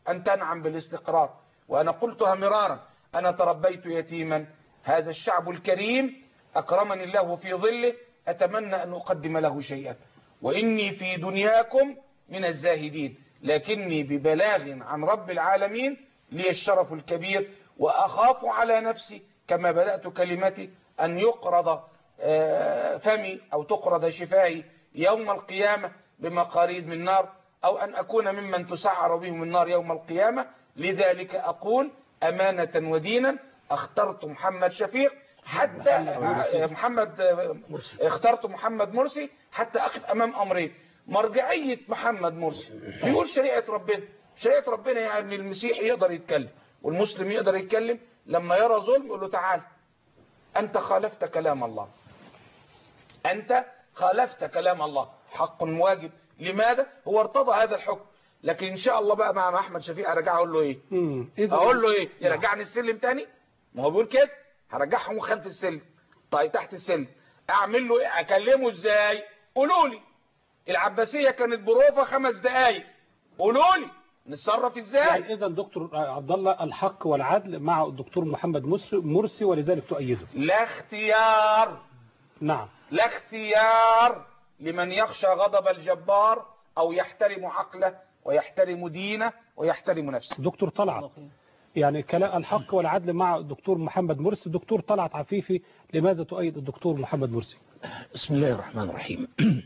أن تنعم بالاستقرار. وأنا قلتها مرارا، أنا تربيت يتيما، هذا الشعب الكريم أكرمني الله في ظله، أتمنى أن أقدم له شيئا، وإني في دنياكم من الزاهدين، لكني ببلاغ عن رب العالمين لي الشرف الكبير، وأخاف على نفسي كما بدأت كلمتي أن يقرض فمي أو تقرض شفاهي يوم القيامة بمقاريد من نار، أو أن أكون ممن تسعر بهم النار يوم القيامة. لذلك أقول أمانة ودينا اخترت محمد شفيق حتى محمد اخترت محمد مرسي حتى أقف أمام أمرين. مرجعية محمد مرسي بيقول شريعة ربنا، شريعة ربنا يعني المسيح يقدر يتكلم والمسلم يقدر يتكلم، لما يرى ظلم يقول له تعال أنت خالفت كلام الله، أنت خالفت كلام الله، حق واجب. لماذا؟ هو ارتضى هذا الحكم. لكن إن شاء الله بقى مع أحمد شفيق أرجع أقول له إيه؟ أقول له إيه؟ يرجعني السلم تاني؟ ما هو بيقول كده هرجعهم خلف السلم، طيب تحت السلم أعمل له إيه؟ أكلمه إزاي؟ قولوا لي. العباسية كانت بروفة خمس دقايق، قولوا لي نتصرف إزاي؟ يعني إذا دكتور عبد الله الحق والعدل مع الدكتور محمد مرسي، ولذلك تؤيده. لا اختيار. نعم. لا اختيار لمن يخشى غضب الجبار أو يحترم عقله ويحترم دينه ويحترم نفسه. دكتور طلعت، يعني كلام الحق والعدل مع الدكتور محمد مرسي. دكتور طلعت عفيفي، لماذا تؤيد الدكتور محمد مرسي؟ بسم الله الرحمن الرحيم.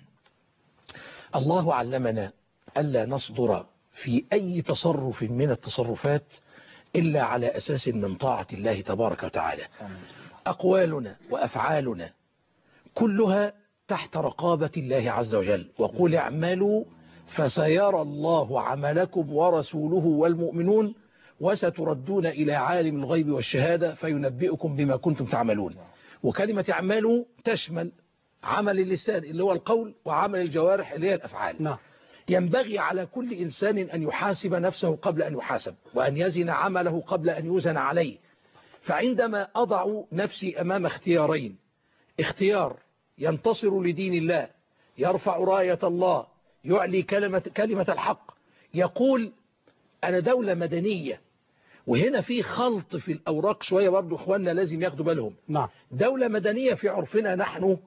الله علمنا ألا نصدر في أي تصرف من التصرفات إلا على أساس من طاعة الله تبارك وتعالى. أقوالنا وأفعالنا كلها تحت رقابة الله عز وجل، وقل اعملوا فسيرى الله عملكم ورسوله والمؤمنون وستردون إلى عالم الغيب والشهادة فينبئكم بما كنتم تعملون. وكلمة اعملوا تشمل عمل اللسان اللي هو القول، وعمل الجوارح اللي هي الأفعال. نعم. ينبغي على كل إنسان أن يحاسب نفسه قبل أن يحاسب، وأن يزن عمله قبل أن يوزن عليه. فعندما أضع نفسي أمام اختيارين، اختيار ينتصر لدين الله، يرفع راية الله، يعلي كلمة, كلمة الحق، يقول أنا دولة مدنية. وهنا في خلط في الأوراق شوية برضو إخواننا لازم ياخدوا بالهم. نعم. دولة مدنية في عرفنا نحن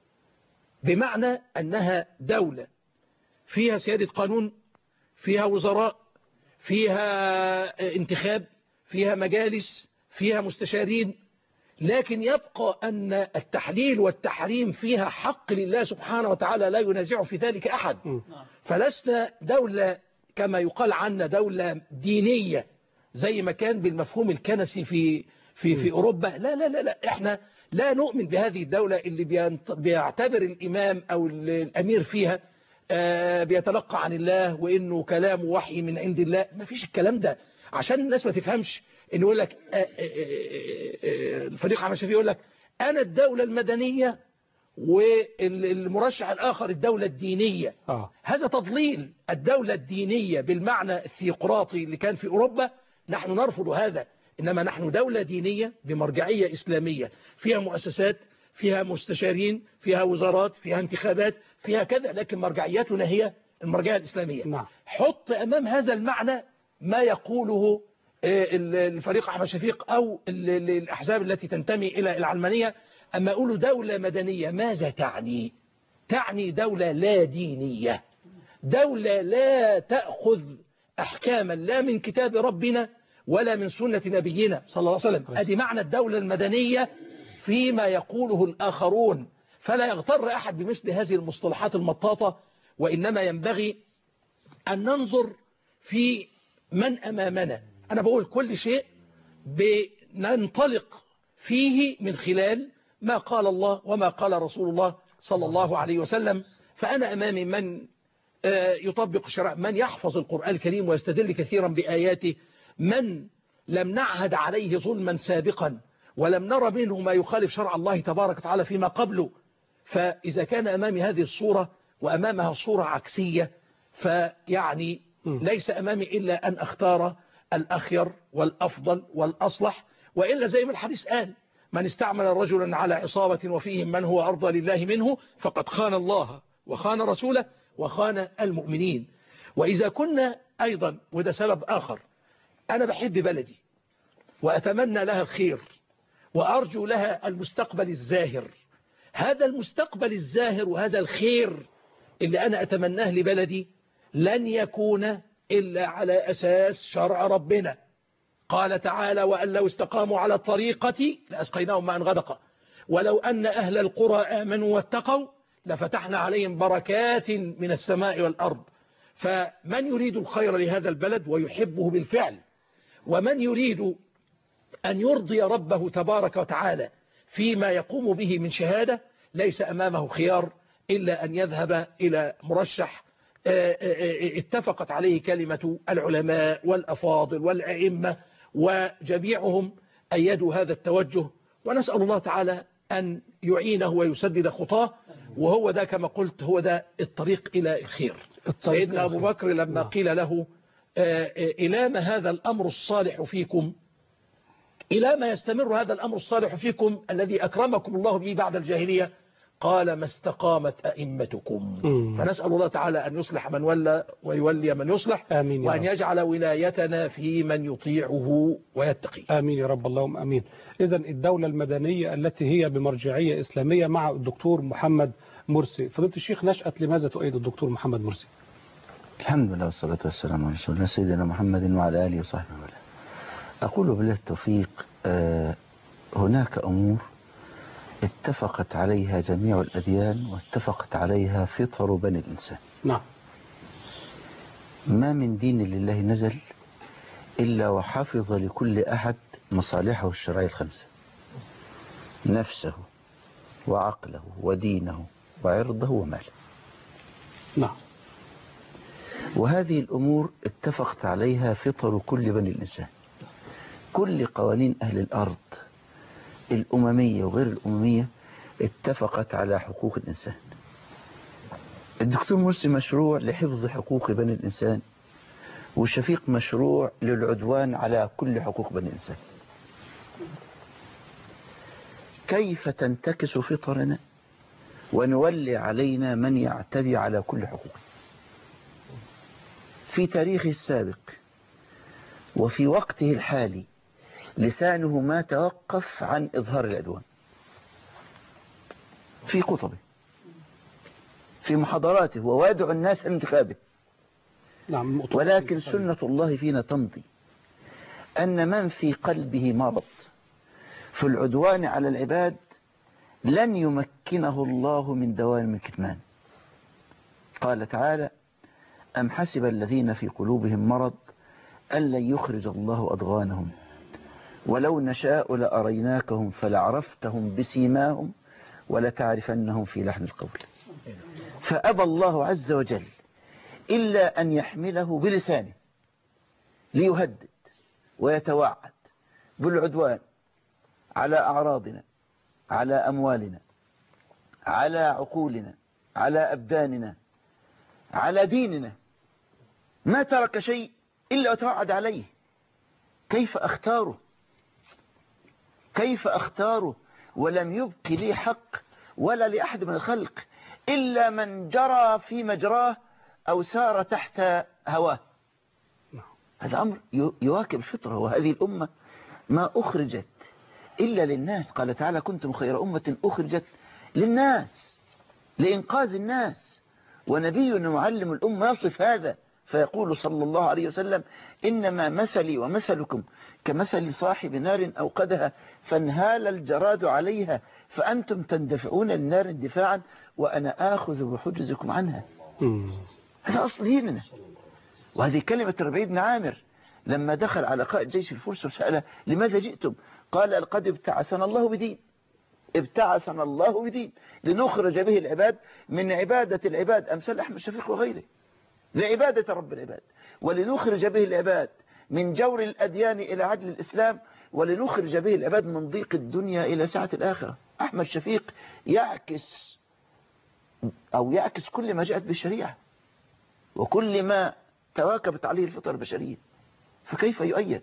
بمعنى أنها دولة فيها سيادة قانون، فيها وزراء، فيها انتخاب، فيها مجالس، فيها مستشارين، لكن يبقى أن التحليل والتحريم فيها حق لله سبحانه وتعالى لا ينازع في ذلك أحد. فلسنا دولة كما يقال عنا دولة دينية زي ما كان بالمفهوم الكنسي في في في أوروبا. لا لا لا لا احنا لا نؤمن بهذه الدولة اللي بيعتبر الإمام أو الأمير فيها بيتلقى عن الله وإنه كلام وحي من عند الله. ما فيش الكلام ده، عشان الناس ما تفهمش إنه يقول لك الفريق عمل شفيق يقول لك أنا الدولة المدنية والمرشح الآخر الدولة الدينية. آه. هذا تضليل. الدولة الدينية بالمعنى الثيوقراطي اللي كان في أوروبا نحن نرفض هذا، إنما نحن دولة دينية بمرجعية إسلامية فيها مؤسسات، فيها مستشارين، فيها وزارات، فيها انتخابات، فيها كذا، لكن مرجعياتنا هي المرجعية الإسلامية. نعم. حط أمام هذا المعنى ما يقوله الفريق أحمد شفيق أو الأحزاب التي تنتمي إلى العلمانية. أما أقول دولة مدنية ماذا تعني؟ تعني دولة لا دينية، دولة لا تأخذ أحكاما لا من كتاب ربنا ولا من سنة نبينا صلى الله عليه وسلم. أدي معنى الدولة المدنية فيما يقوله الآخرون. فلا يغتر أحد بمثل هذه المصطلحات المطاطة، وإنما ينبغي أن ننظر في من أمامنا. أنا بقول كل شيء بننطلق فيه من خلال ما قال الله وما قال رسول الله صلى الله عليه وسلم. فأنا أمامي من يطبق الشرع، من يحفظ القرآن الكريم ويستدل كثيرا بآياته، من لم نعهد عليه ظلما سابقا ولم نرى منه ما يخالف شرع الله تبارك وتعالى فيما قبله. فإذا كان أمامي هذه الصورة وأمامها صورة عكسية، فيعني ليس أمامي إلا أن أختار الأخير والأفضل والأصلح. وإلا زي ما الحديث قال من استعمل رجلا على عصابة وفيهم من هو أرضى لله منه فقد خان الله وخان رسوله وخان المؤمنين. وإذا كنا أيضا، وده سبب آخر، أنا بحب بلدي وأتمنى لها الخير وأرجو لها المستقبل الزاهر. هذا المستقبل الزاهر وهذا الخير اللي أنا أتمناه لبلدي لن يكون إلا على أساس شرع ربنا. قال تعالى: وأن لو استقاموا على الطريقة لأسقيناهم ماء غدقا ولو أن أهل القرى آمنوا واتقوا لفتحنا عليهم بركات من السماء والأرض. فمن يريد الخير لهذا البلد ويحبه بالفعل، ومن يريد أن يرضي ربه تبارك وتعالى فيما يقوم به من شهادة، ليس أمامه خيار إلا أن يذهب إلى مرشح اتفقت عليه كلمة العلماء والأفاضل والأئمة، وجميعهم أيدوا هذا التوجه. ونسأل الله تعالى أن يعينه ويسدد خطاه، وهو ده كما قلت هو ده الطريق إلى الخير. سيدنا أبو بكر لما قيل له إلى ما هذا الأمر الصالح فيكم، إلى ما يستمر هذا الأمر الصالح فيكم الذي أكرمكم الله به بعد الجاهلية، قال: ما استقامت أئمتكم. فنسأل الله تعالى أن يصلح من ولى ويولي من يصلح، آمين، وأن يجعل ولايتنا في من يطيعه ويتقي. آمين يا رب، اللهم آمين. إذن الدولة المدنية التي هي بمرجعية إسلامية مع الدكتور محمد مرسي. فضيلة الشيخ نشأت، لماذا تؤيد الدكتور محمد مرسي؟ الحمد لله والصلاة والسلام على رسول الله سيدنا محمد وعلى آله وصحبه وسلم. أقول بالله التوفيق، هناك أمور اتفقت عليها جميع الأديان واتفقت عليها فطر بني الإنسان. نعم. ما من دين لله نزل إلا وحافظ لكل أحد مصالحه الشرعية الخمسة: نفسه وعقله ودينه وعرضه وماله. نعم. وهذه الأمور اتفقت عليها فطر كل بني الإنسان. كل قوانين أهل الأرض الأممية وغير الأممية اتفقت على حقوق الإنسان. الدكتور مرسي مشروع لحفظ حقوق بني الإنسان، وشفيق مشروع للعدوان على كل حقوق بني الإنسان. كيف تنتكس فطرنا ونولي علينا من يعتدي على كل حقوقنا؟ في تاريخه السابق وفي وقته الحالي لسانه ما توقف عن إظهار العدوان، في خطبه، في محاضراته، ووادع الناس انتخابه. نعم. ولكن سنة الله فينا تمضي أن من في قلبه مرض في العدوان على العباد لن يمكنه الله من دوام الكتمان. قال تعالى: أم حسب الذين في قلوبهم مرض أن لن يخرج الله أضغانهم ولو نشاء لأريناكهم فلعرفتهم بسيماهم ولتعرفنهم في لحن القول. فأبى الله عز وجل إلا أن يحمله بلسانه ليهدد ويتوعد بالعدوان على أعراضنا، على أموالنا، على عقولنا، على أبداننا، على ديننا. ما ترك شيء إلا وتوعد عليه. كيف أختاره؟ كيف أختاره ولم يبق لي حق ولا لأحد من الخلق إلا من جرى في مجراه أو سار تحت هواه. هذا أمر يواكب الفطرة. وهذه الأمة ما أخرجت إلا للناس. قال تعالى: كنتم خير أمة أخرجت للناس لإنقاذ الناس. ونبينا معلم الأمة يصف هذا فيقول صلى الله عليه وسلم: إنما مثلي ومثلكم كمثل صاحب نار أوقدها فانهال الجراد عليها فأنتم تندفعون النار اندفاعا وأنا آخذ بحجزكم عنها. هذا أصل ديننا. وهذه كلمة ربيع بن عامر لما دخل على قائد جيش الفرس وسأله: لماذا جئتم؟ قال: لقد ابتعثنا الله بدين. ابتعثنا الله بدين لنخرج به العباد من عبادة العباد أمثال أحمد شفيق وغيره لعبادة رب العباد، ولنخرج به العباد من جور الأديان إلى عدل الإسلام، ولنخرج به العباد من ضيق الدنيا إلى سعة الآخرة. أحمد شفيق يعكس أو يعكس كل ما جاءت بالشريعة وكل ما تواكبت عليه الفطرة البشرية. فكيف يؤيد؟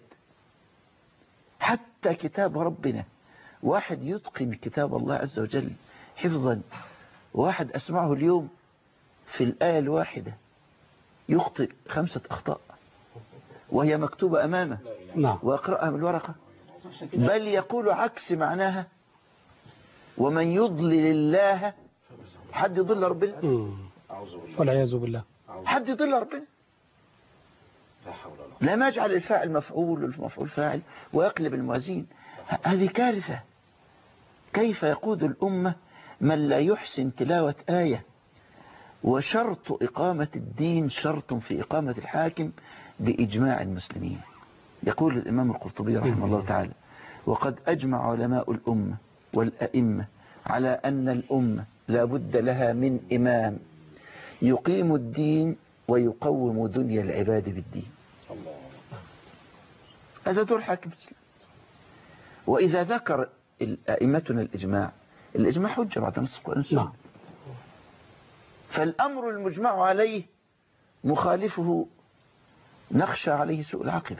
حتى كتاب ربنا، واحد يتقن كتاب الله عز وجل حفظا، واحد أسمعه اليوم في الآية الواحدة يخطئ خمسة أخطاء وهي مكتوبة أمامه نعم. ويقرأها من الورقة، بل يقول عكس معناها. ومن يضلل الله، حد يضل ربنا؟ والعياذ بالله. حد يضل ربنا؟ لا يجعل الفاعل مفعول والمفعول فاعل ويقلب الموازين. هذه كارثة. كيف يقود الأمة من لا يحسن تلاوة آية؟ وشرط إقامة الدين شرط في إقامة الحاكم بإجماع المسلمين. يقول الإمام القرطبي رحمه الله تعالى: وقد أجمع علماء الأمة والأئمة على أن الأمة لا بد لها من إمام يقيم الدين ويقوم دنيا العباد بالدين. هذا دور حاكم الإسلام. وإذا ذكر أئمتنا الإجماع، الإجماع حجة بعد نص القرآن والسنة. فالأمر المجمع عليه مخالفه نخشى عليه سوء العاقبة.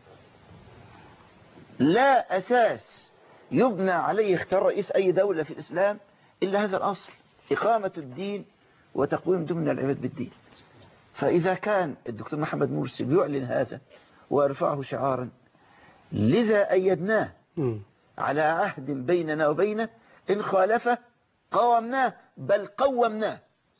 لا أساس يبنى عليه اختار رئيس أي دولة في الإسلام إلا هذا الأصل: إقامة الدين وتقويم دنيا العباد بالدين. فإذا كان الدكتور محمد مرسي بيعلن هذا ويرفعه شعارا، لذا أيدناه على عهد بيننا وبينه، إن خالفه قاومناه بل قومناه.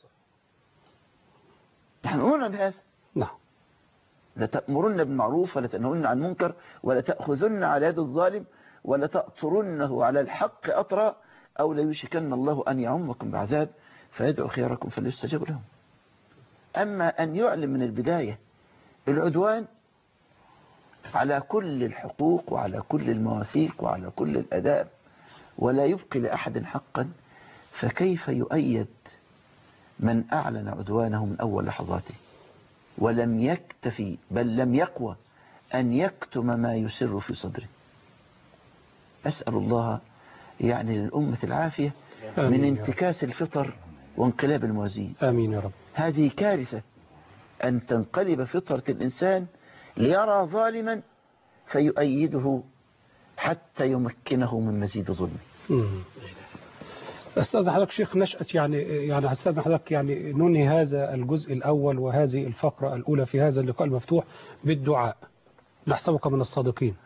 نحن أمرنا بهذا. نعم. لا تأمرن بالمعروف ولا تنهون عن منكر ولا تأخذن على يد الظالم ولا تأطرنه على الحق أطرا أو لا يشكن الله أن يعمكم بعذاب فيدعو خياركم فليستجاب لهم. أما أن يعلم من البداية العدوان على كل الحقوق وعلى كل المواثيق وعلى كل الأداب ولا يبقي لأحد حقا، فكيف يؤيد من أعلن عدوانه من أول لحظاته ولم يكتفي بل لم يقوى أن يكتم ما يسر في صدره؟ أسأل الله يعني للأمة العافية من انتكاس الفطر وانقلاب الموازين. آمين يا رب. هذه كارثة أن تنقلب فطرة الإنسان ليرى ظالما فيؤيده حتى يمكنه من مزيد ظلمه. أستاذ حضرتك شيخ نشأت يعني يعني أستاذ حضرتك يعني ننهي هذا الجزء الأول وهذه الفقرة الأولى في هذا اللقاء المفتوح بالدعاء. نحسبك من الصادقين.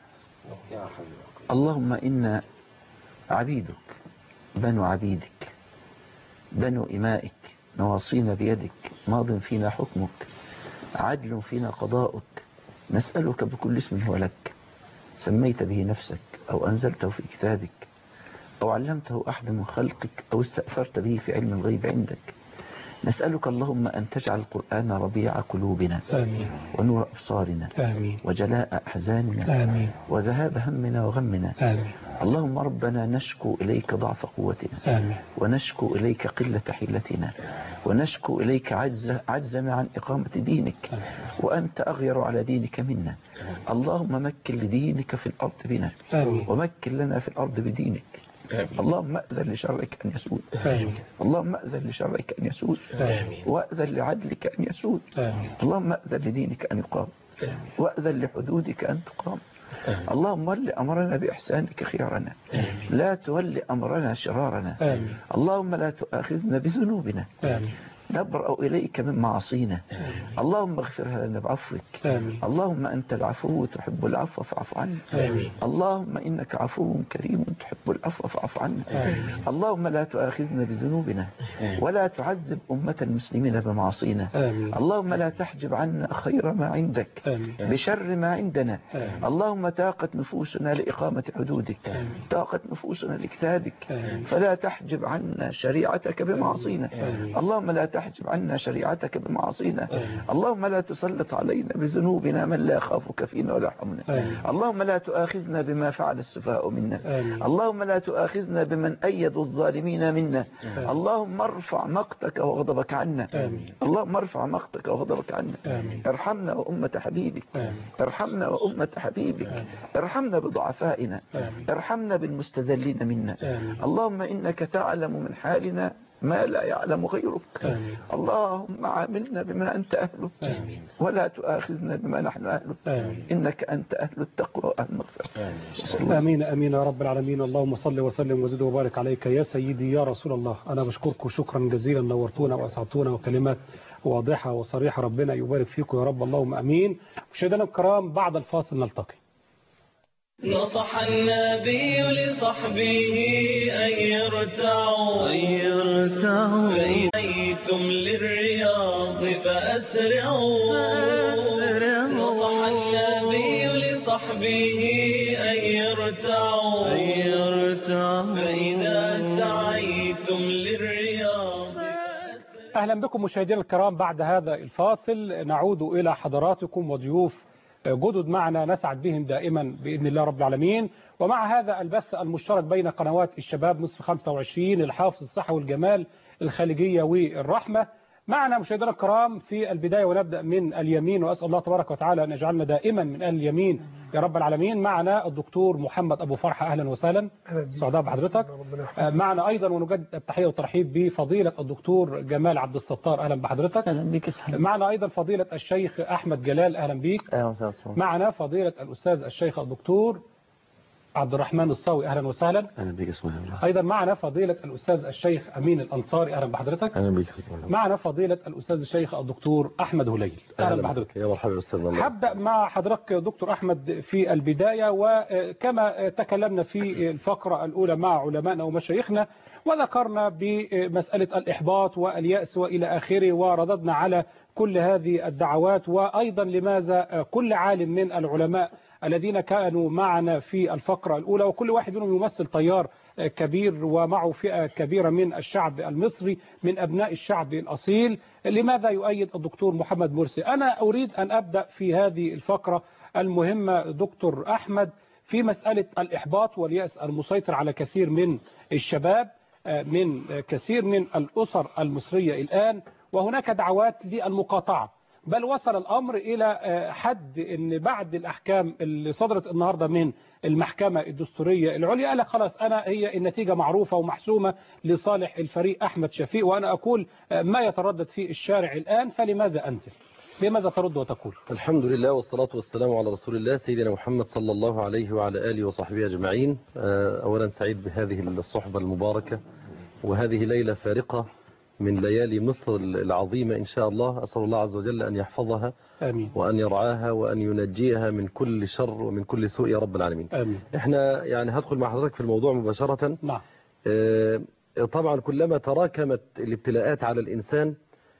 اللهم إنا عبيدك بنو عبيدك بنو إمائك نواصينا بيدك ماض فينا حكمك عدل فينا قضاؤك نسألك بكل اسم هو لك سميت به نفسك أو أنزلته في كتابك أو علمته أحد من خلقك أو استأثرت به في علم الغيب عندك. نسألك اللهم أن تجعل القرآن ربيع قلوبنا آمين. ونور أبصارنا آمين. وجلاء أحزاننا آمين. وذهاب همنا وغمنا آمين. اللهم ربنا نشكو إليك ضعف قوتنا آمين. ونشكو إليك قلة حيلتنا ونشكو إليك عجز عجزنا عن إقامة دينك آمين. وأنت أغير على دينك منا. اللهم مكن لدينك في الأرض بنا آمين. ومكن لنا في الأرض بدينك. آمين. اللهم أذن لشرك أن يسود. آمين. اللهم أذن لشرك أن يسود. آمين. وأذن لعدلك أن يسود. آمين. اللهم أذن لدينك أن يقام. آمين. وأذن لحدودك أن تقام. آمين. اللهم ول أمرنا بإحسانك خيارنا. آمين. لا تول أمرنا شرارنا. آمين. اللهم لا تؤاخذنا بذنوبنا. آمين. نبرأ إليك من معاصينا. اللهم اغفرها لنا بعفوك. آمين. اللهم أنت العفو تحب العفو فاعف عنا. آمين. اللهم إنك عفو كريم تحب العفو فاعف عنا. آمين. اللهم لا تؤاخذنا بذنوبنا ولا تعذب أمة المسلمين بمعاصينا. آمين. اللهم لا تحجب عنا خير ما عندك آمين. بشر ما عندنا. آمين. اللهم تاقت نفوسنا لإقامة حدودك. آمين. تاقت نفوسنا لكتابك. آمين. فلا تحجب عنا شريعتك بمعاصينا. آمين. اللهم لا تحجب عنا شريعتك بمعاصينا. آمين. اللهم لا تسلط علينا بذنوبنا من لا يخافك فينا ولا يرحمنا. اللهم لا تؤاخذنا بما فعل السفهاء منا. آمين. اللهم لا تؤاخذنا بمن أيدوا الظالمين منا. آمين. اللهم ارفع مقتك وغضبك عنا. آمين. اللهم ارفع مقتك وغضبك عنا. آمين. ارحمنا وأمة حبيبك. آمين. ارحمنا وأمة حبيبك. آمين. ارحمنا بضعفائنا. آمين. ارحمنا بالمستذلين منا. آمين. اللهم إنك تعلم من حالنا ما لا يعلم غيرك. آمين. اللهم عاملنا بما أنت أهله. آمين. ولا تؤاخذنا بما نحن أهله. آمين. إنك أنت أهل التقوى وأهل المغفرة. آمين. آمين آمين يا رب العالمين. اللهم صل وسلم وزد وبارك عليك يا سيدي يا رسول الله. أنا بشكركم شكرا جزيلا، نورتونا وأسعدتونا، وكلمات واضحة وصريحة. ربنا يبارك فيكم يا رب، اللهم أمين. مشاهدينا الكرام، بعد الفاصل نلتقي. نصح النبي لصحبه أن يرتعوا فإن أتيتم للرياض فأسرعوا. نصح النبي لصحبه أن يرتعوا فإذا سعيتم للرياض. أهلا بكم مشاهدينا الكرام. بعد هذا الفاصل نعود إلى حضراتكم وضيوف جدد معنا نسعد بهم دائما بإذن الله رب العالمين. ومع هذا البث المشترك بين قنوات الشباب نصف خمسة وعشرين، الحافظ، الصحة والجمال، الخليجية والرحمة. معنا مشاهدينا الكرام في البداية، ونبدأ من اليمين، وأسأل الله تبارك وتعالى أن يجعلنا دائما من أهل اليمين يا رب العالمين. معنا الدكتور محمد أبو فرحة، أهلا وسهلا، سعداء بحضرتك. معنا أيضا ونجدد التحية والترحيب بفضيلة الدكتور جمال عبد الستار، أهلا بحضرتك. أهلا بك. معنا أيضا فضيلة الشيخ أحمد جلال، أهلا بك. أهلا وسهلا. معنا فضيلة الأستاذ الشيخ الدكتور عبد الرحمن الصاوي، أهلا وسهلا. أهلا بك. اسمه الله. أيضا معنا فضيلة الأستاذ الشيخ أمين الأنصاري، أهلا بحضرتك. أهلا بك. اسمه الله. معنا فضيلة الأستاذ الشيخ الدكتور أحمد هليل، أهلا, أهلا بحضرتك. يا مرحبا أستاذ الله. هبدأ مع حضرتك دكتور أحمد في البداية، وكما تكلمنا في الفقرة الأولى مع علمائنا ومشايخنا، وذكرنا بمسألة الإحباط واليأس وإلى آخره، ورددنا على كل هذه الدعوات، وأيضا لماذا كل عالم من العلماء الذين كانوا معنا في الفقرة الأولى، وكل واحد منهم يمثل تيار كبير ومعه فئة كبيرة من الشعب المصري، من أبناء الشعب الأصيل، لماذا يؤيد الدكتور محمد مرسي؟ أنا أريد أن أبدأ في هذه الفقرة المهمة دكتور أحمد في مسألة الإحباط واليأس المسيطر على كثير من الشباب، من كثير من الأسر المصرية الآن، وهناك دعوات للمقاطعة، بل وصل الأمر إلى حد أن بعد الأحكام اللي صدرت النهاردة من المحكمة الدستورية العليا قال خلاص أنا هي النتيجة معروفة ومحسومة لصالح الفريق أحمد شفيق، وأنا أقول ما يتردد في الشارع الآن، فلماذا أنزل؟ لماذا ترد وتقول؟ الحمد لله والصلاة والسلام على رسول الله سيدنا محمد صلى الله عليه وعلى آله وصحبه أجمعين. أولا سعيد بهذه الصحبة المباركة وهذه ليلة فارقة من ليالي مصر العظيمة إن شاء الله. أسأل الله عز وجل أن يحفظها آمين. وأن يرعاها وأن ينجيها من كل شر ومن كل سوء يا رب العالمين آمين. إحنا يعني هدخل مع حضرتك في الموضوع مباشرة. نعم. آه طبعا كلما تراكمت الابتلاءات على الإنسان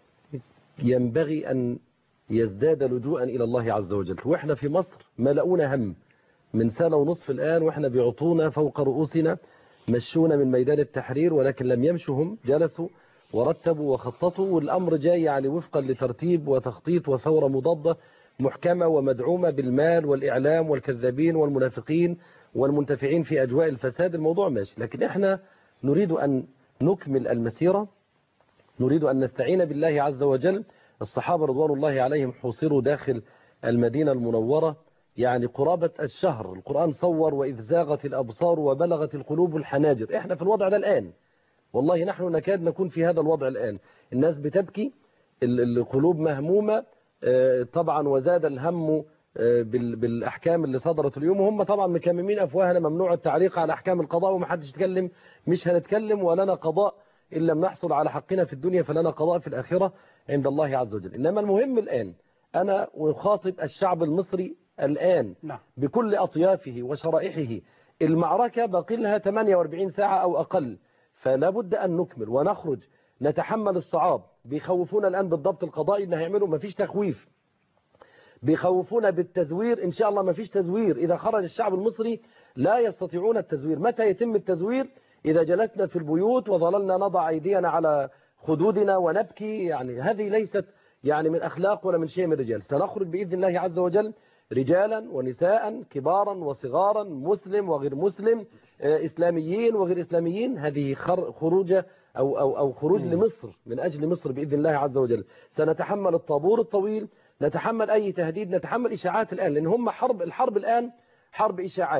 ينبغي أن يزداد لجوءا إلى الله عز وجل. وإحنا في مصر ملؤونا هم من سنة ونصف الآن، وإحنا بيعطونا فوق رؤوسنا، مشونا من ميدان التحرير، ولكن لم يمشوا هم، جلسوا ورتبوا وخططوا، والأمر جاي يعني وفقا لترتيب وتخطيط وثورة مضادة محكمة ومدعومة بالمال والإعلام والكذابين والمنافقين والمنتفعين في أجواء الفساد. الموضوع ماشي، لكن إحنا نريد أن نكمل المسيرة، نريد أن نستعين بالله عز وجل. الصحابة رضوان الله عليهم حوصروا داخل المدينة المنورة يعني قرابة الشهر، القرآن صور وإذ زاغت الأبصار وبلغت القلوب الحناجر. إحنا في الوضع ده الآن، والله نحن نكاد نكون في هذا الوضع الآن. الناس بتبكي، القلوب مهمومة طبعا، وزاد الهم بالأحكام اللي صدرت اليوم، وهم طبعا مكممين أفواهنا، ممنوع التعليق على أحكام القضاء ومحدش يتكلم، مش هنتكلم، ولنا قضاء إن لم نحصل على حقنا في الدنيا فلنا قضاء في الآخرة عند الله عز وجل. إنما المهم الآن أنا أخاطب الشعب المصري الآن بكل أطيافه وشرائحه. المعركة باقي لها ثمانية وأربعين ساعة أو أقل، فلا بد أن نكمل ونخرج نتحمل الصعاب. بيخوفونا الآن بالضبط القضائي إن هيعملوا، ما فيش تخويف. بيخوفونا بالتزوير، إن شاء الله ما فيش تزوير. إذا خرج الشعب المصري لا يستطيعون التزوير. متى يتم التزوير؟ إذا جلسنا في البيوت وظللنا نضع أيدينا على خدودنا ونبكي. يعني هذه ليست يعني من أخلاق ولا من شيء من الرجال. سنخرج بإذن الله عز وجل رجالا ونساء، كبارا وصغارا، مسلم وغير مسلم، إسلاميين وغير إسلاميين. هذه خروجة أو, أو, أو خروج لمصر من أجل مصر بإذن الله عز وجل. سنتحمل الطابور الطويل، نتحمل أي تهديد، نتحمل إشاعات الآن، لأن هم حرب الحرب الآن حرب إشاعات.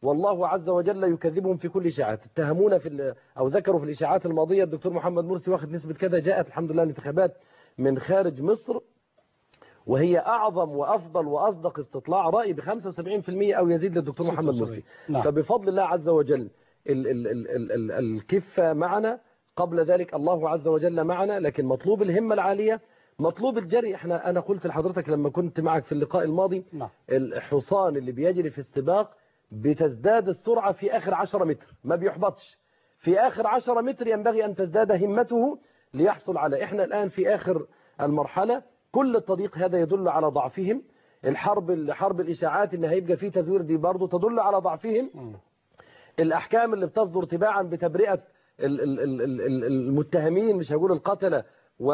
والله عز وجل يكذبهم في كل إشاعات. اتهمونا في أو ذكروا في الإشاعات الماضية الدكتور محمد مرسي واخد نسبة كذا، جاءت الحمد لله الانتخابات من خارج مصر وهي أعظم وأفضل وأصدق استطلاع رأي ب خمسة وسبعين بالمئة أو يزيد للدكتور محمد مرسي. نعم. فبفضل الله عز وجل ال ال ال ال ال الكفة معنا، قبل ذلك الله عز وجل معنا، لكن مطلوب الهمة العالية، مطلوب الجري. احنا أنا قلت لحضرتك لما كنت معك في اللقاء الماضي، نعم. الحصان اللي بيجري في السباق بتزداد السرعة في آخر عشرة متر، ما بيحبطش في آخر عشرة متر، ينبغي أن تزداد همته ليحصل على. احنا الآن في آخر المرحلة، كل الطريق هذا يدل على ضعفهم. الحرب حرب الإشاعات اللي هيبقى فيه تزوير دي برضه تدل على ضعفهم. م. الأحكام اللي بتصدر تباعا بتبرئة المتهمين، مش هقول القتلة،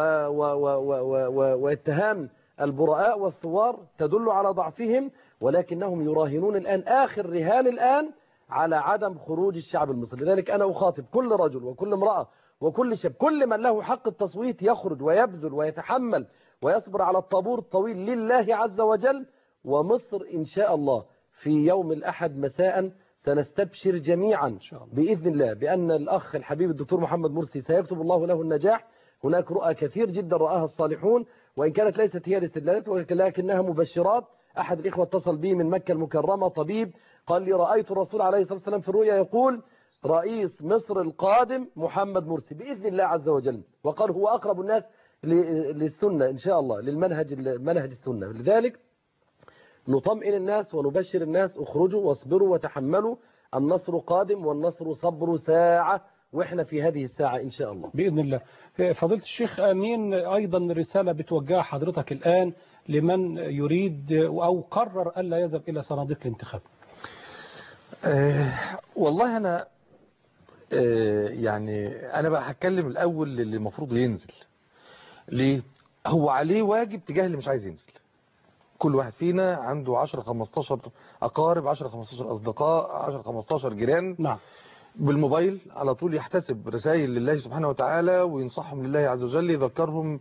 واتهام البراء والثوار تدل على ضعفهم، ولكنهم يراهنون الآن آخر رهان الآن على عدم خروج الشعب المصري. لذلك أنا أخاطب كل رجل وكل امرأة وكل شاب، كل من له حق التصويت يخرج ويبذل ويتحمل ويصبر على الطابور الطويل لله عز وجل. ومصر إن شاء الله في يوم الأحد مساء سنستبشر جميعا بإذن الله بأن الأخ الحبيب الدكتور محمد مرسي سيكتب الله له النجاح. هناك رؤى كثير جدا رآها الصالحون، وإن كانت ليست هي الاستدلالات ولكنها مبشرات. أحد الإخوة اتصل بي من مكة المكرمة، طبيب، قال لي رأيت الرسول عليه الصلاة والسلام في الرؤيا يقول رئيس مصر القادم محمد مرسي بإذن الله عز وجل، وقال هو أقرب الناس للسنة إن شاء الله، للمنهج منهج السنة. لذلك نطمئن الناس ونبشر الناس، اخرجوا واصبروا وتحملوا، النصر قادم والنصر صبر ساعة، وإحنا في هذه الساعة إن شاء الله بإذن الله. فضيلة الشيخ أمين، أيضا رسالة بتوجهها حضرتك الآن لمن يريد أو قرر ألا يذهب إلى صناديق الانتخاب. أه والله أنا أه يعني أنا بقى هتكلم الأول للي المفروض ينزل. ليه؟ هو عليه واجب تجاه اللي مش عايز ينزل. كل واحد فينا عنده عشرة خمستاشر أقارب، عشرة خمستاشر أصدقاء، عشرة خمستاشر جيران. نعم. بالموبايل على طول يحتسب رسائل لله سبحانه وتعالى وينصحهم لله عز وجل، يذكرهم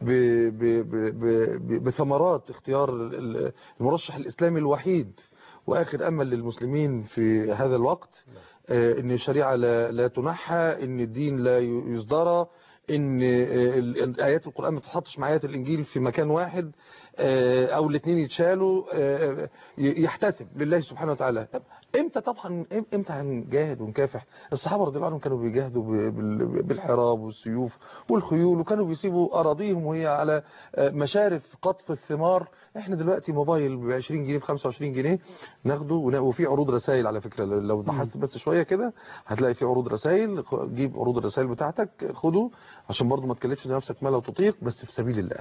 بثمرات اختيار المرشح الإسلامي الوحيد وآخر أمل للمسلمين في هذا الوقت، إن الشريعة لا, لا تنحى، إن الدين لا يصدر، إن آيات القرآن ما تتحطش مع آيات الإنجيل في مكان واحد أو الاثنين يتشالوا، يحتسب لله سبحانه وتعالى. امتى طبعا امتى هنجاهد ونكافح؟ الصحابة رضي الله عنهم كانوا بيجاهدوا بالحراب والسيوف والخيول، وكانوا بيسيبوا أراضيهم وهي على مشارف قطف الثمار. احنا دلوقتي موبايل ب عشرين جنيه ب خمسة وعشرين جنيه ناخده، وفي عروض رسائل على فكرة، لو بحثت بس شوية كده هتلاقي في عروض رسائل، جيب عروض الرسائل بتاعتك خده عشان برضو ما تكلفش نفسك ما لا تطيق، بس في سبيل الله.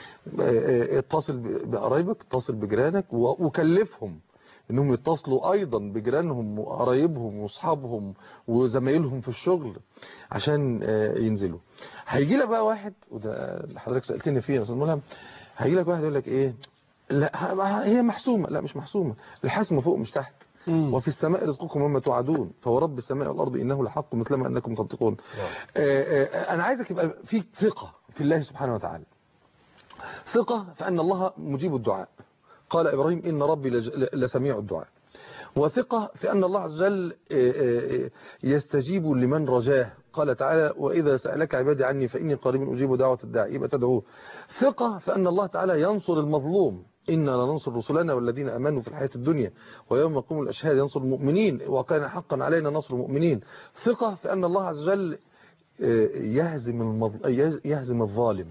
اتصل بقرايبك، اتصل بجيرانك، وكلفهم انهم يتصلوا ايضا بجيرانهم وقرايبهم واصحابهم وزمايلهم في الشغل عشان ينزلوا. هيجي لك بقى واحد، وده اللي حضرتك سألتني فيه يا استاذ ملهم، هيجي لك واحد يقول لك ايه، لا هي محسومة. لا مش محسومة، الحسم فوق مش تحت. مم. وفي السماء رزقكم وما توعدون، فورب السماء والارض انه لحق مثل ما انكم تنطقون. انا عايزك يبقى فيك ثقة في الله سبحانه وتعالى، ثقة فان الله مجيب الدعاء، قال إبراهيم إن ربي لسميع الدعاء، وثقة في أن الله عز وجل يستجيب لمن رجاه، قال تعالى وإذا سألك عبادي عني فإني قريب أجيب دعوة الداعي، يبقى تدعوه. ثقة في أن الله تعالى ينصر المظلوم، إنا لننصر رسلنا والذين أمنوا في الحياة الدنيا ويوم يقوم الأشهاد ينصر المؤمنين وكان حقا علينا نصر المؤمنين. ثقة في أن الله عز وجل يهزم يهزم الظالم.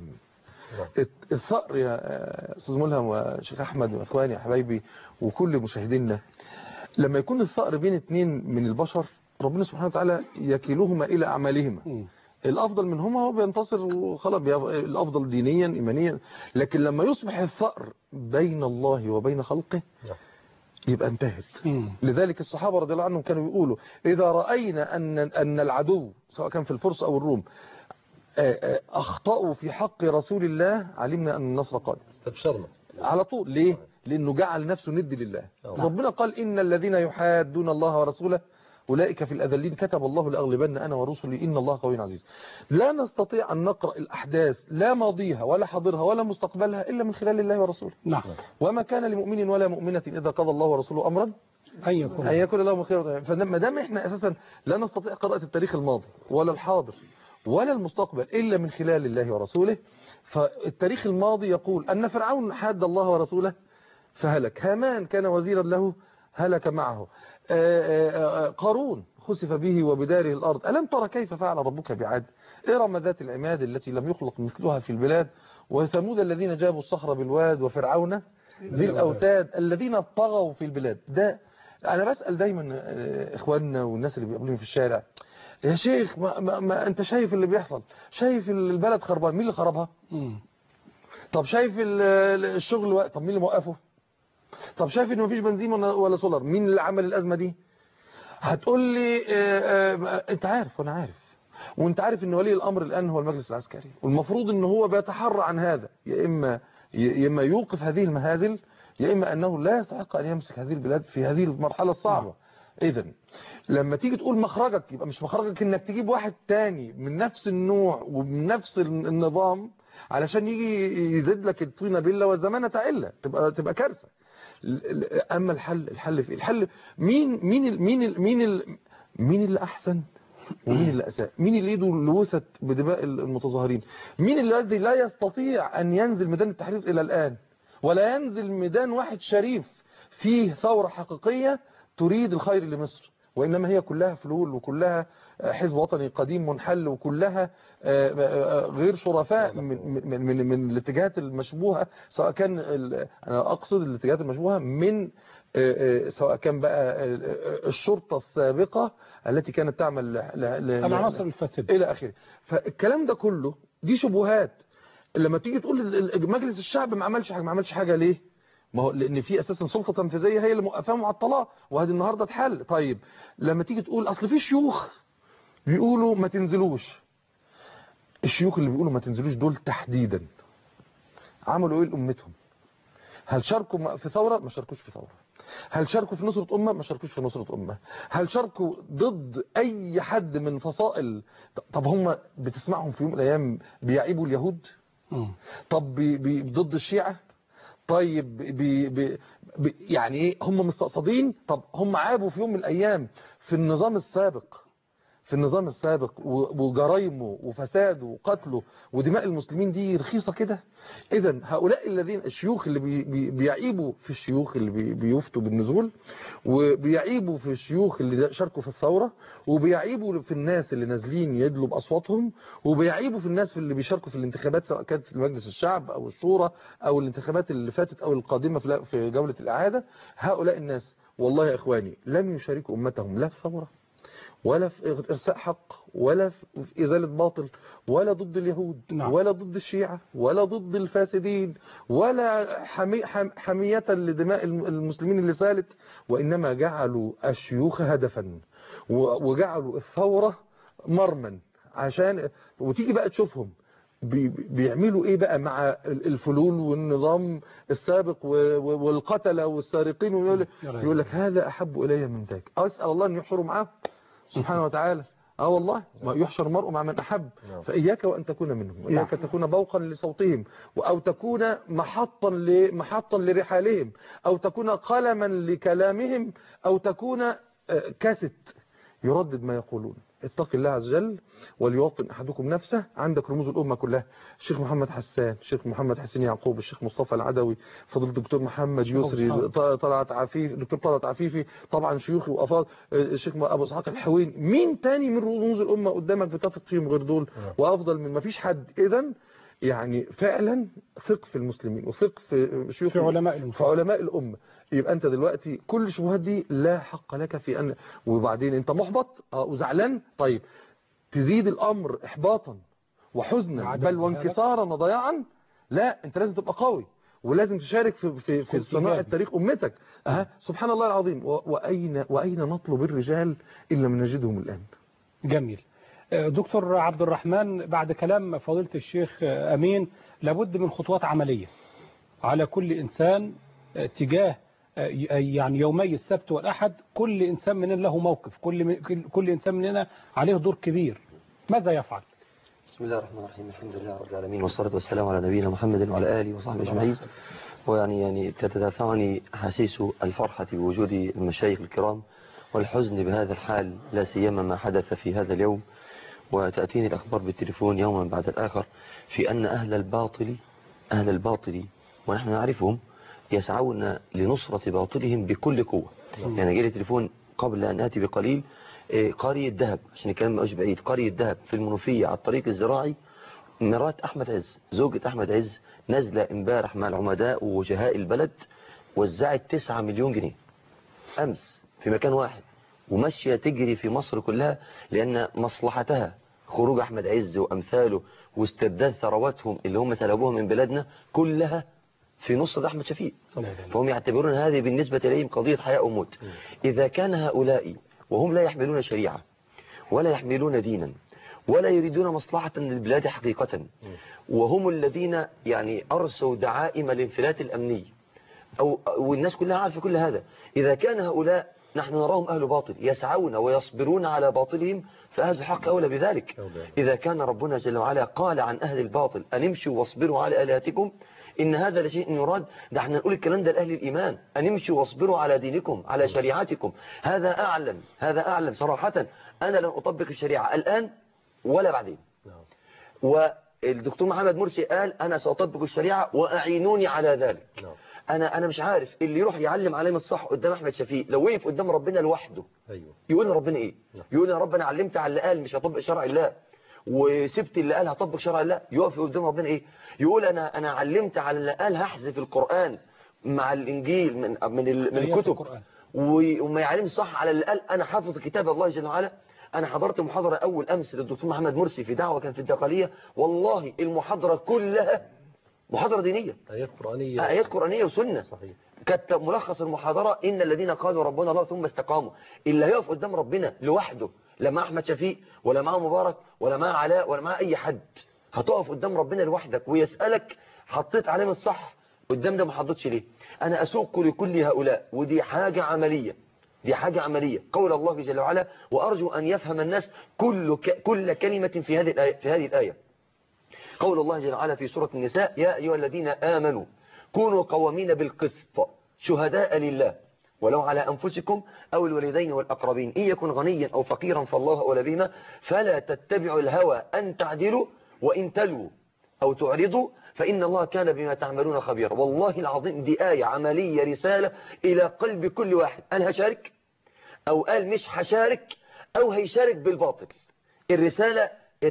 الثأر يا أستاذ ملهم وشيخ أحمد وإخواني وحبايبي وكل مشاهدينا، لما يكون الثأر بين اثنين من البشر ربنا سبحانه وتعالى يكيلهما إلى أعمالهما، الأفضل منهما هو بينتصر وخلاص، الأفضل دينيا إيمانيا. لكن لما يصبح الثأر بين الله وبين خلقه يبقى انتهت. لذلك الصحابة رضي الله عنهم كانوا يقولوا إذا رأينا أن أن العدو سواء كان في الفرس أو الروم أخطأوا في حق رسول الله علمنا أن النصر قادم، استبشرنا على طول. ليه؟ لأنه جعل نفسه ند لله. ربنا قال إن الذين يحادون الله ورسوله أولئك في الأذلين كتب الله لأغلبن أنا ورسلي إن الله قوي عزيز. لا نستطيع أن نقرأ الأحداث لا ماضيها ولا حاضرها ولا مستقبلها إلا من خلال الله ورسوله. نعم. وما كان لمؤمن ولا مؤمنة إذا قضى الله ورسوله أمرا أن يكون أن يكون لهم الخير. فما دام احنا أساسا لا نستطيع قراءة التاريخ الماضي ولا الحاضر ولا المستقبل إلا من خلال الله ورسوله، فالتاريخ الماضي يقول أن فرعون حاد الله ورسوله فهلك، هامان كان وزيرا له هلك معه، قارون خسف به وبداره الأرض. ألم ترى كيف فعل ربك بعاد؟ إرم ذات العماد التي لم يخلق مثلها في البلاد، وثمود الذين جابوا الصخر بالواد، وفرعون ذي الأوتاد الذين طغوا في البلاد. ده أنا بسأل دايما إخواننا والناس اللي بيقابلوني في الشارع، يا شيخ ما, ما, ما أنت شايف اللي بيحصل، شايف البلد خربان، مين اللي خربها؟ طب شايف الشغل، طب مين اللي موقفه؟ طب شايف إن مفيش بنزين ولا سولار، مين اللي عمل الأزمة دي؟ هتقول لي آآ آآ أنت عارف وأنا عارف، وأنت عارف إن ولي الأمر الآن هو المجلس العسكري، والمفروض إن هو بيتحرى عن هذا، يا إما يا إما يوقف هذه المهازل، يا إما أنه لا يستحق أن يمسك هذه البلاد في هذه المرحلة الصعبة. إذن لما تيجي تقول مخرجك، يبقى مش مخرجك إنك تجيب واحد تاني من نفس النوع ومن نفس النظام علشان يجي يزيد لك الطينة بلة والزمانة تعلة، تبقى تبقى كارثة. أما الحل الحل في الحل مين مين ال مين ال مين ال مين اللي أحسن ومين اللي أساء؟ مين اللي ايده لوثت بدماء المتظاهرين؟ مين الذي لا يستطيع أن ينزل ميدان التحرير إلى الآن، ولا ينزل ميدان واحد شريف فيه ثورة حقيقية تريد الخير لمصر، وإنما هي كلها فلول وكلها حزب وطني قديم منحل وكلها غير شرفاء من من من, من الاتجاهات المشبوهة، سواء كان أنا أقصد الاتجاهات المشبوهة من سواء كان بقى الشرطة السابقة التي كانت تعمل العناصر الفاسدة إلى آخره. فالكلام ده كله دي شبهات. لما تيجي تقول مجلس الشعب ما عملش حاجة، ما عملش حاجة ليه؟ ما هو لأن في أساسا سلطة تنفيذية هي اللي موقفاها معطلاه، وهذه النهاردة اتحل. طيب لما تيجي تقول أصل في شيوخ بيقولوا ما تنزلوش، الشيوخ اللي بيقولوا ما تنزلوش دول تحديدا عملوا ايه لأمتهم؟ هل شاركوا في ثورة؟ ما شاركوش في ثورة. هل شاركوا في نصرة أمة؟ ما شاركوش في نصرة أمة. هل شاركوا ضد أي حد من فصائل؟ طب هم بتسمعهم في يوم من الأيام بيعيبوا اليهود؟ طب بي بي ضد الشيعة؟ طيب بي بي بي يعني ايه هم مستقصدين؟ طب هم عابوا في يوم من الأيام في النظام السابق، في النظام السابق وجرايمه وفساده وقتله ودماء المسلمين دي رخيصة كده؟ إذن هؤلاء الذين الشيوخ اللي بي بي بيعيبوا في الشيوخ اللي بي بيفتوا بالنزول، وبيعيبوا في الشيوخ اللي شاركوا في الثورة، وبيعيبوا في الناس اللي نازلين يدلوا بأصواتهم، وبيعيبوا في الناس اللي بيشاركوا في الانتخابات سواء كانت في مجلس الشعب أو الشورى أو الانتخابات اللي فاتت أو القادمة في جولة الإعادة. هؤلاء الناس والله يا إخواني لم يشاركوا أمتهم لا في ثورة ولا في إرساء حق ولا في إزالة باطل ولا ضد اليهود ولا ضد الشيعة ولا ضد الفاسدين ولا حمي حمية لدماء المسلمين اللي سالت، وإنما جعلوا الشيوخ هدفا وجعلوا الثورة مرما عشان. وتيجي بقى تشوفهم بيعملوا ايه بقى مع الفلول والنظام السابق والقتلة والسارقين، يقول لك هذا أحب إلي من ذاك. أسأل الله أن يحشروا معاه سبحانه وتعالى. اه والله ما يحشر المرء مع من أحب، فإياك وأن تكون منهم، وإياك تكون بوقا لصوتهم، أو تكون محطا محطا لرحالهم، أو تكون قلما لكلامهم، أو تكون كاسيت يردد ما يقولون. اتق الله عز وجل وليوطن أحدكم نفسه. عندك رموز الأمة كلها، الشيخ محمد حسان، الشيخ محمد حسين يعقوب، الشيخ مصطفى العدوي، فضل الدكتور محمد يسري، طلعت عفيفي، الدكتور طلعت عفيفي، طبعا شيوخي وأفاضل، الشيخ أبو إسحاق الحويني. مين تاني من رموز الأمة قدامك بتثق فيهم غير دول؟ وأفضل من ما فيش حد. إذن يعني فعلا ثق في المسلمين وثق في شيوخ في علماء في علماء الأمة. يبقى أنت دلوقتي كل الشبهات دي لا حق لك في أن، وبعدين أنت محبط اه وزعلان، طيب تزيد الأمر إحباطا وحزنا بل وانكسارا وضياعا؟ لا، أنت لازم تبقى قوي ولازم تشارك في في, في صناعة تاريخ أمتك. أه. سبحان الله العظيم. وأين وأين نطلب الرجال إلا من نجدهم الآن؟ جميل. دكتور عبد الرحمن، بعد كلام فضيلة الشيخ أمين لابد من خطوات عملية على كل إنسان تجاه يعني يومي السبت والأحد. كل إنسان مننا له موقف، كل كل إنسان مننا عليه دور كبير. ماذا يفعل؟ بسم الله الرحمن الرحيم، الحمد لله رب العالمين، والصلاة والسلام على نبينا محمد وعلى آله وصحبه أجمعين. ويعني يعني تتدافعني أحاسيس الفرحة بوجود المشايخ الكرام والحزن بهذا الحال، لا سيما ما حدث في هذا اليوم. وتأتيني الأخبار بالتليفون يوما بعد الآخر في أن أهل الباطل أهل الباطل ونحن نعرفهم يسعون لنصرة باطلهم بكل قوة. يعني جالي تليفون قبل أن آتي بقليل، قرية دهب، عشان الكلام مش بعيد، قرية دهب في المنوفية على الطريق الزراعي، مرات أحمد عز زوجة أحمد عز نزل امبارح مع العمداء ووجهاء البلد، وزعت تسعة مليون جنيه أمس في مكان واحد، وماشية تجري في مصر كلها، لأن مصلحتها خروج أحمد عز وأمثاله واسترداد ثرواتهم اللي هم سلبوها من بلادنا كلها في نصرة أحمد شفيق. فهم يعتبرون هذه بالنسبة إليهم قضية حياة أو موت. إذا كان هؤلاء وهم لا يحملون شريعة ولا يحملون دينا ولا يريدون مصلحة للبلاد حقيقة، وهم الذين يعني أرسوا دعائم الانفلات الأمني، أو والناس كلها عارفة كل هذا، إذا كان هؤلاء نحن نراهم أهل باطل يسعون ويصبرون على باطلهم، فأهل الحق أولى بذلك. إذا كان ربنا جل وعلا قال عن أهل الباطل أن امشوا واصبروا على آلهتكم، إن هذا لشيء يراد، ده احنا نقول الكلام ده لأهل الإيمان، أن امشوا واصبروا على دينكم على شريعتكم. هذا أعلم هذا أعلم صراحة. أنا لن أطبق الشريعة الآن ولا بعدين. والدكتور محمد مرسي قال أنا سأطبق الشريعة وأعينوني على ذلك. أنا أنا مش عارف اللي يروح يعلم علامة الصح قدام أحمد شفيق لو وقف قدام ربنا لوحده يقول لربنا إيه؟ يقول يا رب أنا علمت على اللي قال مش هطبق شرع الله، وسبت اللي قال هطبق شرع الله، يقف قدام ربنا إيه؟ يقول أنا أنا علمت على اللي قال هحذف القرآن مع الإنجيل من من من الكتب، وما يعلم صح على اللي قال أنا حافظ كتاب الله جل وعلا. أنا حضرت محاضرة أول أمس للدكتور محمد مرسي في دعوة كان في الدقالية، والله المحاضرة كلها محاضرة دينية، آيات قرآنية آيات قرآنية وسنة. صحيح. كانت ملخص المحاضرة إن الذين قالوا ربنا الله ثم استقاموا. اللي هيقف قدام ربنا لوحده، لا مع أحمد شفيق ولا مع مبارك ولا مع علاء ولا مع أي حد، هتقف قدام ربنا لوحدك ويسألك حطيت علامة صح قدام ده ما حطيتش ليه. أنا أسوق لكل هؤلاء، ودي حاجة عملية، دي حاجة عملية. قول الله جل وعلا وأرجو أن يفهم الناس كل ك... كل كلمة في هذه الآية في هذه الآية. قول الله جل وعلا في سورة النساء يا أيها الذين آمنوا كونوا قوامين بالقسط شهداء لله ولو على أنفسكم أو الوالدين والأقربين إن يكن غنيا أو فقيرا فالله أولى بهما فلا تتبعوا الهوى أن تعدلوا وإن تلووا أو تعرضوا فإن الله كان بما تعملون خبيرا. والله العظيم دي آية عملية، رسالة إلى قلب كل واحد قال هشارك أو قال مش هشارك أو هيشارك بالباطل. الرسالة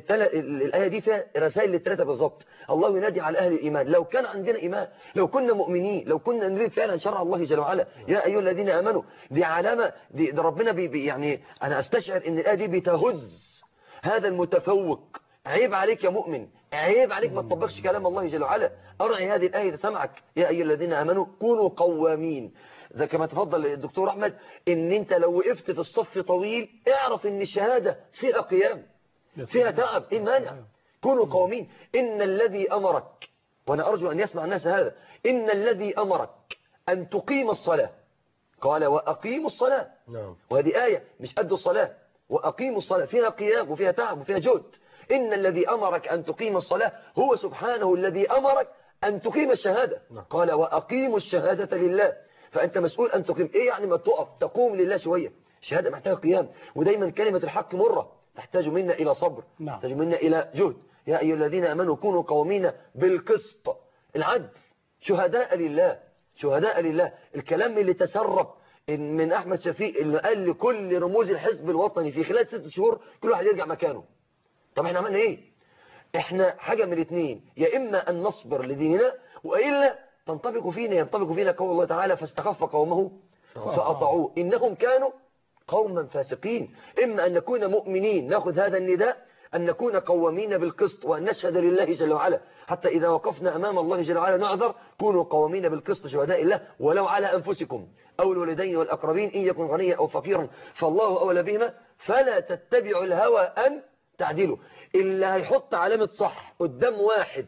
الآية دي فيها رسائل للثلاثة بالظبط. الله ينادي على أهل الإيمان، لو كان عندنا إيمان، لو كنا مؤمنين، لو كنا نريد فعلا شرع الله جل وعلا، يا أيها الذين آمنوا، دي علامة، دي, دي ربنا بي بي يعني أنا أستشعر إن الآية دي بتهز هذا المتفوق. عيب عليك يا مؤمن، عيب عليك ما تطبقش كلام الله جل وعلا. أرعي هذه الآية سمعك يا أيها الذين آمنوا كونوا قوامين. زي كما تفضل الدكتور أحمد إن أنت لو وقفت في الصف طويل اعرف إن الشهادة فيها قيام، فيها تعب، ايه المانع؟ كونوا قوامين. إن الذي أمرك، وأنا أرجو أن يسمع الناس هذا، إن الذي أمرك أن تقيم الصلاة قال وأقيموا الصلاة. وهذه آية مش قد الصلاة، وأقيموا الصلاة فيها قيام وفيها تعب وفيها جهد. إن الذي أمرك أن تقيم الصلاة هو سبحانه الذي أمرك أن تقيم الشهادة. قال وأقيموا الشهادة لله. فأنت مسؤول أن تقيم. إيه يعني ما تقف تقوم لله شوية؟ الشهادة محتاجة قيام، ودايما كلمة الحق مرة، تحتاج منا إلى صبر، نعم. تحتاج منا إلى جهد. يا أيها الذين آمنوا كونوا قوامين بالقسط، العدل، شهداء لله، شهداء لله. الكلام اللي تسرب من أحمد شفيق اللي قال لكل رموز الحزب الوطني في خلال ست شهور كل واحد يرجع مكانه. طب احنا عملنا ايه؟ احنا حاجة من الاثنين، يا إما أن نصبر لديننا وإلا تنطبق فينا ينطبق فينا قول الله تعالى فاستخف قومه فأطاعوه إنهم كانوا قوما فاسقين. إما أن نكون مؤمنين نأخذ هذا النداء، أن نكون قوامين بالقسط وأن نشهد لله جل وعلا، حتى إذا وقفنا أمام الله جل وعلا نعذر. كونوا قوامين بالقسط شهداء الله ولو على أنفسكم أو الوالدين والأقربين إن يكن غنيا أو فقيرا فالله أولى بهما فلا تتبعوا الهوى أن تعدلوا. اللي هيحط علامة صح قدام واحد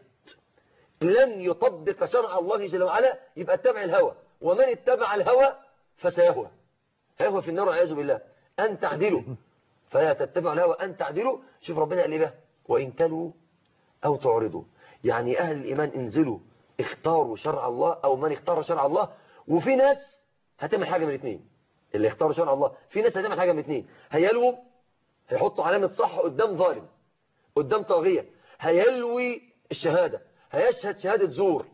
لن يطبق شرع الله جل وعلا يبقى اتبع الهوى، ومن اتبع الهوى فسيهوى، هيهوى في النار والعياذ بالله. أن تعدلوا فلا تتبعوا الهوى أن تعدلوا. شوف ربنا قال لي بقى وإن تلوا أو تعرضوا، يعني أهل الإيمان انزلوا اختاروا شرع الله أو من اختار شرع الله، وفي ناس هتعمل حاجة من الاثنين. اللي اختاروا شرع الله في ناس هتعمل حاجة من الاثنين، هيلووا، هيحطوا علامة صح قدام ظالم، قدام طاغية، هيلوي الشهادة، هيشهد شهادة زور.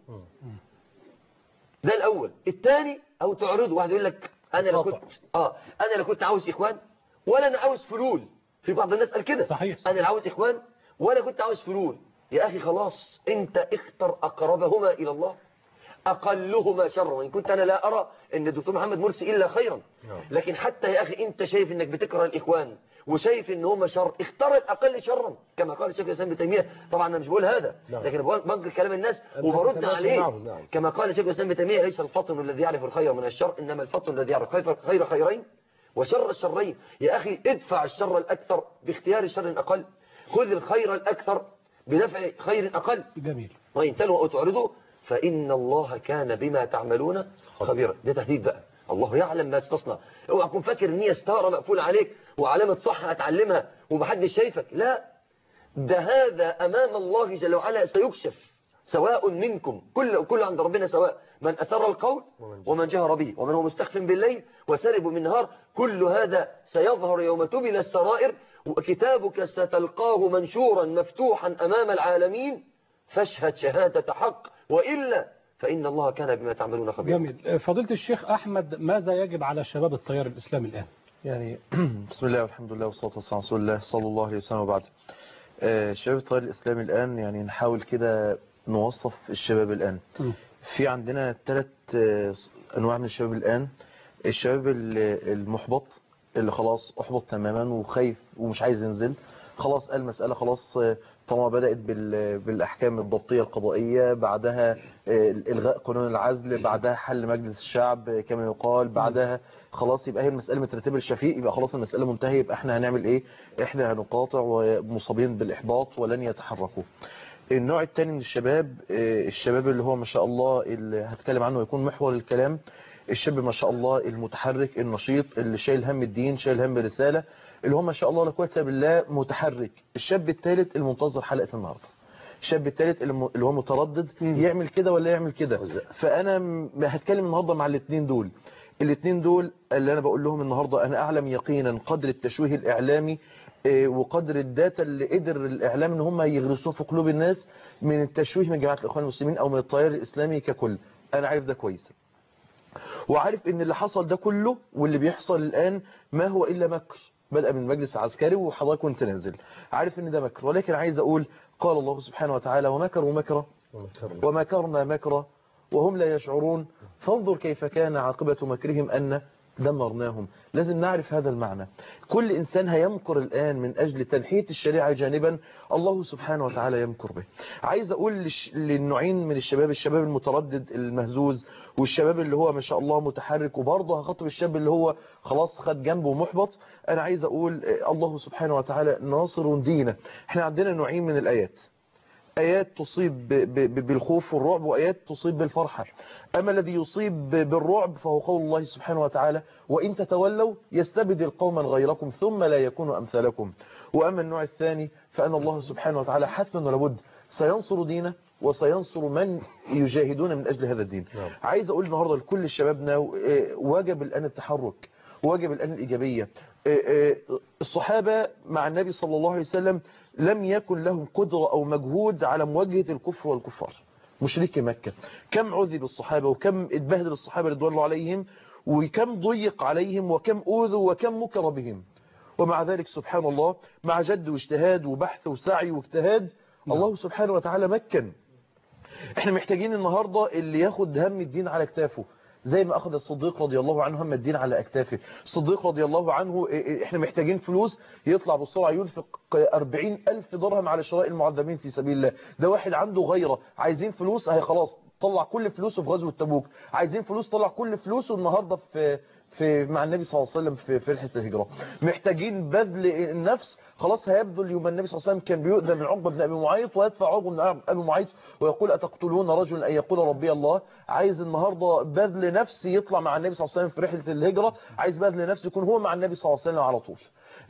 ده الأول. الثاني أو تعرضه، واحد يقول لك أنا لو كنت آه أنا لو كنت عاوز إخوان ولا أنا عاوز فلول. في بعض الناس قال كده، صحيح. أنا لا عاوز إخوان ولا كنت عاوز فلول. يا أخي خلاص، أنت اختر أقربهما إلى الله أقلهما شرا، وإن كنت أنا لا أرى أن الدكتور محمد مرسي إلا خيرا، لكن حتى يا أخي أنت شايف أنك بتكره الإخوان وشايف أن هم شر، اختار الأقل شرا كما قال الشيخ الإسلام ابن تيمية. طبعا أنا مش بقول هذا، لكن بنقل كلام الناس وبرد عليه كما قال الشيخ الإسلام ابن تيمية: ليس الفطن الذي يعرف الخير من الشر، إنما الفطن الذي يعرف خير خيرين وشر الشرين. يا أخي ادفع الشر الأكثر باختيار الشر الأقل، خذ الخير الأكثر بدفع خير أقل. جميل. وإن تلوا أو تعرضوا فإن الله كان بما تعملون خبيرا. ده تهديد بقى، الله يعلم ما استصنع. اوعى تكون فاكر ان هي ستاره مقفوله عليك وعلامه صح هتعلمها ومحدش شايفك، لا، ده هذا امام الله جل وعلا سيكشف. سواء منكم، كل كل عند ربنا سواء، من اسر القول ومن جهر به ومن هو مستخف بالليل وسرب بالنهار، كل هذا سيظهر يوم تبلى السرائر، وكتابك ستلقاه منشورا مفتوحا امام العالمين، فاشهد شهاده حق، وإلا فإن الله كان بما تعملون خبيرا. جميل. فضيلة الشيخ أحمد، ماذا يجب على شباب التيار الإسلامي الآن؟ يعني بسم الله والحمد لله والصلاة والسلام على رسول الله صلى الله عليه وسلم وبعد. آه شباب التيار الإسلامي الآن، يعني نحاول كده نوصف الشباب الآن. م. في عندنا ثلاث آه أنواع من الشباب الآن. الشباب المحبط اللي خلاص أحبط تماما وخايف ومش عايز ينزل، خلاص المسألة خلاص طالما بدأت بالأحكام الضبطية القضائية، بعدها إلغاء قانون العزل، بعدها حل مجلس الشعب كما يقال، بعدها خلاص يبقى هي المسألة مترتبة للشفيق، يبقى خلاص المسألة منتهية، يبقى احنا هنعمل ايه؟ احنا هنقاطع ومصابين بالإحباط ولن يتحركوا. النوع الثاني من الشباب، الشباب اللي هو ما شاء الله اللي هتكلم عنه يكون محور الكلام، الشاب ما شاء الله المتحرك النشيط اللي شايل هم الدين، شايل هم الرسالة، اللي هم ما شاء الله لا قوه الا بالله متحرك. الشاب الثالث المنتظر حلقة النهارده، الشاب الثالث اللي هو متردد يعمل كده ولا يعمل كده. فانا هتكلم النهارده مع الاثنين دول. الاثنين دول اللي انا بقول لهم النهارده، انا اعلم يقينا قدر التشويه الاعلامي وقدر الداتا اللي قدر الاعلام ان هم يغرسوه في قلوب الناس من التشويه من جماعه الاخوان المسلمين او من التيار الاسلامي ككل. انا عارف ده كويس، وعارف ان اللي حصل ده كله واللي بيحصل الان ما هو الا مكر، بدأ من المجلس العسكري وحضرتك وانت نازل، عارف ان ده مكر. ولكن عايز اقول قال الله سبحانه وتعالى: ومكروا مكرا ومكرنا مكرا وهم لا يشعرون فانظر كيف كان عاقبة مكرهم أن دمرناهم. لازم نعرف هذا المعنى. كل إنسان هيمكر الآن من أجل تنحية الشريعة جانبا، الله سبحانه وتعالى يمكر به. عايز أقول للنوعين من الشباب، الشباب المتردد المهزوز والشباب اللي هو ما شاء الله متحرك، وبرضه هخاطب الشاب اللي هو خلاص خد جنبه محبط. أنا عايز أقول الله سبحانه وتعالى ناصر دينه. احنا عندنا نوعين من الآيات، آيات تصيب بالخوف والرعب، وآيات تصيب بالفرحة. أما الذي يصيب بالرعب فهو قول الله سبحانه وتعالى: وإن تتولوا يستبدل قوما غيركم ثم لا يكونوا أمثالكم. وأما النوع الثاني فأن الله سبحانه وتعالى حتما ولابد سينصر دينه وسينصر من يجاهدون من أجل هذا الدين. نعم. عايز أقول النهاردة لكل شبابنا واجب الآن التحرك، واجب الآن الإيجابية. الصحابة مع النبي صلى الله عليه وسلم لم يكن لهم قدرة أو مجهود على مواجهة الكفر والكفار مشركي مكة. كم عذب الصحابة وكم اتبهدل الصحابة رضوان الله عليهم، وكم ضيق عليهم وكم أوذوا وكم مكر بهم، ومع ذلك سبحان الله مع جد واجتهاد وبحث وسعي واجتهاد الله سبحانه وتعالى مكن. احنا محتاجين النهاردة اللي ياخد هم الدين على اكتافه زي ما أخذ الصديق رضي الله عنه هم الدين على أكتافه. الصديق رضي الله عنه إحنا محتاجين فلوس، يطلع بسرعة ينفق أربعين ألف درهم على شراء المعذبين في سبيل الله. ده واحد عنده غيرة، عايزين فلوس هي خلاص طلع كل فلوسه في غزوة تبوك، عايزين فلوس طلع كل فلوسه النهاردة في في مع النبي صلى الله عليه وسلم في في رحلة الهجرة. محتاجين بذل النفس، خلاص هيبذل يوم النبي صلى الله عليه وسلم كان بيؤذى من عقبة بن أبي معيط ويدفع عقبة بن أبي معيط ويقول: أتقتلون رجلا أن يقول ربي الله. عايز النهاردة بذل نفس يطلع مع النبي صلى الله عليه وسلم في رحلة الهجرة، عايز بذل نفس يكون هو مع النبي صلى الله عليه وسلم على طول.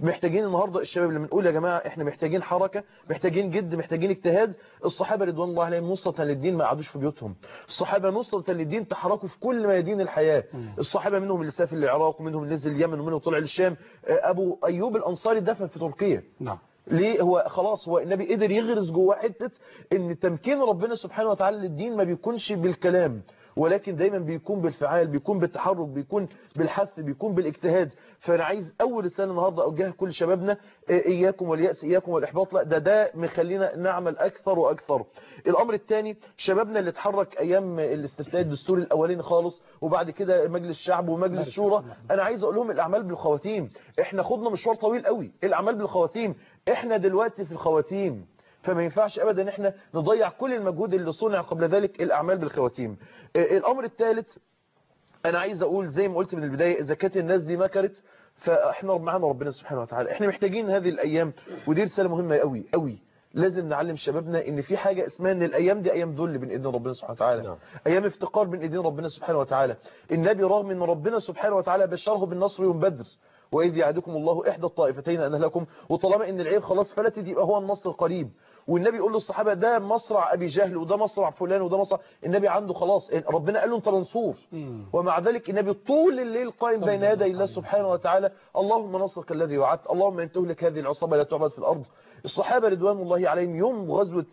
محتاجين النهاردة الشباب اللي بنقول يا جماعة احنا محتاجين حركة، محتاجين جد، محتاجين اجتهاد. الصحابة رضوان الله عليهم نصرة للدين ما قعدوش في بيوتهم، الصحابة نصرة للدين تحركوا في كل ميادين الحياة. الصحابة منهم اللي سافر للعراق ومنهم اللي نزل اليمن ومنهم طلع للشام. ابو ايوب الانصاري دفن في تركيا. نعم. ليه؟ هو خلاص هو النبي قدر يغرس جواه حته ان تمكين ربنا سبحانه وتعالى للدين ما بيكونش بالكلام، ولكن دايما بيكون بالفعال، بيكون بالتحرك، بيكون بالحث، بيكون بالاجتهاد. فانا عايز اول رساله النهارده اوجهها كل شبابنا، اياكم والياس، اياكم والاحباط، لا ده ده مخلينا نعمل اكثر واكثر. الامر الثاني شبابنا اللي اتحرك ايام الاستفتاء الدستوري الاولاني خالص وبعد كده مجلس الشعب ومجلس الشورى، انا عايز اقول لهم الاعمال بالخواتيم. احنا خدنا مشوار طويل قوي، الاعمال بالخواتيم، احنا دلوقتي في الخواتيم، فما ينفعش ابدا ان احنا نضيع كل المجهود اللي صنع قبل ذلك، الاعمال بالخواتيم. الامر الثالث انا عايز اقول زي ما قلت من البدايه، اذا كانت الناس دي مكرت فاحنا معانا ربنا سبحانه وتعالى. احنا محتاجين هذه الايام، ودي رساله مهمه قوي قوي، لازم نعلم شبابنا ان في حاجه اسمها ان الايام دي ايام ذل بين ايدين ربنا سبحانه وتعالى. نعم. ايام افتقار بين ايدين ربنا سبحانه وتعالى. النبي رغم ان ربنا سبحانه وتعالى بشره بالنصر يوم بدر، واذ يعدكم الله احدى الطائفتين انها لكم، وطالما ان العيب خلاص فلتت يبقى هو النصر قريب. والنبي يقول للصحابه ده مصرع ابي جهل وده مصرع فلان وده مصرع، النبي عنده خلاص ربنا قال له انت منصور. ومع ذلك النبي طول الليل قائم بين يدي الله سبحانه وتعالى، اللهم نصرك الذي وعدت، اللهم ان تهلك هذه العصابه لا تعبد في الارض. الصحابه رضوان الله عليهم يوم غزوه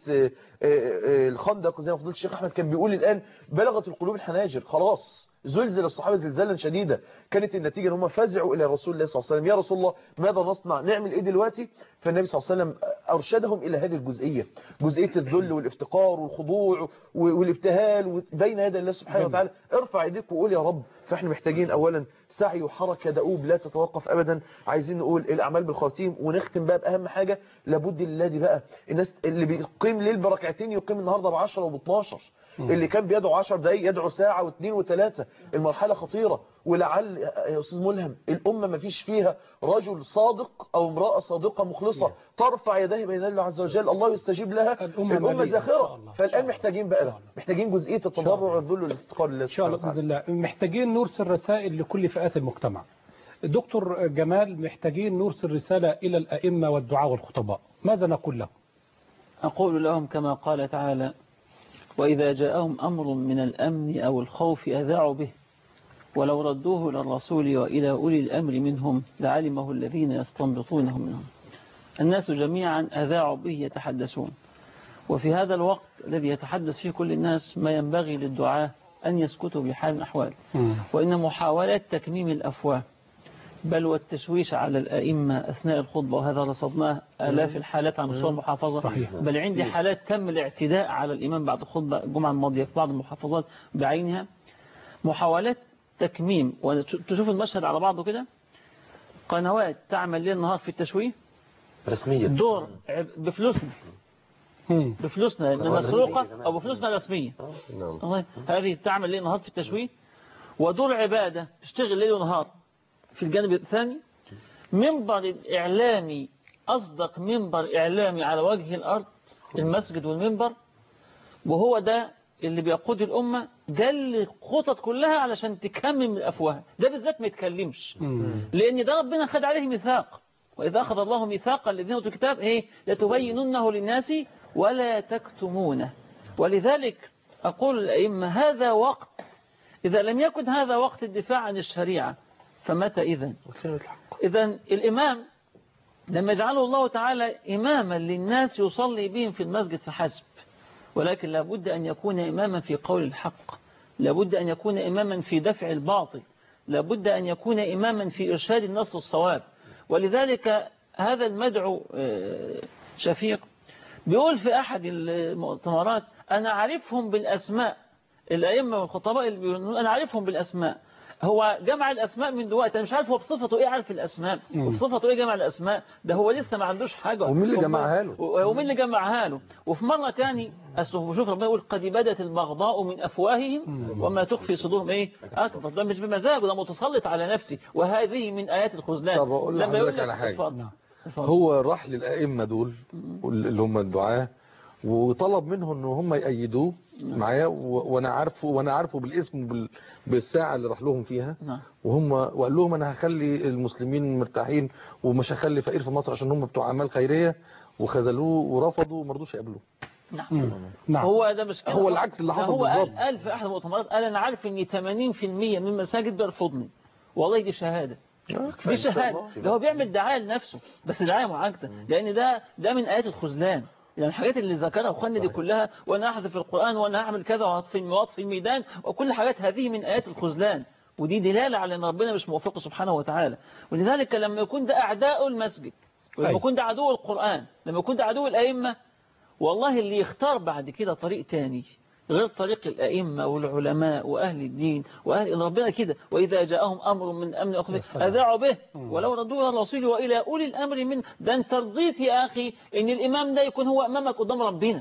الخندق زي ما فضيله الشيخ احمد كان بيقول الان بلغت القلوب الحناجر، خلاص زلزل الصحابه زلزالا شديدا. كانت النتيجه ان هم فزعوا الى رسول الله صلى الله عليه وسلم، يا رسول الله ماذا نصنع، نعمل ايه دلوقتي؟ فالنبي صلى الله عليه وسلم ارشدهم الى هذه الجزئيه، جزئيه الذل والافتقار والخضوع والابتهال بين يدي الله سبحانه وتعالى. ارفع ايديك وقول يا رب. فاحنا محتاجين اولا سعي وحركه دؤوب لا تتوقف ابدا. عايزين نقول الاعمال بالخواتيم، ونختم بقى باهم حاجه، لابد لله دي بقى الناس اللي بيقيم ليل بركعتين يقيم النهارده ب عشرة وب اتناشر، اللي كان بيدعو عشر دقايق يدعو ساعه واثنين وثلاثه. المرحله خطيره، ولعل يا استاذ ملهم الامه ما فيش فيها رجل صادق او امراه صادقه مخلصه ترفع يديه بين الله عز وجل الله يستجيب لها. الامه, الأمة زاخره. فالان محتاجين بقى محتاجين جزئيه التضرع والذل والافتقار لله سبحانه وتعالى. ان شاء الله باذن الله. محتاجين نرسل رسائل لكل فئات المجتمع. دكتور جمال، محتاجين نرسل رساله الى الائمه والدعاء والخطباء، ماذا نقول لهم؟ اقول لهم كما قال تعالى: وإذا جاءهم أمر من الأمن أو الخوف أذاعوا به ولو ردوه إلى الرسول وإلى أولي الأمر منهم لعلمه الذين يستنبطونه منهم. الناس جميعا أذاعوا به يتحدثون، وفي هذا الوقت الذي يتحدث فيه كل الناس ما ينبغي للدعاة أن يسكتوا بحال الأحوال، وإن محاولات تكميم الأفواه بل والتشويش على الأئمة أثناء الخطبة، وهذا رصدناه آلاف الحالات عن مستوى المحافظة. صحيح. بل عندي حالات تم الاعتداء على الإمام بعد الخطبة الجمعة الماضية في بعض المحافظات بعينها. محاولات تكميم، وتشوف المشهد على بعضه كده، قنوات تعمل ليل نهار في التشويه رسمية، دور بفلوسنا بفلوسنا مسروقة أو بفلوسنا رسمية. هذه تعمل ليل نهار في التشويه، ودور عبادة تشتغل ليل ونهار في الجانب الثاني. منبر الإعلامي أصدق منبر إعلامي على وجه الأرض المسجد والمنبر، وهو ده اللي بيقود الأمة، ده اللي خطط كلها علشان تكمم الأفواه. ده بالذات ما يتكلمش، لأن ده ربنا خد عليه ميثاق، وإذا أخذ الله ميثاق الذين أوتوا الكتاب إيه لتبيننه للناس ولا تكتمونه. ولذلك أقول الأئمة هذا وقت، إذا لم يكن هذا وقت الدفاع عن الشريعة فمتى إذن؟ إذن الإمام لما يجعله الله تعالى إماما للناس يصلي بهم في المسجد فحسب، ولكن لابد أن يكون إماما في قول الحق، لابد أن يكون إماما في دفع الباطل، لابد أن يكون إماما في إرشاد الناس للصواب. ولذلك هذا المدعو شفيق بيقول في أحد المؤتمرات: أنا أعرفهم بالأسماء، الأئمة والخطباء اللي بيقولون أنا أعرفهم بالأسماء. هو جمع الأسماء من دلوقتي، أنا مش عارف هو بصفته إيه عارف الأسماء، وبصفته إيه جمع الأسماء، ده هو لسه ما عندوش حاجة. ومين اللي جمعها له؟ ومين اللي جمعها له؟ وفي مرة تاني أصله بشوف ربنا يقول: قد بدت البغضاء من أفواههم وما تخفي صدورهم إيه أكبر. ده مش بمزاجه، ده متسلط على نفسي، وهذه من آيات الخذلان. طب أقول لحضرتك على حاجة، هو راح للأئمة دول اللي هم الدعاة وطلب منهم ان هم يأيدوه معايا، وانا عارفه وانا عارفه بالاسم وبال- بالساعه اللي راح لهم فيها، وهم وقال لهم انا هخلي المسلمين مرتاحين ومش هخلي فقير في مصر عشان هم بتوع اعمال خيريه، وخذلوه ورفضوا وما رضوش يقابلوه. نعم. نعم. هو ده مش كده. هو العكس اللي ده حصل هو بالظبط. قال, قال في احد المؤتمرات، قال انا عارف ان ثمانين بالمئة من المساجد بيرفضني. والله دي شهاده، دي شهاده. ده هو بيعمل دعايه لنفسه، بس دعايه معاكسه، لان ده ده من ايات الخذلان. يعني الحاجات اللي ذكرها اخواننا دي كلها، وانا احذف القران وانا هعمل كذا وهطفي المواط في الميدان، وكل حاجات هذه من ايات الخذلان، ودي دلاله على ان ربنا مش موفقه سبحانه وتعالى. ولذلك لما يكون ده اعداء المسجد، ولما يكون ده عدو القران، لما يكون ده عدو الائمه، والله اللي يختار بعد كده طريق تاني غير طريق الأئمة والعلماء وأهل الدين وأهل ربنا كده، وإذا جاءهم أمر من أمن أخذ أذاعوا به ولو ردوا إلى الرسول وإلى أولي الأمر من ده. أنت رضيت يا أخي إن الإمام ده يكون هو أمامك قدام ربنا،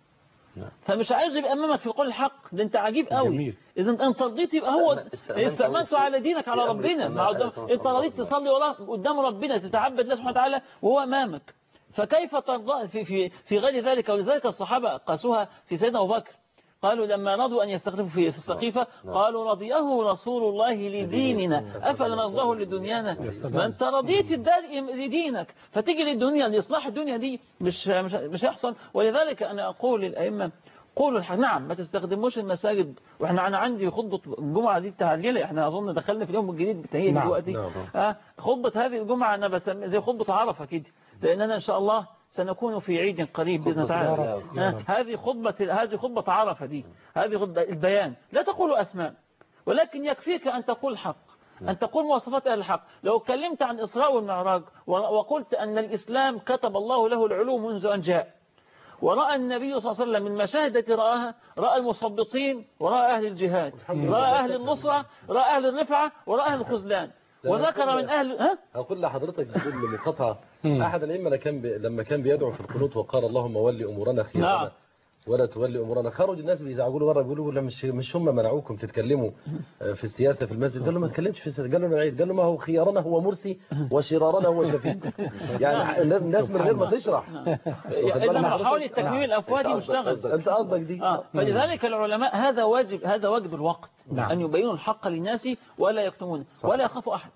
فمش عايز يبقى أمامك في قول الحق. ده أنت عجيب قوي. إذا أنت رضيت يبقى هو استأمنته على دينك على ربنا. مع أنت رضيت تصلي وراه قدام ربنا، تتعبد الله سبحانه وتعالى وهو أمامك، فكيف ترضى في في في غير ذلك؟ ولذلك الصحابة قاسوها في سيدنا أبو بكر، قالوا لما رضوا أن يستخلفوا في السقيفة قالوا رضيه رسول الله لديننا أفلا نرضاه لدنيانا. ما أنت رضيت الدار لدينك، فتيجي للدنيا لإصلاح الدنيا دي مش مش مش هيحصل. ولذلك أنا أقول للأئمة قولوا الحق. نعم ما تستخدموش المساجد، واحنا انا عندي خطبه الجمعه دي تعجيله، احنا اظن دخلنا في اليوم الجديد بتهيئ نعم. دلوقتي. نعم. آه خطبه هذه الجمعه انا بسميها زي خطبه عرفه كده، لاننا ان شاء الله سنكون في عيد قريب باذن الله تعالى. آه هذه خطبه هذه خطبه عرفه دي، هذه خطبه البيان. لا تقولوا اسماء، ولكن يكفيك ان تقول الحق، أن تقول مواصفات أهل الحق. لو اتكلمت عن الإسراء والمعراج وقلت أن الإسلام كتب الله له العلوم منذ أن جاء، ورأى النبي صلى الله عليه وسلم من مشاهد التي رآها، رأى المثبطين ورأى أهل الجهاد، رأى أهل النصرة، رأى أهل الرفعة، ورأى أهل الخذلان، وذكر من أهل ها؟ أقول لحضرتك بدون مقاطعة، أحد الأئمة كان بي... لما كان بيدعو في القنوت وقال اللهم ولي أمورنا خيرنا نعم. ولا تولي أمورنا، خرج الناس بيزعجوا له بره بيقولوا له مش مش هم منعوكم تتكلموا في السياسة في المسجد؟ قال له ما تكلمش في السياسة. قال له العيد، قال له ما هو خيارنا هو مرسي وشرارنا هو شفيق. يعني الناس من غير ما تشرح إذا محاولة تكميم الأفواه مشتغل. أنت قصدك دي. آه. فلذلك العلماء هذا واجب، هذا واجب الوقت نعم. أن يبينوا الحق للناس ولا يكتمونه ولا يخافوا أحد.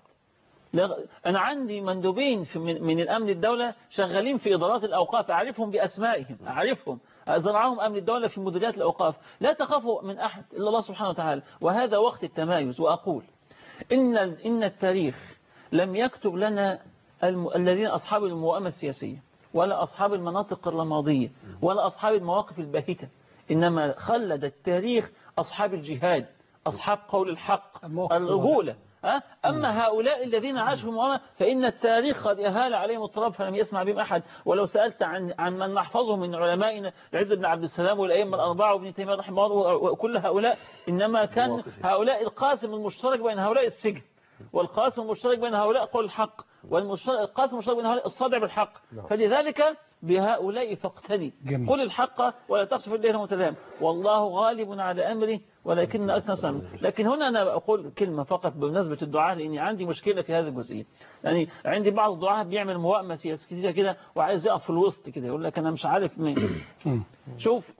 أنا عندي مندوبين من, من الأمن الدولة شغالين في إدارات الأوقاف، أعرفهم بأسمائهم، أعرفهم زرعهم أمن الدولة في مديريات الأوقاف. لا تخافوا من أحد إلا الله سبحانه وتعالى، وهذا وقت التمايز. وأقول إن إن التاريخ لم يكتب لنا الم... الذين أصحاب الموائمة السياسية ولا أصحاب المناطق الرمادية ولا أصحاب المواقف الباهتة، إنما خلد التاريخ أصحاب الجهاد، أصحاب قول الحق، الرجولة. أما هؤلاء الذين عاشوا في المؤامرة فإن التاريخ قد أهال عليهم التراب فلم يسمع بهم أحد. ولو سألت عن عن من نحفظه من علمائنا العز بن عبد السلام والأئمة الأربعة وابن تيمية رحمه الله وكل هؤلاء، إنما كان هؤلاء القاسم المشترك بين هؤلاء السجن، والقاسم المشترك بين هؤلاء قول الحق، والقاسم المشترك بين هؤلاء الصدع بالحق. فلذلك بهؤلاء فاقتدي، قل الحق ولا تقصف الليل متلام، والله غالب على أمره ولكن أكثر سمع. لكن هنا أنا أقول كلمة فقط بمناسبة الدعاء، لأني عندي مشكلة في هذه الجزئية. يعني عندي بعض الدعاء بيعمل موائمة سياسية كده وعايز يقف في الوسط كده، يقول لك أنا مش عارف مين. شوف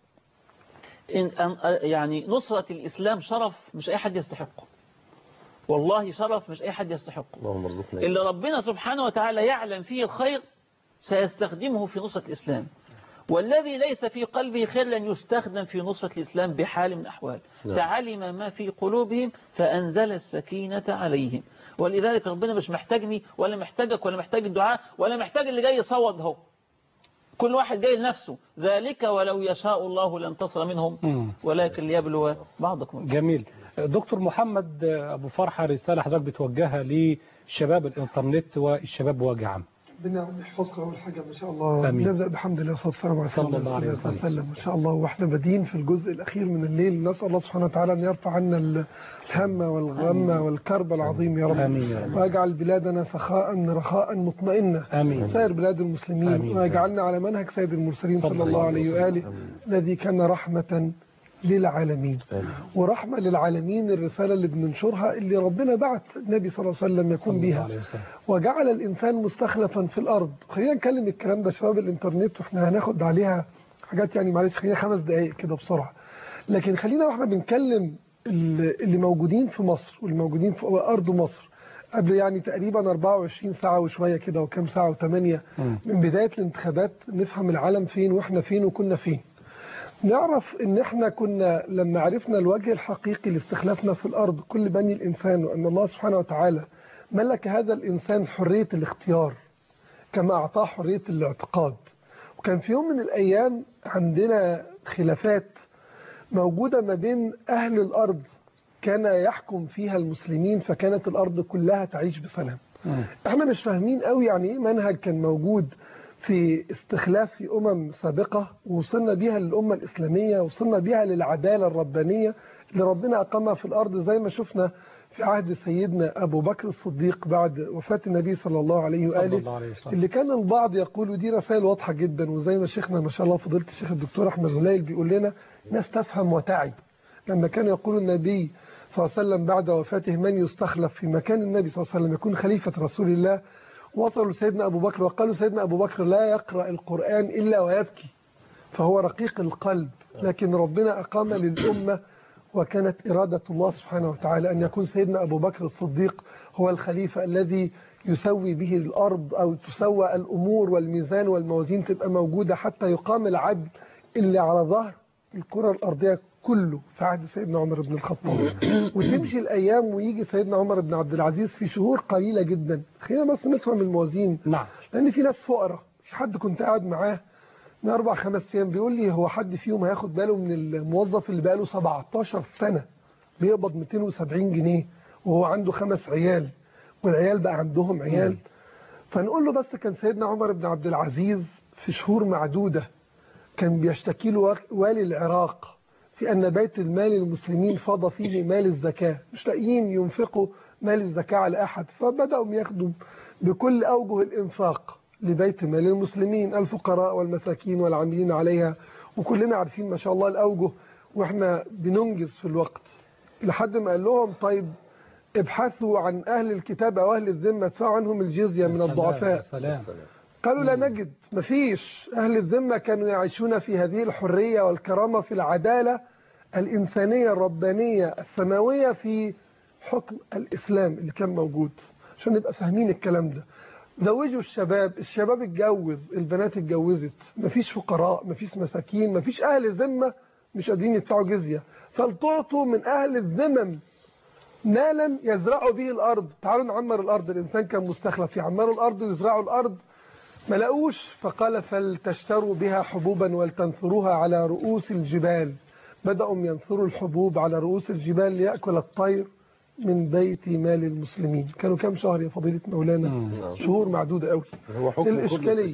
إن يعني نصرة الإسلام شرف مش أي حد يستحقه، والله شرف مش أي حد يستحقه، إلا ربنا سبحانه وتعالى يعلم فيه الخير سيستخدمه في نصرة الإسلام، والذي ليس في قلبه خير لن يستخدم في نصرة الإسلام بحال من الأحوال. فعلم ما في قلوبهم فأنزل السكينة عليهم. ولذلك ربنا مش محتاجني ولا محتاجك ولا محتاج الدعاء ولا محتاج اللي جاي يصوت هو، كل واحد جاي لنفسه. ذلك ولو يشاء الله لانتصر منهم ولكن ليبلو بعضكم. جميل. دكتور محمد أبو فرحة، رسالة حضرتك بتوجهها لشباب الإنترنت والشباب بوجه عام. ربنا يحفظك أول حاجة ما شاء الله. نبدأ بحمد الله والصلاة والسلام على رسول الله صلى الله عليه وسلم ما شاء الله. واحنا بادئين في الجزء الأخير من الليل، نسأل الله سبحانه وتعالى أن يرفع عنا الهم والغم والكرب العظيم يا رب، آمين. ويجعل بلادنا سخاء رخاء مطمئنة، آمين. سائر بلاد المسلمين، آمين. ويجعلنا على منهج سيد المرسلين صلى الله عليه وآله الذي كان رحمة للعالمين. ورحمة للعالمين الرسالة اللي بننشرها اللي ربنا بعت النبي صلى الله عليه وسلم يكون بها، وجعل الإنسان مستخلفا في الأرض. خلينا نكلم الكلام ده شباب الإنترنت، وإحنا هناخد عليها حاجات يعني معلش خلينا خمس دقائق كده بسرعة. لكن خلينا واحنا بنتكلم اللي موجودين في مصر واللي موجودين في أرض مصر قبل يعني تقريبا أربعة وعشرين ساعة وشوية كده وكام ساعة وثمانية من بداية الانتخابات، نفهم العالم فين واحنا فين وكنا فين. نعرف ان احنا كنا لما عرفنا الوجه الحقيقي لاستخلافنا في الأرض كل بني الإنسان، وأن الله سبحانه وتعالى ملك هذا الإنسان حرية الاختيار كما أعطاه حرية الاعتقاد. وكان في يوم من الأيام عندنا خلافات موجودة ما بين أهل الأرض كان يحكم فيها المسلمين، فكانت الأرض كلها تعيش بسلام. احنا مش فاهمين قوي يعني ايه منهج كان موجود في استخلاف في أمم سابقة ووصلنا بيها للأمة الإسلامية، وصلنا بيها للعدالة الربانية اللي ربنا أقامها في الأرض، زي ما شفنا في عهد سيدنا أبو بكر الصديق بعد وفاة النبي صلى الله عليه وآله، اللي كان البعض يقول دي رسائل واضحة جدا، وزي ما شيخنا ما شاء الله فضيلة الشيخ الدكتور أحمد هليل بيقول لنا ناس تفهم وتعي. لما كان يقول النبي صلى الله عليه وسلم بعد وفاته من يستخلف في مكان النبي صلى الله عليه وسلم يكون خليفة رسول الله، وصلوا سيدنا أبو بكر وقالوا سيدنا أبو بكر لا يقرأ القرآن إلا ويبكي، فهو رقيق القلب، لكن ربنا أقام للأمة وكانت إرادة الله سبحانه وتعالى أن يكون سيدنا أبو بكر الصديق هو الخليفة الذي يسوي به الأرض، أو تسوى الأمور والميزان والموازين تبقى موجودة حتى يقام العدل اللي على ظهر الكرة الأرضية كله في عهد سيدنا عمر بن الخطاب. وتمشي الأيام ويجي سيدنا عمر بن عبد العزيز في شهور قليلة جدا. خلينا بس نفهم الموازين، نعم، لأن في ناس فقراء. في حد كنت قاعد معاه من أربع خمس أيام بيقول لي هو حد فيهم هياخد باله من الموظف اللي بقاله سبعتاشر سنة بيقبض مئتين وسبعين جنيه وهو عنده خمس عيال والعيال بقى عندهم عيال؟ فنقول له بس كان سيدنا عمر بن عبد العزيز في شهور معدودة كان بيشتكي له والي العراق في أن بيت المال المسلمين فاض فيه مال الزكاة، مش لاقيين ينفقوا مال الزكاة على أحد، فبدأوا ياخدوا بكل أوجه الإنفاق لبيت مال المسلمين، الفقراء والمساكين والعاملين عليها، وكلنا عارفين ما شاء الله الأوجه وإحنا بننجز في الوقت. لحد ما قال لهم طيب ابحثوا عن أهل الكتاب أو أهل الذمة ادفعوا عنهم الجزية من الضعفاء. سلام. قالوا لا نجد، مفيش. أهل الذمة كانوا يعيشون في هذه الحرية والكرامة في العدالة الإنسانية الربانية السماوية في حكم الإسلام اللي كان موجود. عشان نبقى فاهمين الكلام ده، زوجوا الشباب، الشباب اتجوز، البنات اتجوزت، مفيش فقراء، مفيش مساكين، مفيش أهل ذمة مش قادرين يدفعوا جزية، فلتعطوا من أهل الذمم مالا يزرعوا به الأرض. تعالوا نعمر الأرض. الإنسان كان مستخلف يعمروا الأرض ويزرعوا الأرض، ما لقوش، فقال فلتشتروا بها حبوبا ولتنثروها على رؤوس الجبال. بدأوا ينثروا الحبوب على رؤوس الجبال ليأكل الطير من بيت مال المسلمين. كانوا كام شهر يا فضيلة مولانا؟ شهور معدودة قوي. هو حكم الإشكالية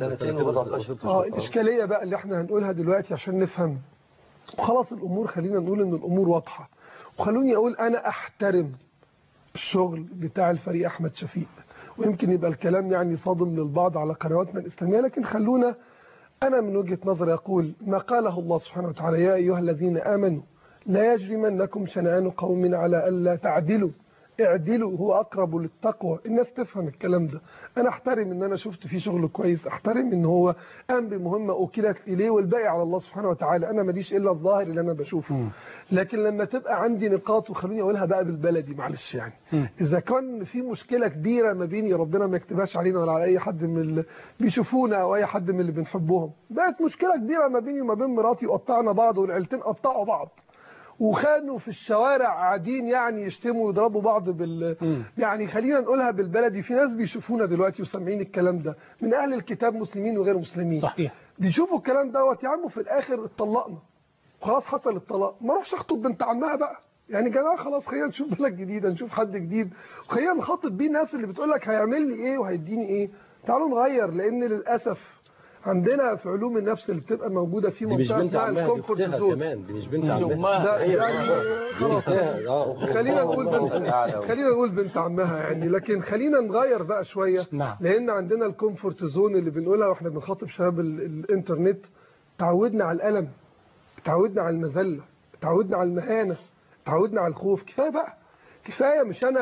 اه الإشكالية بقى اللي احنا هنقولها دلوقتي عشان نفهم وخلاص الأمور. خلينا نقول إن الأمور واضحة، وخلوني أقول أنا أحترم الشغل بتاع الفريق أحمد شفيق، ويمكن يبقى الكلام يعني صادم للبعض على قنواتنا الإسلامية، لكن خلونا أنا من وجهة نظري أقول ما قاله الله سبحانه وتعالى: يا أيها الذين آمنوا لا يجرمنكم شنآن قوم على ألا تعدلوا اعدلوا هو أقرب للتقوى. الناس تفهم الكلام ده. أنا أحترم إن أنا شفت فيه شغل كويس، أحترم إن هو قام بمهمة أوكلت إليه والباقي على الله سبحانه وتعالى. أنا ماليش إلا الظاهر اللي أنا بشوفه. لكن لما تبقى عندي نقاط، وخلوني أقولها بقى بالبلدي معلش يعني، إذا كان في مشكلة كبيرة ما بيني، ربنا ما يكتبهاش علينا ولا على أي حد من اللي بيشوفونا أو أي حد من اللي بنحبهم، بقت مشكلة كبيرة ما بيني وما بين مراتي وقطعنا بعض والعيلتين قطعوا بعض وخانوا في الشوارع قاعدين يعني يشتموا ويضربوا بعض بال م. يعني خلينا نقولها بالبلدي، في ناس بيشوفونا دلوقتي وسامعين الكلام ده من اهل الكتاب مسلمين وغير مسلمين، صحيح، بيشوفوا الكلام دوت يا عم في الاخر اتطلقنا خلاص، حصل الطلاق، ما اروحش اخطب بنت عمها بقى يعني. جماعه خلاص خلينا نشوف بلد جديده، نشوف حد جديد، وخلينا نخاطب بيه الناس اللي بتقول لك هيعمل لي ايه وهيديني ايه. تعالوا نغير، لان للاسف عندنا في علوم النفس اللي بتبقى موجوده في منطقه اسمها الكومفورت زون. كمان دي مش بنت عمها، ده يعني خلاص خلينا نقول بنت خلينا نقول بنت عمها يعني، لكن خلينا نغير بقى شويه، لان عندنا الكومفورت زون اللي بنقولها واحنا بنخاطب شباب الانترنت. تعودنا على الالم، تعودنا على المذله، تعودنا على المهانه، تعودنا على الخوف. كفايه بقى، كفايه. مش انا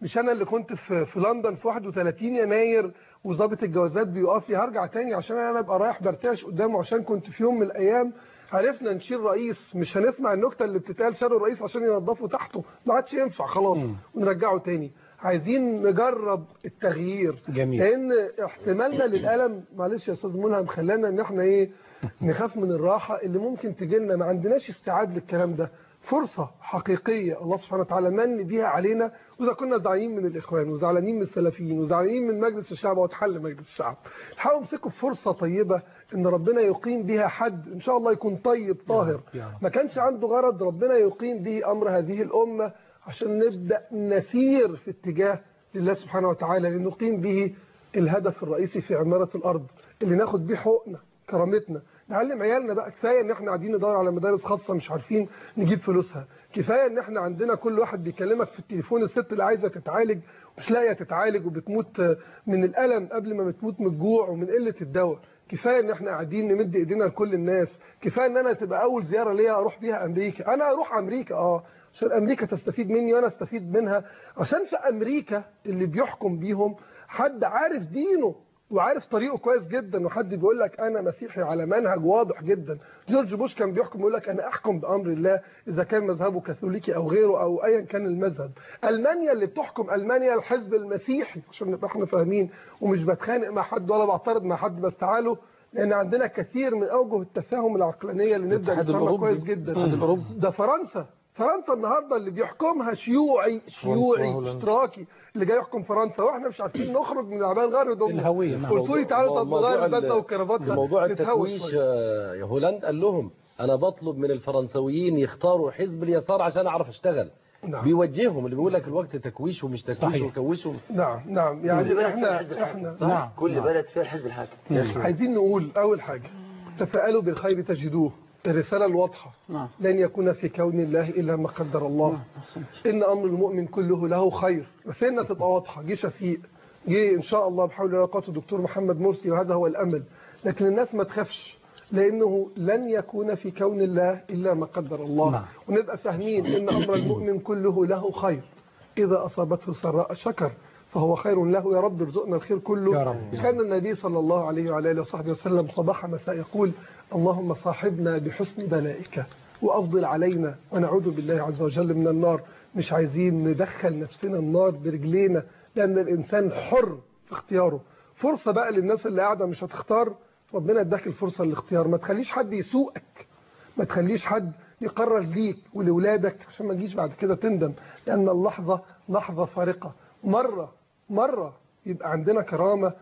مش انا اللي كنت في في لندن في واحد وثلاثين يناير وظابط الجوازات بيقف لي هرجع تاني عشان انا ابقى رايح برتعش قدامه عشان كنت في يوم من الايام عرفنا نشيل رئيس. مش هنسمع النكته اللي بتتقال شالوا الرئيس عشان ينظفوا تحته، ما عادش ينفع خلاص ونرجعه تاني. عايزين نجرب التغيير. جميل. لان احتمالنا للالم معلش يا استاذ ملهم خلانا ان احنا ايه نخاف من الراحه اللي ممكن تجي لنا. ما عندناش استعداد للكلام ده. فرصه حقيقيه الله سبحانه وتعالى من بيها علينا، واذا كنا زعلانين من الاخوان وزعلانين من السلفيين وزعلانين من مجلس الشعب وتحل مجلس الشعب، حاولوا امسكوا بفرصه طيبه ان ربنا يقيم بها حد ان شاء الله يكون طيب طاهر ما كانش عنده غرض، ربنا يقيم به امر هذه الامه عشان نبدا نسير في اتجاه لله سبحانه وتعالى لنقيم به الهدف الرئيسي في عماره الارض اللي ناخد بيه حقوقنا كرامتنا. نعلم عيالنا بقى. كفايه ان احنا قاعدين ندور على مدارس خاصه مش عارفين نجيب فلوسها. كفايه ان احنا عندنا كل واحد بيكلمك في التليفون الست اللي عايزه تتعالج مش لاقيه تتعالج وبتموت من الالم قبل ما بتموت من الجوع ومن قله الدواء. كفايه ان احنا قاعدين نمد ايدينا لكل الناس. كفايه ان انا تبقى اول زياره ليا اروح بيها امريكا. انا اروح امريكا اه عشان امريكا تستفيد مني وانا استفيد منها، عشان في امريكا اللي بيحكم بيهم حد عارف دينه وعارف طريقه كويس جدا، وحد بيقول لك انا مسيحي على منهج واضح جدا. جورج بوش كان بيحكم يقول لك انا احكم بامر الله اذا كان مذهبه كاثوليكي او غيره او ايا كان المذهب. المانيا اللي بتحكم المانيا الحزب المسيحي عشان نبقى احنا فاهمين، ومش بتخانق مع حد ولا بعترض مع حد، بس تعالوا لان عندنا كثير من اوجه التفاهم العقلانيه اللي نبدا نفهمها كويس جدا. ده فرنسا فرنسا النهارده اللي بيحكمها شيوعي شيوعي اشتراكي اللي جاي يحكم فرنسا، واحنا مش عارفين نخرج من العبايه الغرب ده. الهويه. قلت لي تعالوا طب نغير البدله والكرافات. موضوع التكويش يا هولاند قال لهم انا بطلب من الفرنسويين يختاروا حزب اليسار عشان اعرف اشتغل. نعم. بيوجههم اللي بيقول لك الوقت تكويش ومش تكويش وكوشهم. نعم نعم يعني احنا احنا نعم. كل بلد فيها الحزب الحاكم. عايزين نقول اول حاجه تفاءلوا بالخير تجدوه. الرسالة الواضحة نعم. لن يكون في كون الله إلا ما قدر الله. نعم. إن أمر المؤمن كله له خير. رسالنا تبقى واضحة. جه شفيق جه إن شاء الله بحول الله قوته الدكتور محمد مرسي وهذا هو الأمل. لكن الناس ما تخافش لأنه لن يكون في كون الله إلا ما قدر الله. نعم. ونبقى فاهمين إن أمر المؤمن كله له خير. إذا أصابته سراء شكر فهو خير له. يا رب ارزقنا الخير كله. يا رب. كان النبي صلى الله عليه وعلى آله وصحبه وسلم صباح مساء يقول اللهم صاحبنا بحسن بلائك وأفضل علينا ونعوذ بالله عز وجل من النار. مش عايزين ندخل نفسنا النار برجلينا لأن الإنسان حر في اختياره. فرصة بقى للناس اللي قاعدة مش هتختار، ربنا اداك الفرصة للاختيار. ما تخليش حد يسوقك، ما تخليش حد يقرر ليك ولولادك عشان ما تجيش بعد كده تندم، لأن اللحظة لحظة فارقة. مرة مرة يبقى عندنا كرامة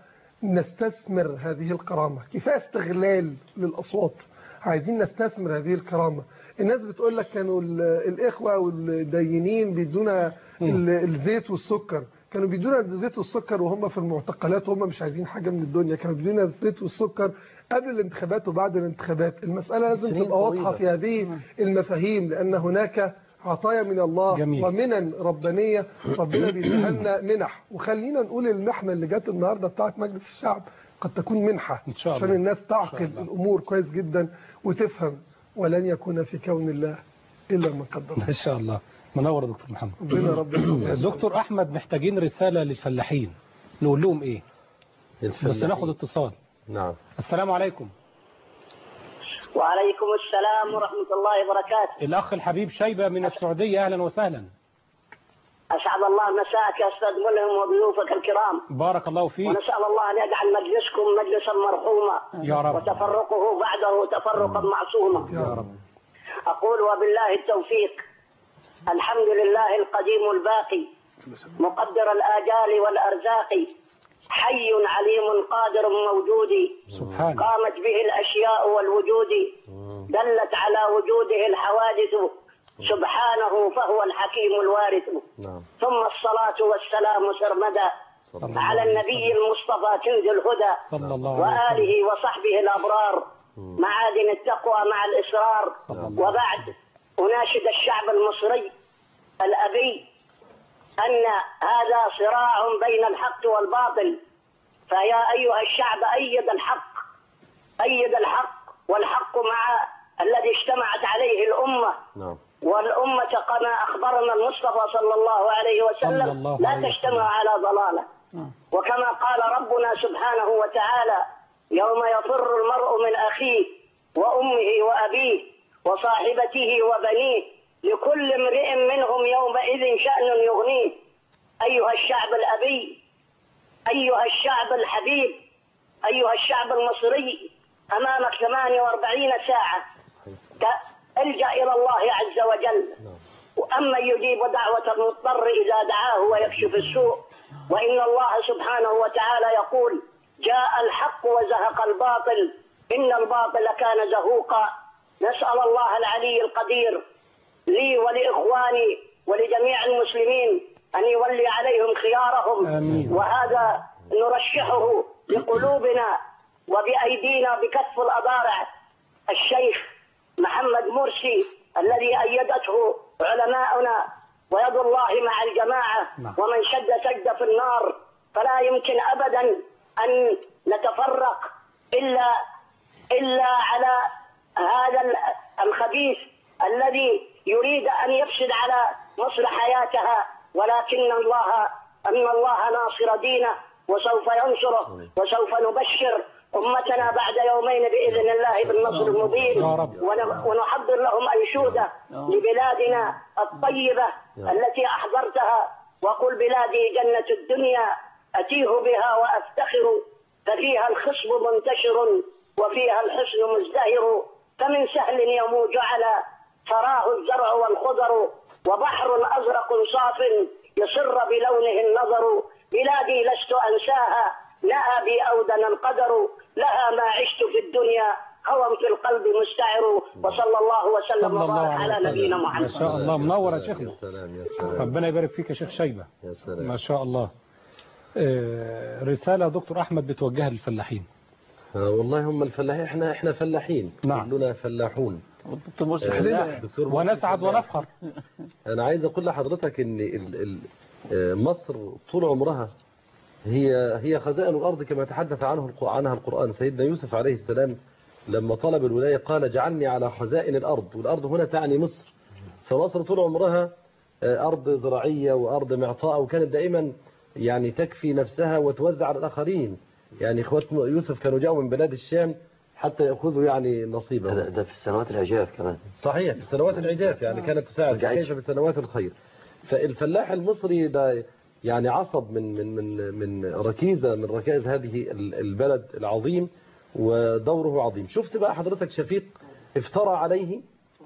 نستثمر هذه الكرامة. كفاية استغلال للأصوات، عايزين نستثمر هذه الكرامة. الناس بتقول لك كانوا الإخوة والدينين بيدونا الزيت والسكر، كانوا بيدونا الزيت والسكر وهم في المعتقلات وهم مش عايزين حاجة من الدنيا، كانوا بيدونا الزيت والسكر قبل الانتخابات وبعد الانتخابات. المسألة لازم تبقى واضحة في هذه المفاهيم، لأن هناك عطايا من الله جميل. ومنن ربانية ربنا بيديها لنا منح. وخلينا نقول المحنة اللي جت النهاردة بتاعت مجلس الشعب قد تكون منحة إن شاء الله. عشان الناس تعقل الأمور كويس جدا وتفهم ولن يكون في كون الله إلا ما قدر. إن شاء الله. منور دكتور محمد. ربنا ربنا. دكتور أحمد محتاجين رسالة للفلاحين نقول لهم إيه؟ بس ناخد اتصال. نعم. السلام عليكم. وعليكم السلام ورحمة الله وبركاته. الأخ الحبيب شيبة من السعودية، أهلا وسهلا. أسعد الله مساك يا أستاذ ملهم وضيوفك الكرام. بارك الله فيك. ونسأل الله أن يجعل مجلسكم مجلسا مرحوما يا رب، وتفرقه بعده تفرقا معصوما يا رب. أقول وبالله التوفيق. الحمد لله القديم الباقي مقدر الآجال والأرزاق، حي عليم قادر موجود سبحانه، قامت به الأشياء والوجود، دلت على وجوده الحوادث سبحانه فهو الحكيم الوارث. ثم الصلاة والسلام سرمدا على النبي المصطفى كنز الهدى وآله وصحبه الأبرار معادن التقوى مع الإصرار. وبعد أناشد الشعب المصري الأبي أن هذا صراع بين الحق والباطل، فيا أيها الشعب أيد الحق، أيد الحق، والحق مع الذي اجتمعت عليه الأمة. والأمة كما أخبرنا المصطفى صلى الله عليه وسلم الله لا عليه تجتمع على ضلالة. وكما قال ربنا سبحانه وتعالى يوم يفر المرء من أخيه وأمه وأبيه وصاحبته وبنيه لكل امرئ منهم يومئذ شأن يغنيه. أيها الشعب الأبي، أيها الشعب الحبيب، أيها الشعب المصري، أمامك ثمانية وأربعين ساعة الجأ إلى الله عز وجل. وأما يجيب دعوة المضطر إذا دعاه ويكشف السوء. وإن الله سبحانه وتعالى يقول جاء الحق وزهق الباطل إن الباطل كان زهوقا. نسأل الله العلي القدير لي ولإخواني ولجميع المسلمين أن يولي عليهم خيارهم. آمين. وهذا نرشحه بقلوبنا وبأيدينا بكف الأضارع الشيخ محمد مرسي الذي أيدته علماؤنا، ويد الله مع الجماعة. ومن شد سجد في النار، فلا يمكن أبدا أن نتفرق إلا إلا على هذا الخبيث الذي يريد أن يفسد على مصر حياتها. ولكن الله أن الله ناصر دينه وسوف ينصره، وسوف نبشر أمتنا بعد يومين بإذن الله بالنصر المبين. ونحضر لهم أنشودة لبلادنا الطيبة التي أحضرتها، وقل بلادي جنة الدنيا أتيه بها وأفتخر، ففيها الخصب منتشر وفيها الحسن مزدهر، فمن سهل يموج على ثراه الزرع والخضر، وبحر أزرق صاف يسر بلونه النظر، بلادي لست أنساها لها بي أودنا القدر، لها ما عشت في الدنيا هوى في القلب مستعر. وصلى الله وسلم وبارك على نبينا محمد. ما شاء الله، منور يا شيخنا. ربنا يبارك فيك يا شيخ شيبة. ما شاء الله. رسالة دكتور أحمد بتوجهها للفلاحين. آه والله هم الفلاحين، احنا احنا فلاحين. نعم. كلنا فلاحون. دكتور مسلم ونسعد ونفخر. انا عايز اقول لحضرتك ان ال ال مصر طول عمرها هي هي خزائن الارض كما تحدث عنه عنها القرآن. سيدنا يوسف عليه السلام لما طلب الولاية قال اجعلني على خزائن الارض، والارض هنا تعني مصر. فمصر طول عمرها ارض زراعية وارض معطاء، وكانت دائما يعني تكفي نفسها وتوزع على الاخرين. يعني اخوات يوسف كانوا جاءوا من بلاد الشام حتى يأخذوا يعني نصيبه. ده, ده في السنوات العجاف كمان. صحيح، في السنوات العجاف يعني كانت تساعد كيف في السنوات الخير. فالفلاح المصري ده يعني عصب من من من من ركيزة من ركائز هذه البلد العظيم، ودوره عظيم. شفت بقى حضرتك شفيق افترى عليه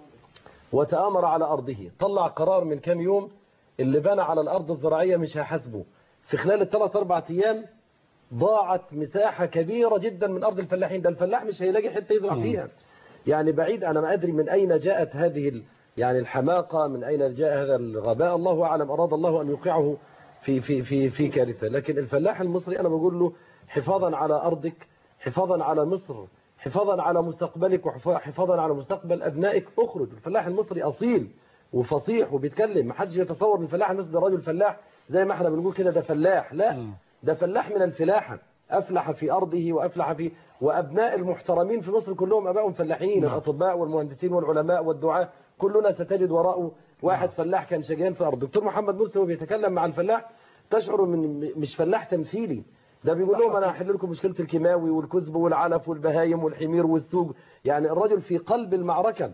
وتآمر على أرضه، طلع قرار من كام يوم اللي بنى على الأرض الزراعية مش هيحاسبه. في خلال الثلاث أربع أيام ضاعت مساحة كبيرة جدا من أرض الفلاحين. ده الفلاح مش هيلاقي حتة يزرع فيها. يعني بعيد، أنا ما أدري من أين جاءت هذه يعني الحماقة، من أين جاء هذا الغباء. الله أعلم، أراد الله أن يوقعه في في في في كارثة. لكن الفلاح المصري أنا بقول له حفاظا على أرضك، حفاظا على مصر، حفاظا على مستقبلك، وحفاظا على مستقبل أبنائك اخرج. الفلاح المصري أصيل وفصيح وبيتكلم. ما حدش يتصور ان الفلاح المصري ده راجل فلاح زي ما احنا بنقول كده ده فلاح. لا، ده فلاح من الفلاحة، أفلح في أرضه وأفلح في، وأبناء المحترمين في مصر كلهم أبائهم فلاحين. الأطباء والمهندسين والعلماء والدعاء كلنا ستجد وراءه واحد فلاح كان شجان في أرض. دكتور محمد مرسي وهو بيتكلم مع الفلاح تشعر من مش فلاح تمثيلي، ده بيقول لهم أنا هحل لكم مشكلة الكيماوي والكذب والعلف والبهايم والحمير والسوق. يعني الرجل في قلب المعركة،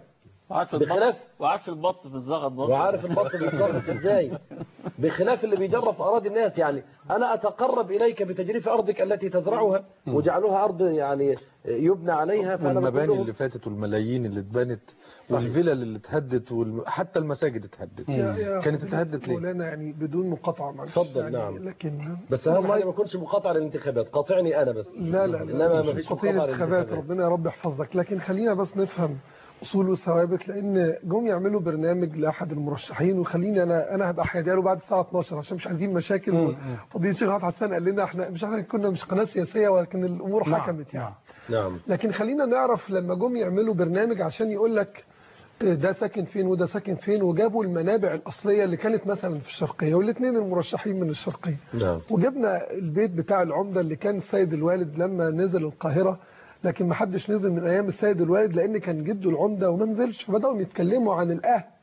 بخلاف وعارف البط في الزغط برضه، وعارف البط في الزغط ازاي، بخلاف اللي بيجرف اراضي الناس. يعني انا اتقرب اليك بتجريف ارضك التي تزرعها وجعلوها ارض يعني يبنى عليها. والمباني اللي فاتت والملايين اللي اتبنت والفلل اللي اتهدت وحتى المساجد اتهدت. كانت اتهدت ليه؟ مولانا يعني بدون مقاطعه معلش. اتفضل. يعني نعم. لكن بس اهم حاجه ما يكونش مقاطعه للانتخابات، قاطعني انا بس. لا لا انما ما فيش مقاطعه للانتخابات. ربنا يا رب يحفظك. لكن خلينا بس نفهم اصول وثوابت، لان جم يعملوا برنامج لاحد المرشحين، وخليني انا انا هبقى حيادي له بعد الساعه اتناشر عشان مش عايزين مشاكل. فضيله الشيخ عبد الحسن قال لنا احنا مش احنا كنا مش قناه سياسيه، ولكن الامور نعم. حكمت يعني. نعم. لكن خلينا نعرف لما جم يعملوا برنامج عشان يقول لك ده ساكن فين وده ساكن فين، وجابوا المنابع الاصليه اللي كانت مثلا في الشرقيه، والاثنين المرشحين من الشرقيه. نعم. وجبنا البيت بتاع العمده اللي كان السيد الوالد لما نزل القاهره، لكن ما حدش نزل من ايام السيد الوالد لان كان جده العمده وما نزلش، فبداوا يتكلموا عن الاهل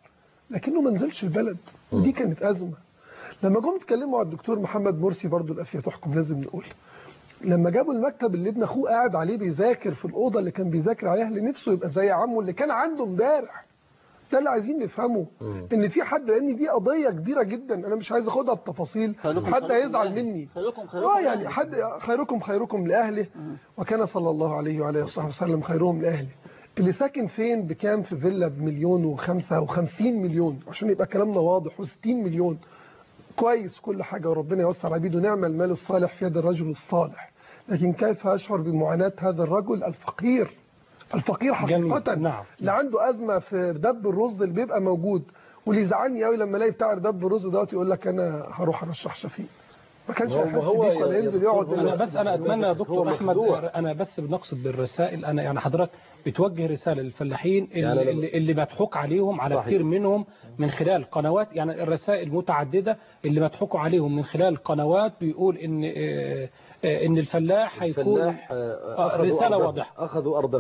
لكنه ما نزلش البلد، ودي كانت أزمة. لما جم اتكلموا على الدكتور محمد مرسي برضو الأفية تحكم لازم نقول، لما جابوا المكتب اللي ابن أخوه قاعد عليه بيذاكر في الأوضة اللي كان بيذاكر عليها، لنفسه يبقى زي عمه اللي كان عنده امبارح. ده اللي عايزين نفهمه، ان في حد، لان دي قضيه كبيره جدا، انا مش عايز اخدها بتفاصيل، حد هيزعل مني. خيركم خيركم اه يعني حد خيركم خيركم لاهله، وكان صلى الله عليه وعلى وصحبه وسلم خيرهم لاهله. اللي ساكن فين بكام في فيلا بمليون وخمسة وخمسين مليون، عشان يبقى كلامنا واضح، وستين مليون، كويس كل حاجه، وربنا يوسع عبيده، نعم المال الصالح في يد الرجل الصالح. لكن كيف اشعر بمعاناه هذا الرجل الفقير، الفقير حقيقة، نعم. اللي عنده أزمة في دب الرز اللي بيبقى موجود، واللي يزعلني قوي لما الاقي بتاع دب الرز دوت يقول لك أنا هروح أرشح شفيق. ما كانش هيحس بيك ولا ينزل يقعد. أنا بس أنا أتمنى يا دكتور أحمد، أنا بس بنقصد بالرسائل، أنا يعني حضرتك بتوجه رسالة للفلاحين اللي, يعني اللي, اللي مضحوك عليهم على كثير منهم من خلال قنوات، يعني الرسائل متعددة اللي مضحوكوا عليهم من خلال قنوات، بيقول إن إن الفلاح هيكون الفلاح رسالة واضحة، أخذوا أرضه،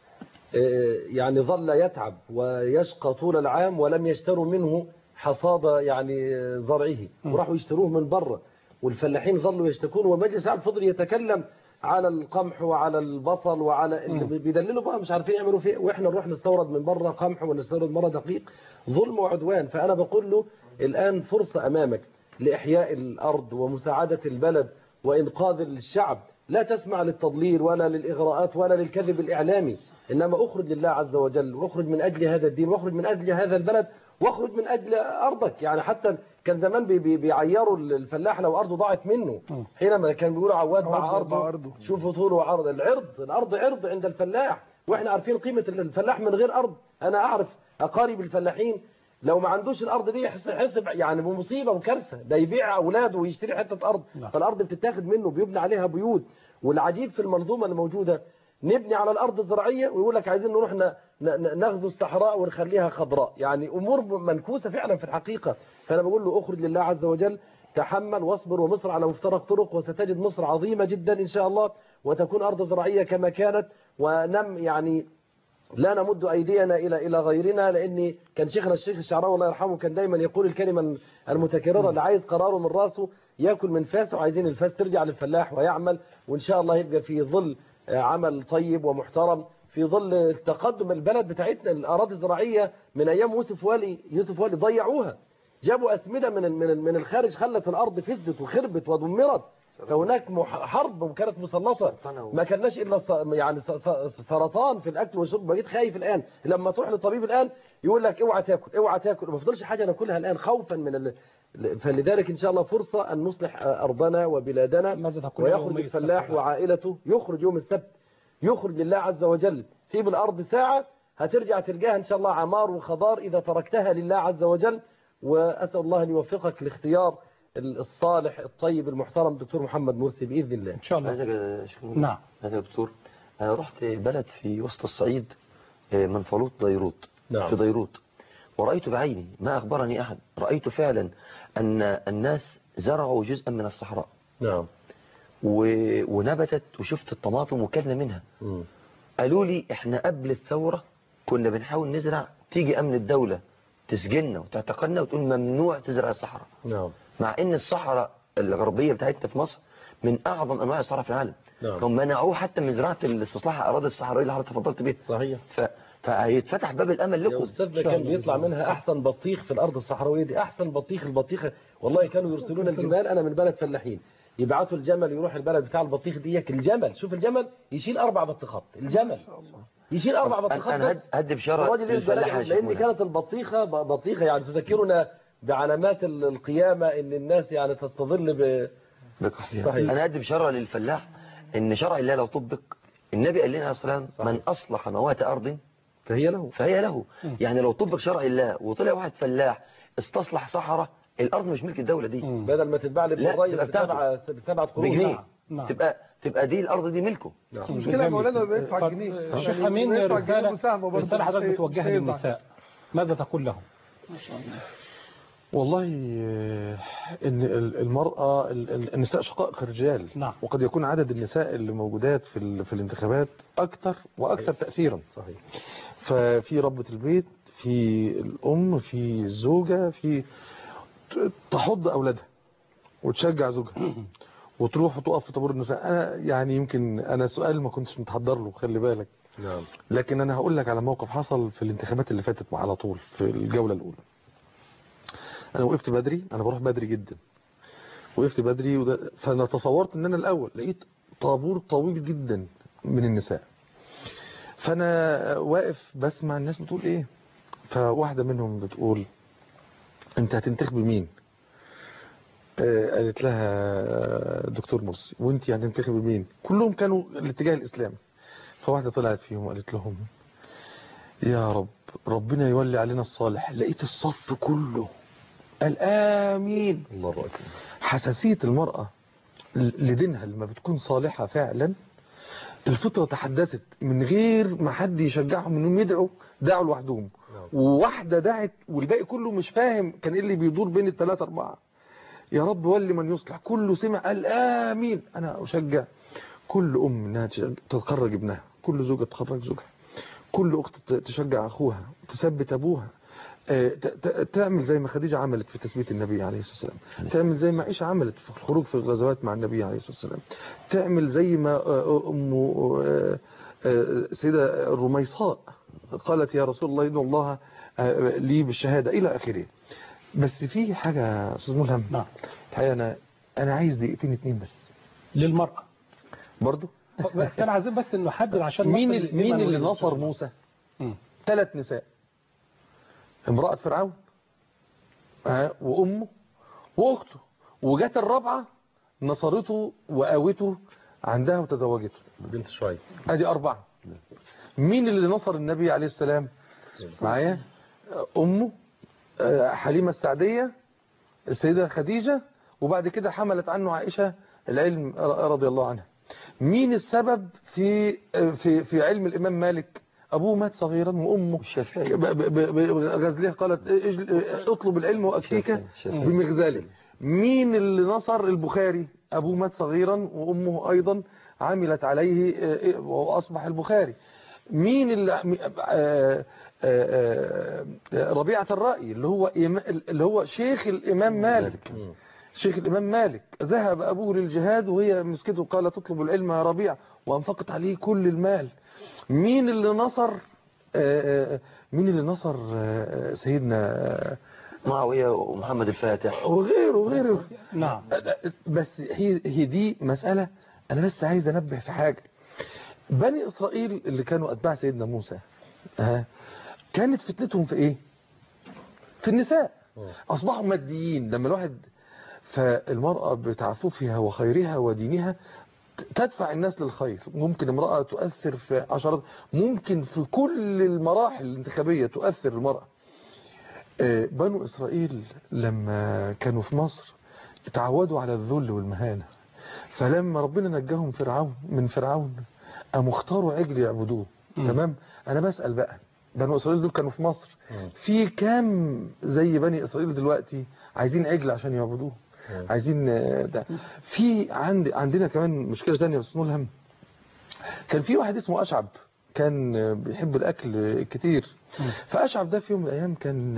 يعني ظل يتعب ويشقى طول العام ولم يشتروا منه حصاد يعني زرعه، وراحوا يشتروه من بره، والفلاحين ظلوا يشتكون، ومجلس الشعب فضل يتكلم على القمح وعلى البصل وعلى اللي بيدللوا بقى مش عارفين يعملوا فيه، واحنا نروح نستورد من بره قمح ونستورد مره دقيق، ظلم وعدوان. فانا بقول له الان فرصه امامك لاحياء الارض ومساعده البلد وانقاذ الشعب، لا تسمع للتضليل ولا للإغراءات ولا للكذب الإعلامي، إنما أخرج لله عز وجل، واخرج من أجل هذا الدين، واخرج من أجل هذا البلد، واخرج من أجل أرضك. يعني حتى كان زمان بي بي بيعيروا الفلاح لو أرضه ضاعت منه، حينما كان بيقولوا عواد باع أرضه، شوفوا طول وعرض العرض، الأرض عرض عند الفلاح، وإحنا عارفين قيمة الفلاح من غير أرض. أنا أعرف أقارب الفلاحين لو ما عندوش الارض دي يحسب يعني بمصيبه وكارثه، ده يبيع اولاده ويشتري حته ارض، فالارض بتتاخد منه بيبني عليها بيوت. والعجيب في المنظومه اللي موجوده نبني على الارض الزراعيه ويقول لك عايزين نروح نغزو الصحراء ونخليها خضراء، يعني امور منكوسه فعلا في الحقيقه. فانا بقول له اخرج لله عز وجل، تحمل واصبر، ومصر على مفترق طرق، وستجد مصر عظيمه جدا ان شاء الله، وتكون ارض زراعيه كما كانت، ونم يعني لا نمد أيدينا إلى إلى غيرنا، لأن كان شيخنا الشيخ الشعراوي الله يرحمه كان دايما يقول الكلمة المتكررة، اللي عايز قراره من راسه يأكل من فاسه، وعايزين الفاس ترجع للفلاح ويعمل، وإن شاء الله يبقى في ظل عمل طيب ومحترم، في ظل تقدم البلد بتاعتنا. الأراضي الزراعية من أيام يوسف والي يوسف والي ضيعوها، جابوا أسمدة من من من الخارج، خلت الأرض فسدت وخربت ودمرت، فهناك حرب وكانت مسلطة، ما كناش إلا يعني سرطان في الأكل والشرب. بقيت خايف الآن لما تروح للطبيب الآن يقول لك اوعى تاكل اوعى تاكل، ما فضلش حاجة ناكلها الآن خوفا من ال... فلذلك إن شاء الله فرصة أن نصلح أرضنا وبلادنا، ويخرج الفلاح وعائلته، يخرج يوم السبت، يخرج لله عز وجل، سيب الأرض ساعة هترجع تلقاها إن شاء الله عمار وخضار إذا تركتها لله عز وجل. وأسأل الله أن يوفقك لاختيار الصالح الطيب المحترم دكتور محمد مرسي بإذن الله إن شاء الله. نعم. هذا دكتور، أنا رحت بلد في وسط الصعيد، منفلوط ديروت. نعم. في ديروت، ورأيت بعيني ما أخبرني أحد، رأيت فعلا أن الناس زرعوا جزءا من الصحراء. نعم. و... ونبتت، وشفت الطماطم وكلنا منها. م. قالوا لي إحنا قبل الثورة كنا بنحاول نزرع، تيجي أمن الدولة تسجننا وتعتقلنا وتقول ممنوع تزرع الصحراء. نعم. مع ان الصحراء الغربية بتاعتنا في مصر من اعظم انواع الصحراء في العالم. نعم. هم منعوه حتى من زراعة الاستصلاح الاراضي الصحراوية اللي حضرتك تفضلت بيها. صحيح. ف... فهيتفتح باب الامل لكم. يا استاذ كان بيطلع منها احسن بطيخ في الارض الصحراوية دي، احسن بطيخ. البطيخة والله كانوا يرسلون الجمال، انا من بلد فلاحين، يبعثوا الجمل يروح البلد بتاع البطيخ ديك، الجمل شوف الجمل يشيل اربع بطيخات، الجمل يشيل اربع بطيخات. انا هدي بشاره للفلاح، لان كانت البطيخه بطيخه يعني تذكرنا بعلامات القيامة، ان الناس يعني تستظل ب صحيح. انا ادي بشرع للفلاح ان شرع الله لو طبق، النبي قال لنا عليه الصلاه والسلام من اصلح موات ارض فهي له فهي له. يعني لو طبق شرع الله وطلع واحد فلاح استصلح صحراء، الارض مش ملك الدوله دي، بدل ما تتباع للري بسبعه بسبعه قروش بجنيه، تبقى تبقى دي الارض دي ملكه. المشكله يا مولانا بيدفع جنيه. الشيخ امين رساله رساله حضرتك بتوجهها للنساء، ماذا تقول لهم؟ والله ان المرأة النساء شقائق الرجال. نعم. وقد يكون عدد النساء اللي موجودات في في الانتخابات اكثر واكثر تأثيرا. صحيح. ففي ربة البيت، في الام في الزوجه، في تحض اولادها وتشجع زوجها وتروح وتقف في طابور النساء. انا يعني يمكن انا سؤال ما كنتش متحضر له، خلي بالك، نعم. لكن انا هقول لك على موقف حصل في الانتخابات اللي فاتت على طول في الجوله الاولى. انا وقفت بدري، انا بروح بدري جدا، وقفت بدري وده فانا تصورت ان انا الاول، لقيت طابور طويل جدا من النساء. فانا واقف بسمع الناس بتقول ايه، فواحده منهم بتقول انت هتنتخب مين؟ آه قالت لها دكتور مرسي. وانت هتنتخب مين؟ كلهم كانوا الاتجاه الاسلامي. فواحده طلعت فيهم وقالت لهم يا رب ربنا يولي علينا الصالح. لقيت الصف كله قال امين. الله اكبر. حساسيه المراه لدينها لما بتكون صالحه فعلا، الفطره تحدثت من غير ما حد يشجعهم انهم يدعوا، دعوا لوحدهم. وواحده دعت والباقي كله مش فاهم كان ايه اللي بيدور بين الثلاثه اربعه. يا رب ولي من يصلح. كله سمع قال امين. انا اشجع كل ام انها تخرج ابنها، كل زوجه تخرج زوجها، كل اخت تشجع اخوها، تثبت ابوها، تعمل زي ما خديجه عملت في تثبيت النبي عليه الصلاه والسلام، تعمل زي ما عائشه عملت في الخروج في الغزوات مع النبي عليه الصلاه والسلام، تعمل زي ما ام سيده الرميصاء قالت يا رسول الله ان الله لي بالشهاده الى اخره. بس في حاجه يا استاذ ملهم، نعم الحقيقه انا انا عايز دقيقتين اتنين بس للمرأة برضو. بس انا عايزين بس انه نحدد عشان مين اللي مين اللي نصر موسى؟ ثلاث نساء، امرأة فرعون أه وامه واخته، وجات الرابعه نصرته وقاوته عندها وتزوجته بنت شعيب. ادي اربعه. مين اللي نصر النبي عليه السلام معايا؟ امه حليمه السعديه، السيده خديجه، وبعد كده حملت عنه عائشه العلم رضي الله عنها. مين السبب في في في علم الامام مالك؟ ابوه مات صغيرا وامه غزلها قالت اطلب العلم واكفيك بمغزاله. مين اللي نصر البخاري؟ ابوه مات صغيرا وامه ايضا عملت عليه واصبح البخاري. مين اللي ربيعة الرأي اللي هو اللي هو شيخ الامام مالك، شيخ الامام مالك ذهب ابوه للجهاد وهي مسكته قال تطلب العلم يا ربيع وانفقت عليه كل المال. مين اللي نصر مين اللي نصر سيدنا معاوية ومحمد الفاتح وغيره وغيره؟ نعم. بس هي هي دي مسألة انا بس عايز انبه في حاجة. بني اسرائيل اللي كانوا اتباع سيدنا موسى كانت فتنتهم في ايه؟ في النساء. اصبحوا ماديين. لما الواحد فالمرأة بتعففها وخيرها ودينها تدفع الناس للخير. ممكن امرأة تؤثر في عشرات، ممكن في كل المراحل الانتخابية تؤثر المرأة. بنو إسرائيل لما كانوا في مصر تعودوا على الذل والمهانة، فلما ربنا نجاهم فرعون من فرعون قاموا اختاروا عجل يعبدوه. تمام. أنا بسأل بقى، بنو إسرائيل دول كانوا في مصر، في كام زي بني إسرائيل دلوقتي عايزين عجل عشان يعبدوه؟ عايزين ده. في عند عندنا كمان مشكلة ثانية بس ملهم. كان في واحد اسمه أشعب كان بيحب الأكل كتير، فأشعب ده في يوم من الأيام كان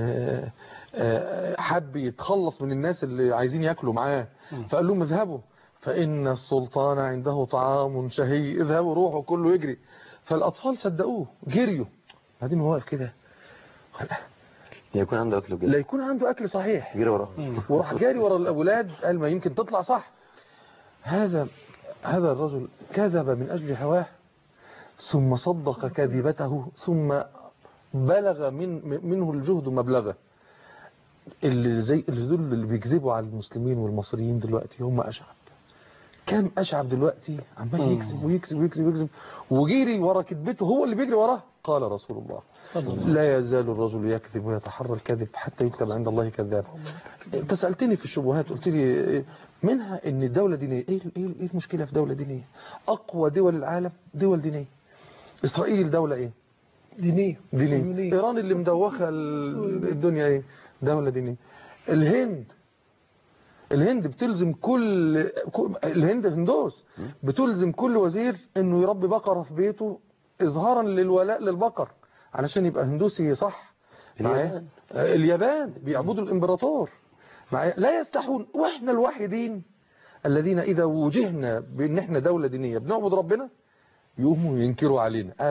حب يتخلص من الناس اللي عايزين يأكلوا معاه، فقال لهم اذهبوا فإن السلطان عنده طعام شهي، اذهبوا روحوا كله يجري. فالأطفال صدقوه جريوا. بعدين هو واقف كده لا يكون عنده أكل لا يكون عنده أكل صحيح، جري وراه وراح جاري ورا الأولاد. قال ما يمكن تطلع صح. هذا هذا الرجل كذب من أجل هواه ثم صدق كذبته ثم بلغ من منه الجهد مبلغه. اللي زي اللي دول اللي بيكذبوا على المسلمين والمصريين دلوقتي هم أشعب. كم أشعب دلوقتي عمال يكذب ويكذب ويكذب ويكذب وجيري ورا كذبته، هو اللي بيجري وراه. قال رسول الله لا يزال الرجل يكذب ويتحرى الكذب حتى يكتب عند الله كذابا. انت سألتني في الشبهات قلت لي منها ان الدولة دينية. ايه ايه المشكلة في دولة دينية؟ اقوى دول العالم دول دينية. اسرائيل دولة ايه؟ دينية. دينية. ايران اللي مدوخة الدنيا ايه؟ دولة دينية. الهند الهند بتلزم كل الهند هندوس بتلزم كل وزير انه يربي بقرة في بيته اظهارا للولاء للبقر علشان يبقى هندوسي صح. اليابان اليابان بيعبدوا الامبراطور معايا لا يستحون، واحنا الوحيدين الذين اذا وجهنا بان احنا دولة دينية بنعبد ربنا يقوموا ينكروا علينا.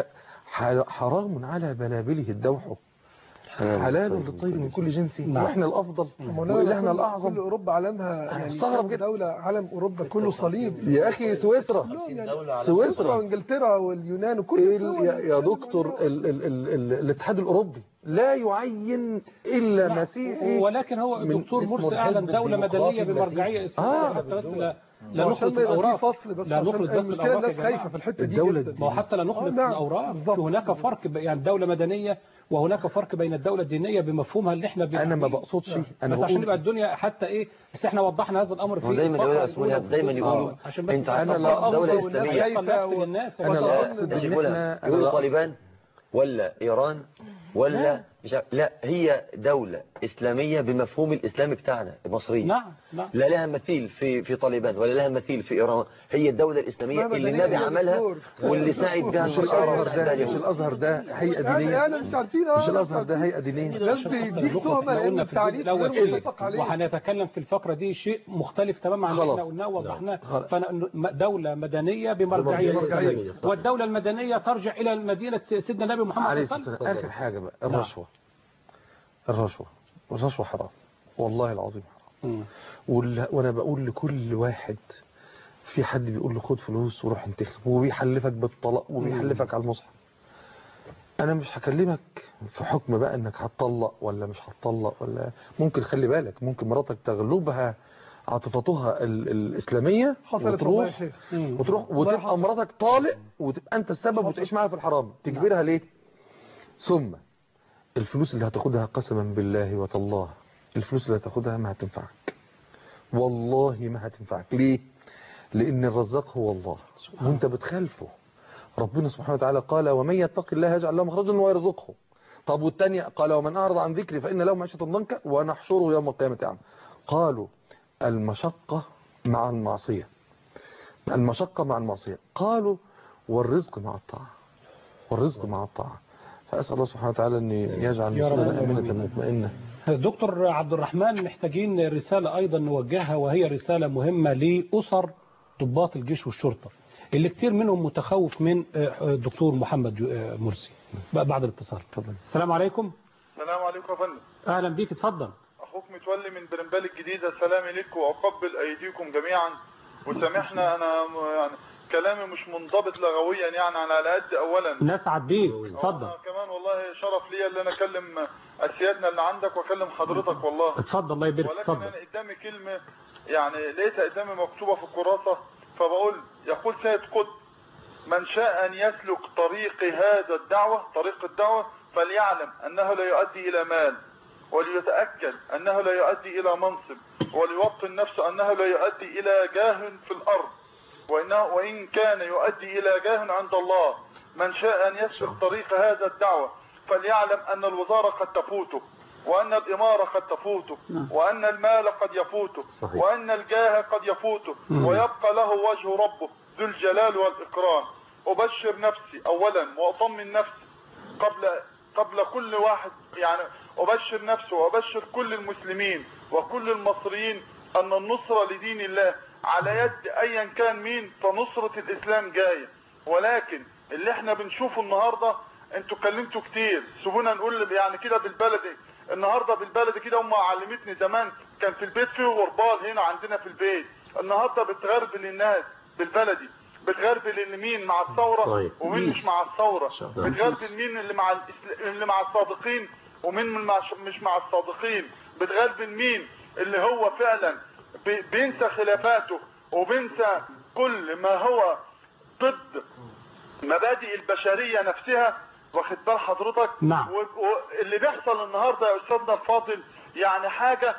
حرام على بلابله الدوح حلال للطير من كل جنس واحنا الافضل والهنا الاعظم. كل اوروبا علمها يعني استغرب دولة علم اوروبا كله صليب يا اخي. سويسرا سويسرا وانجلترا واليونان وكل يا دكتور ال ال ال ال الاتحاد الاوروبي لا يعين الا مسيحي، ولكن هو الدكتور مرسي اعلن دولة مدنية بمرجعية اسلامية حتى بس لا لا نخلط الاوراق لا نخلط بس الاوراق خايفه في الحته دي الدولة ما هو حتى لا نخلط الاوراق. هناك فرق يعني دولة مدنية وهناك فرق بين الدولة الدينية بمفهومها اللي احنا انا ما بقصدش انا بس عشان يبقى الدنيا حتى ايه بس احنا وضحنا هذا الامر في دايما يقولوا دايما يقولوا انت انا لا دولة اسلامية انا لا اقصد ان يقولوا طالبان ولا ايران ولا مش لا هي دولة إسلامية بمفهوم الإسلام بتاعنا المصري. نعم نعم. لا لها مثيل في في طالبان ولا لها مثيل في إيران. هي الدولة الإسلامية اللي النبي عملها واللي ساعد بها مش الأزهر ده مش الأزهر ده هيئة دينية. أنا مش عارفين مش الأزهر ده هيئة دينية. دي تهمة لأن التعريف غير متفق عليه. وهنتكلم في الفقرة دي شيء مختلف تماما عن اللي احنا قلناه ووضحناه. فدولة مدنية بمرجعية إسلامية والدولة المدنية ترجع إلى مدينة سيدنا النبي محمد صلى الله عليه وسلم. آخر حاجة بقى الرشوة. الرشوة الرشوة حرام والله العظيم حرام. وانا بقول لكل واحد في حد بيقول له خد فلوس وروح انتخب وبيحلفك بالطلاق وبيحلفك على المصحف. انا مش هكلمك في حكم بقى انك هتطلق ولا مش هتطلق ولا ممكن خلي بالك ممكن مراتك تغلبها عاطفتها الاسلاميه وتروح وتروح وتبقى مراتك طالق وتبقى انت السبب وتعيش معاها في الحرام. تجبرها ليه؟ ثم الفلوس اللي هتاخدها قسما بالله وتالله الفلوس اللي هتاخدها ما هتنفعك والله ما هتنفعك. ليه؟ لأن الرزاق هو الله وانت بتخالفه. ربنا سبحانه وتعالى قال ومن يتق الله يجعل له مخرجا ويرزقه. طب والثانيه قال ومن أعرض عن ذكري فإن له معيشة ضنكا ونحشره يوم القيامة أعمى. قالوا المشقة مع المعصية المشقة مع المعصية قالوا والرزق مع الطاعة والرزق مع الطاعة. فأسأل الله سبحانه وتعالى أن يجعل نفسنا آمنة مطمئنة. دكتور عبد الرحمن محتاجين رسالة أيضا نوجهها وهي رسالة مهمة لأسر ضباط الجيش والشرطة اللي كتير منهم متخوف من الدكتور محمد مرسي. بعد الاتصال السلام عليكم. السلام عليكم يا فندم. أهلا بيك اتفضل. أخوك متولي من برنبال الجديدة. سلامي لكم وأقبل أيديكم جميعا وسامحنا أنا يعني كلامي مش منضبط لغويا يعني على قد اولا. نسعد بيك اتفضل. كمان والله شرف ليا اللي انا اكلم اسيادنا اللي عندك واكلم حضرتك والله. اتفضل الله يبارك فيك. ولكن انا قدامي كلمه يعني لقيتها قدامي مكتوبه في الكراسه فبقول يقول سيد قطب من شاء ان يسلك طريق هذا الدعوه طريق الدعوه فليعلم انه لا يؤدي الى مال وليتاكد انه لا يؤدي الى منصب وليوطن نفسه انه لا يؤدي الى جاه في الارض وإنه وإن كان يؤدي إلى جاه عند الله. من شاء أن يسلك طريق هذا الدعوة فليعلم أن الوزارة قد تفوته وأن الإمارة قد تفوته وأن المال قد يفوته وأن الجاه قد يفوته ويبقى له وجه ربه ذو الجلال والإكرام. أبشر نفسي أولا وأطمن نفسي قبل قبل كل واحد يعني أبشر نفسي وأبشر كل المسلمين وكل المصريين أن النصرة لدين الله على يد ايا كان مين فنصرة الاسلام جاية. ولكن اللي احنا بنشوفه النهاردة انتوا اتكلمتوا كتير سيبونا نقول يعني كده بالبلدي. النهاردة بالبلدي كده هم علمتني زمان كان في البيت فيه غربال هنا عندنا في البيت. النهاردة بتغربل الناس بالبلدي بتغربل اللي مين مع الثورة ومين مش مع الثورة. بتغربل مين اللي مع اللي مع الصادقين ومين مش مع الصادقين. بتغربل مين اللي هو فعلا بينسى خلافاته وبينسى كل ما هو ضد مبادئ البشرية نفسها. واخد بال حضرتك؟ نعم. واللي بيحصل النهاردة يا أستاذنا الفاضل يعني حاجة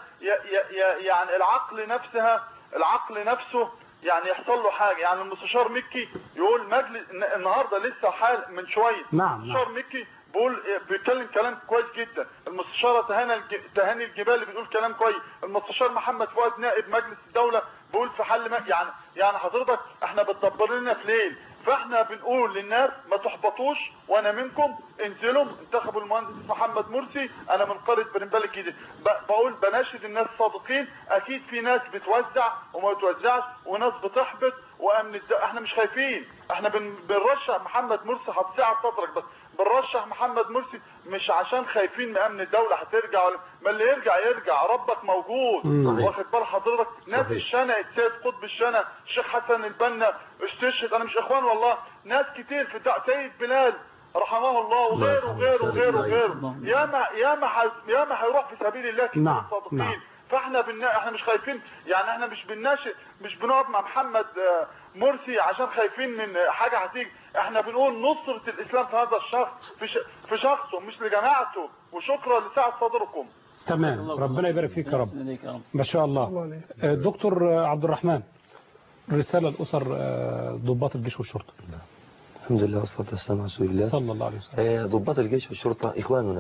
يعني العقل نفسها العقل نفسه يعني يحصل له حاجة. يعني المستشار مكي يقول مجلس النهاردة لسه حال من شوية. نعم. المستشار مكي بقول بيتكلم كلام كويس جدا. المستشاره تهاني تهاني الجبالي بتقول كلام كويس. المستشار محمد فؤاد نائب مجلس الدوله بيقول في حل ما يعني يعني حضرتك احنا بتدبر لنا في ليل فاحنا بنقول للناس ما تحبطوش، وانا منكم انزلوا انتخبوا المهندس محمد مرسي. انا من قرية بنبالي كده بقول بناشد الناس الصادقين، اكيد في ناس بتوزع وما بتوزعش وناس بتحبط وامن الد... احنا مش خايفين، احنا بن... بنرشح محمد مرسي هتساعد تترك، بس بنرشح محمد مرسي مش عشان خايفين من امن الدولة هترجع ولا ما اللي يرجع يرجع، ربك موجود. واخد بال حضرتك؟ ناس الشنا السيد قطب الشنا، الشيخ حسن البنا استشهد، انا مش اخوان والله، ناس كتير في سيد بلال رحمه الله وغيره وغيره وغيره وغيره ياما ياما ياما هيروح في سبيل الله كتير نعم. صادقين. نعم. فاحنا بنا... احنا مش خايفين، يعني احنا مش بنناشد، مش بنقعد مع محمد مرسي عشان خايفين من حاجه هتيجي، احنا بنقول نصرة الاسلام في هذا الشخص، في, ش... في شخصه مش لجماعته. وشكرا لسعة صدركم. تمام، ربنا يبارك فيك يا رب. ما شاء الله. دكتور عبد الرحمن، رسالة الأسر ضباط الجيش والشرطة. الحمد لله والصلاة والسلام على رسول الله صلى الله عليه وسلم. ضباط الجيش والشرطة إخواننا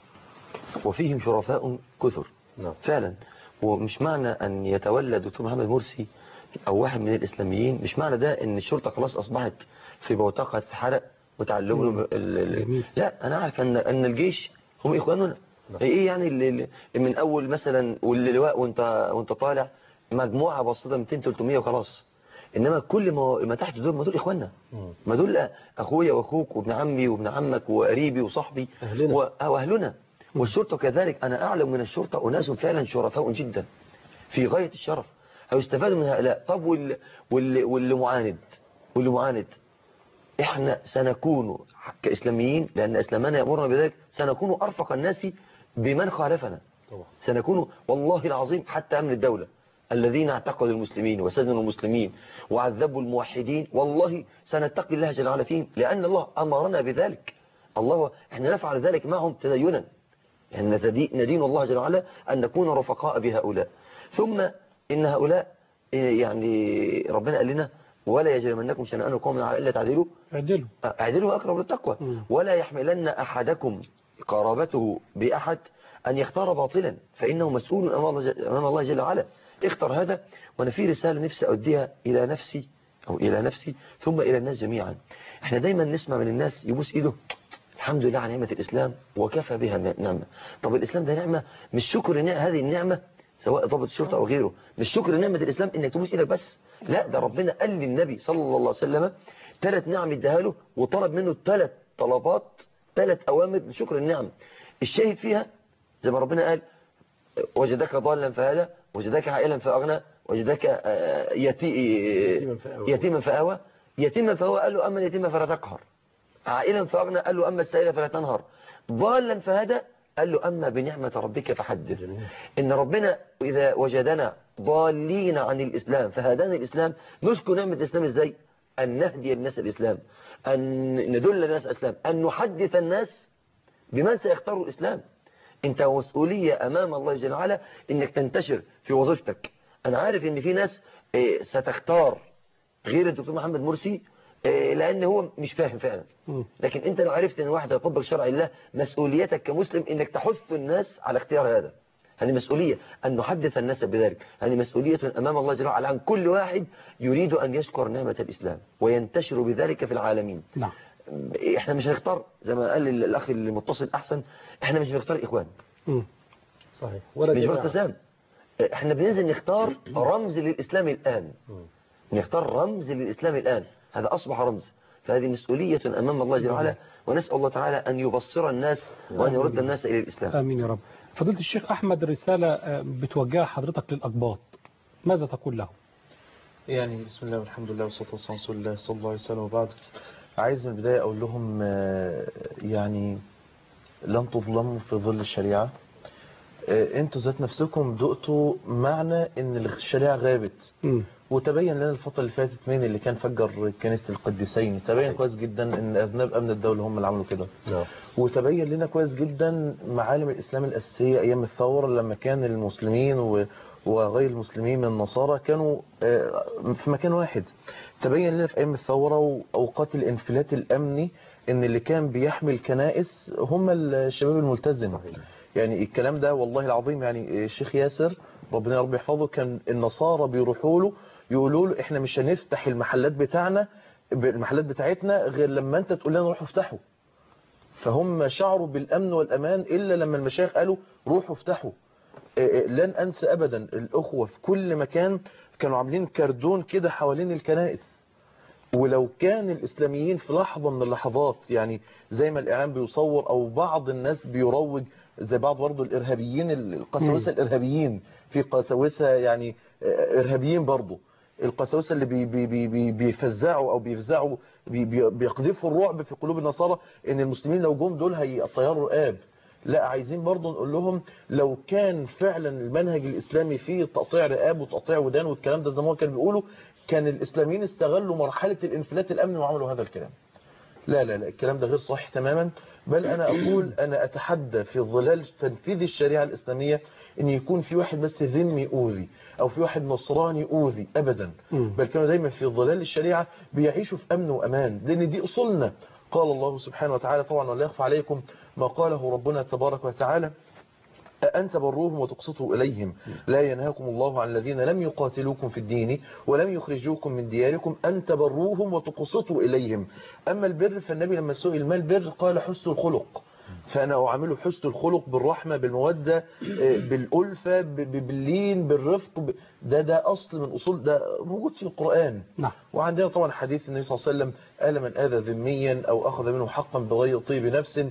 وفيهم شرفاء كثر فعلا. ومش معنى أن يتولى دكتور محمد مرسي أو واحد من الإسلاميين مش معنى ده أن الشرطة خلاص أصبحت في بوتقة تتحرق وتعلموا لا، أنا عارف أن أن الجيش هم إخواننا. إيه يعني اللي من أول مثلا واللواء وأنت وأنت طالع مجموعة بسيطة مئتين ثلاثمئة وخلاص، إنما كل ما ما تحت دول ما دول إخواننا، ما دول أخويا وأخوك وابن عمي وابن عمك وقريبي وصاحبي وأهلنا. والشرطة كذلك، أنا أعلم من الشرطة أناس فعلا شرفاء جدا في غاية الشرف، هيستفادوا من هؤلاء. طب واللي, واللي, واللي معاند واللي معاند إحنا سنكون كإسلاميين، لأن إسلامنا يأمرنا بذلك، سنكون أرفق الناس بمن خالفنا. سنكون والله العظيم حتى أمن الدولة الذين اعتقلوا المسلمين وسجنوا المسلمين وعذبوا الموحدين، والله سنتقي الله جل وعلا فيهم، لأن الله أمرنا بذلك. الله احنا نفعل ذلك معهم تدينا، يعني ندين الله جل وعلا أن نكون رفقاء بهؤلاء. ثم إن هؤلاء يعني ربنا قال لنا ولا يجرمنكم شنآن قوم على إلا تعدلوا اعدلوا اعدلوا أقرب للتقوى، ولا يحملن أحدكم قرابته بأحد أن يختار باطلا فإنه مسؤول أمام الله جل وعلا. اختر هذا. وأنا في رسالة نفسي أوديها إلى نفسي أو إلى نفسي ثم إلى الناس جميعا. احنا دايما نسمع من الناس يبوس إيده الحمد لله على نعمة الإسلام وكفى بها نعمة. طب الإسلام ده نعمة، مش شكر هذه النعمة سواء ضابط الشرطة أو غيره، مش شكر نعمة الإسلام إنك تبوس إيدك بس، لا، ده ربنا قال للنبي صلى الله عليه وسلم ثلاث نعم اداها له وطلب منه ثلاث طلبات، ثلاث أوامر لشكر النعم. الشاهد فيها زي ما ربنا قال وجدك ضالا فهدى، وجدك عائلا فأغنى، وجدك يتيما فآوى. يتيما فهو قال له أما اليتيم فلا تقهر، عائلا فأغنى قال له أما السائل فلا تنهر، ضالا فهدى قال له أما بنعمة ربك فحدث. إن ربنا إذا وجدنا ضالين عن الإسلام فهدانا الإسلام، نشكر نعمة الإسلام إزاي؟ أن نهدي الناس الإسلام، أن ندل الناس الإسلام، أن نحدث الناس بمن سيختاروا الإسلام. أنت مسؤولية أمام الله جل وعلا إنك تنتشر في وظيفتك. أنا عارف إن في ناس ستختار غير الدكتور محمد مرسي لأن هو مش فاهم فعلا، لكن أنت لو عرفت أن واحد يطبق شرع الله، مسؤوليتك كمسلم إنك تحث الناس على اختيار هذا. هذه مسؤولية أن نحدث الناس بذلك، هذه مسؤولية أمام الله جل وعلا عن كل واحد يريد أن يشكر نعمة الإسلام وينتشر بذلك في العالمين. نعم. إحنا مش هنختار زي ما قال الأخ المتصل أحسن، إحنا مش هنختار إخوان صحيح ولا مش باختصام، إحنا بننزل نختار رمز للإسلام الآن، نختار رمز للإسلام الآن، هذا أصبح رمز. فهذه مسؤولية أمام الله جل وعلا، ونسأل الله تعالى أن يبصر الناس وأن يرد الناس إلى الإسلام. آمين يا رب. فضيلة الشيخ أحمد، رسالة بتوجهها حضرتك للأقباط، ماذا تقول له؟ يعني بسم الله والحمد لله والصلاة والسلام على رسول الله صلى الله عليه وسلم. وبعد، عايز من البداية أقول لهم يعني لن تظلموا في ظل الشريعة. انتوا ذات نفسكم دقتوا معنى ان الشريعة غابت، م. وتبين لنا الفترة اللي فاتت مين اللي كان فجر كنيسة القديسين. تبين كويس جدا ان اذناب امن الدولة هم اللي عملوا كده، وتبين لنا كويس جدا معالم الاسلام الاساسية ايام الثورة لما كان المسلمين وغير المسلمين من النصارى كانوا في مكان واحد. تبين لنا في ايام الثورة واوقات الانفلات الامني ان اللي كان بيحمي الكنائس هم الشباب الملتزم. يعني الكلام ده والله العظيم، يعني الشيخ ياسر ربنا يا رب يحفظه كان النصارى بيروحوا له يقولوا له احنا مش هنفتح المحلات بتاعنا المحلات بتاعتنا غير لما انت تقول لنا روحوا افتحوا. فهم شعروا بالامن والامان الا لما المشايخ قالوا روحوا افتحوا. لن انسى ابدا الاخوه في كل مكان كانوا عاملين كردون كده حوالين الكنائس، ولو كان الاسلاميين في لحظه من اللحظات يعني زي ما الاعلام بيصور او بعض الناس بيروج زي بعض برضه الارهابيين القساوسه الارهابيين في قساوسه يعني ارهابيين برضه القساوسه اللي بي بي بي بيفزعوا او بيفزعوا بي بيقذفوا الرعب في قلوب النصارى ان المسلمين لو جم دول هيطيروا رقاب. لا، عايزين برضه نقول لهم لو كان فعلا المنهج الاسلامي فيه تقطيع رقاب وتقطيع ودان والكلام ده زي ما كانوا بيقولوا، كان الاسلاميين استغلوا مرحله الانفلات الامني وعملوا هذا الكلام. لا لا لا، الكلام ده غير صحيح تماما. بل انا اقول انا اتحدى في ظلال تنفيذ الشريعه الاسلاميه ان يكون في واحد بس ذمي اوذي او في واحد نصراني اوذي ابدا، بل كانوا دايما في ظلال الشريعه بيعيشوا في امن وامان، لان دي اصولنا. قال الله سبحانه وتعالى طبعا ولا يخفى عليكم ما قاله ربنا تبارك وتعالى: أن تبروهم وتقسطوا إليهم لا ينهاكم الله عن الذين لم يقاتلوكم في الدين ولم يخرجوكم من دياركم أن تبروهم وتقسطوا إليهم. أما البر فالنبي لما سئل ما البر قال حسن الخلق، فأنا أعمله حسن الخلق بالرحمة بالمودة بالألفة باللين بالرفق، ده ده أصل من أصول ده موجود في القرآن. نعم. وعندنا طبعا حديث النبي صلى الله عليه وسلم: قال من آذى ذميا أو أخذ منه حقا بغير طيب نفس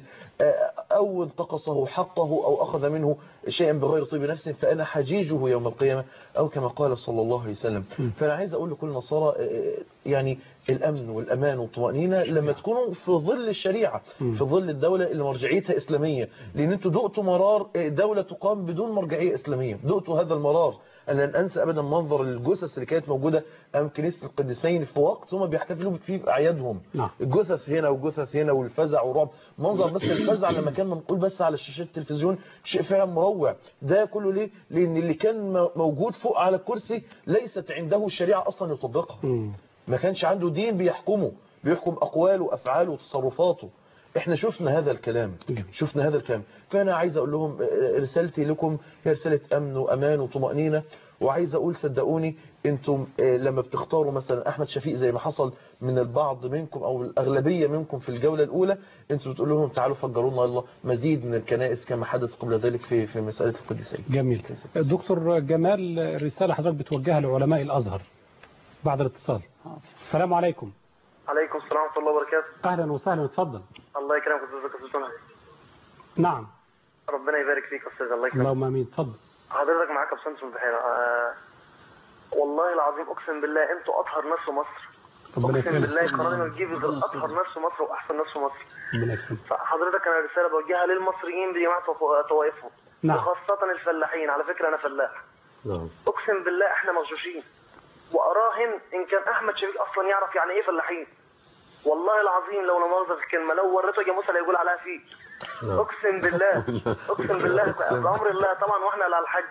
أو انتقصه حقه أو أخذ منه شيئا بغير طيب نفس فأنا حجيجه يوم القيامة، أو كما قال صلى الله عليه وسلم. فأنا عايز أقول لكل نصارى يعني الأمن والأمان والطمأنينة لما تكونوا في ظل الشريعة، في ظل الدولة اللي مرجعيتها إسلامية، لأن أنتوا دقتوا مرار دولة تقام بدون مرجعية إسلامية، دقتوا هذا المرار. أنا لن أنسى أبدا منظر الجثث اللي كانت موجودة أمام كنيسة القديسين في وقت هم بيحتفلوا فيه بأعيادهم. نعم. الجثث هنا وجثث هنا والفزع والرعب، منظر بس الفزع لما كان منقول بس على شاشة التلفزيون شيء فعلا مروع. ده كله ليه؟ لأن اللي كان موجود فوق على الكرسي ليست عنده الشريعة أصلا يطبقها. ما كانش عنده دين بيحكمه، بيحكم أقواله وأفعاله وتصرفاته. احنا شفنا هذا الكلام، شفنا هذا الكلام. فأنا عايز أقول لهم رسالتي لكم هي رسالة أمن وأمان وطمأنينة. وعايز أقول صدقوني أنتم لما بتختاروا مثلا أحمد شفيق زي ما حصل من البعض منكم أو الأغلبية منكم في الجولة الأولى، أنتم بتقولوا لهم تعالوا فجروا لنا الله مزيد من الكنائس كما حدث قبل ذلك في في مسألة القديسين. جميل. دكتور جمال، رسالة حضرتك بتوجهها لعلماء الأزهر بعد الاتصال. السلام عليكم. عليكم السلام ورحمة الله وبركاته. أهلا وسهلا، اتفضل. الله يكرمك أستاذ أستاذ سنة. نعم. ربنا يبارك فيك أستاذ. الله يكرمك. اللهم آمين. اتفضل. حضرتك معاك بسنت من البحيرة. آه والله العظيم أقسم بالله أنتوا أطهر ناس في مصر. أقسم بالله قرارنا ما تجيب غير أطهر ناس في مصر وأحسن ناس في مصر. فحضرتك أنا رسالة بوجهها للمصريين بجميع طوائفهم. نعم. وخاصة الفلاحين، على فكرة أنا فلاح. نعم. أقسم بالله إحنا مغشوشين. وأراهن إن كان أحمد شفيق أصلا يعرف يعني إيه فلاحين. والله العظيم لو لا مؤاخذة في الكلمة لو وريته جاموسة لا يقول عليها فيه. أقسم بالله أقسم بالله بأمر الله طبعا وإحنا على الحج.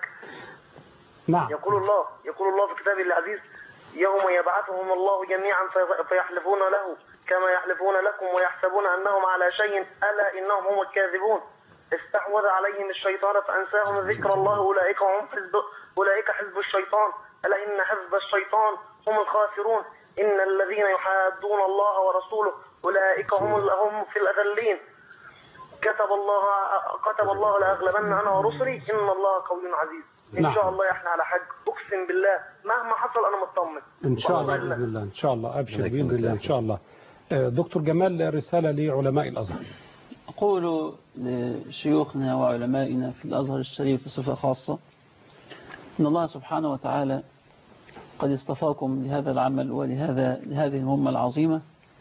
نعم. يقول الله يقول الله في كتابه العزيز: يوم يبعثهم الله جميعا فيحلفون له كما يحلفون لكم ويحسبون أنهم على شيء ألا إنهم هم الكاذبون. استحوذ عليهم الشيطان فأنساهم ذكر الله أولئك هم حزب أولئك حزب الشيطان ألا إن حزب الشيطان هم الخاسرون إن الذين يحادون الله ورسوله أولئك هم هم في الأذلين. كتب الله كتب الله لأغلبن أنا ورسلي إن الله قوي عزيز. إن شاء الله إحنا على حج. أقسم بالله مهما حصل أنا مطمن. إن شاء الله بإذن الله. إن شاء الله أبشر بإذن الله. إن شاء الله. دكتور جمال، رسالة لعلماء الأزهر. أقول لشيوخنا وعلمائنا في الأزهر الشريف بصفة خاصة إن الله سبحانه وتعالى قد اصطفاكم لهذا العمل ولهذا لهذه المهمة العظيمة،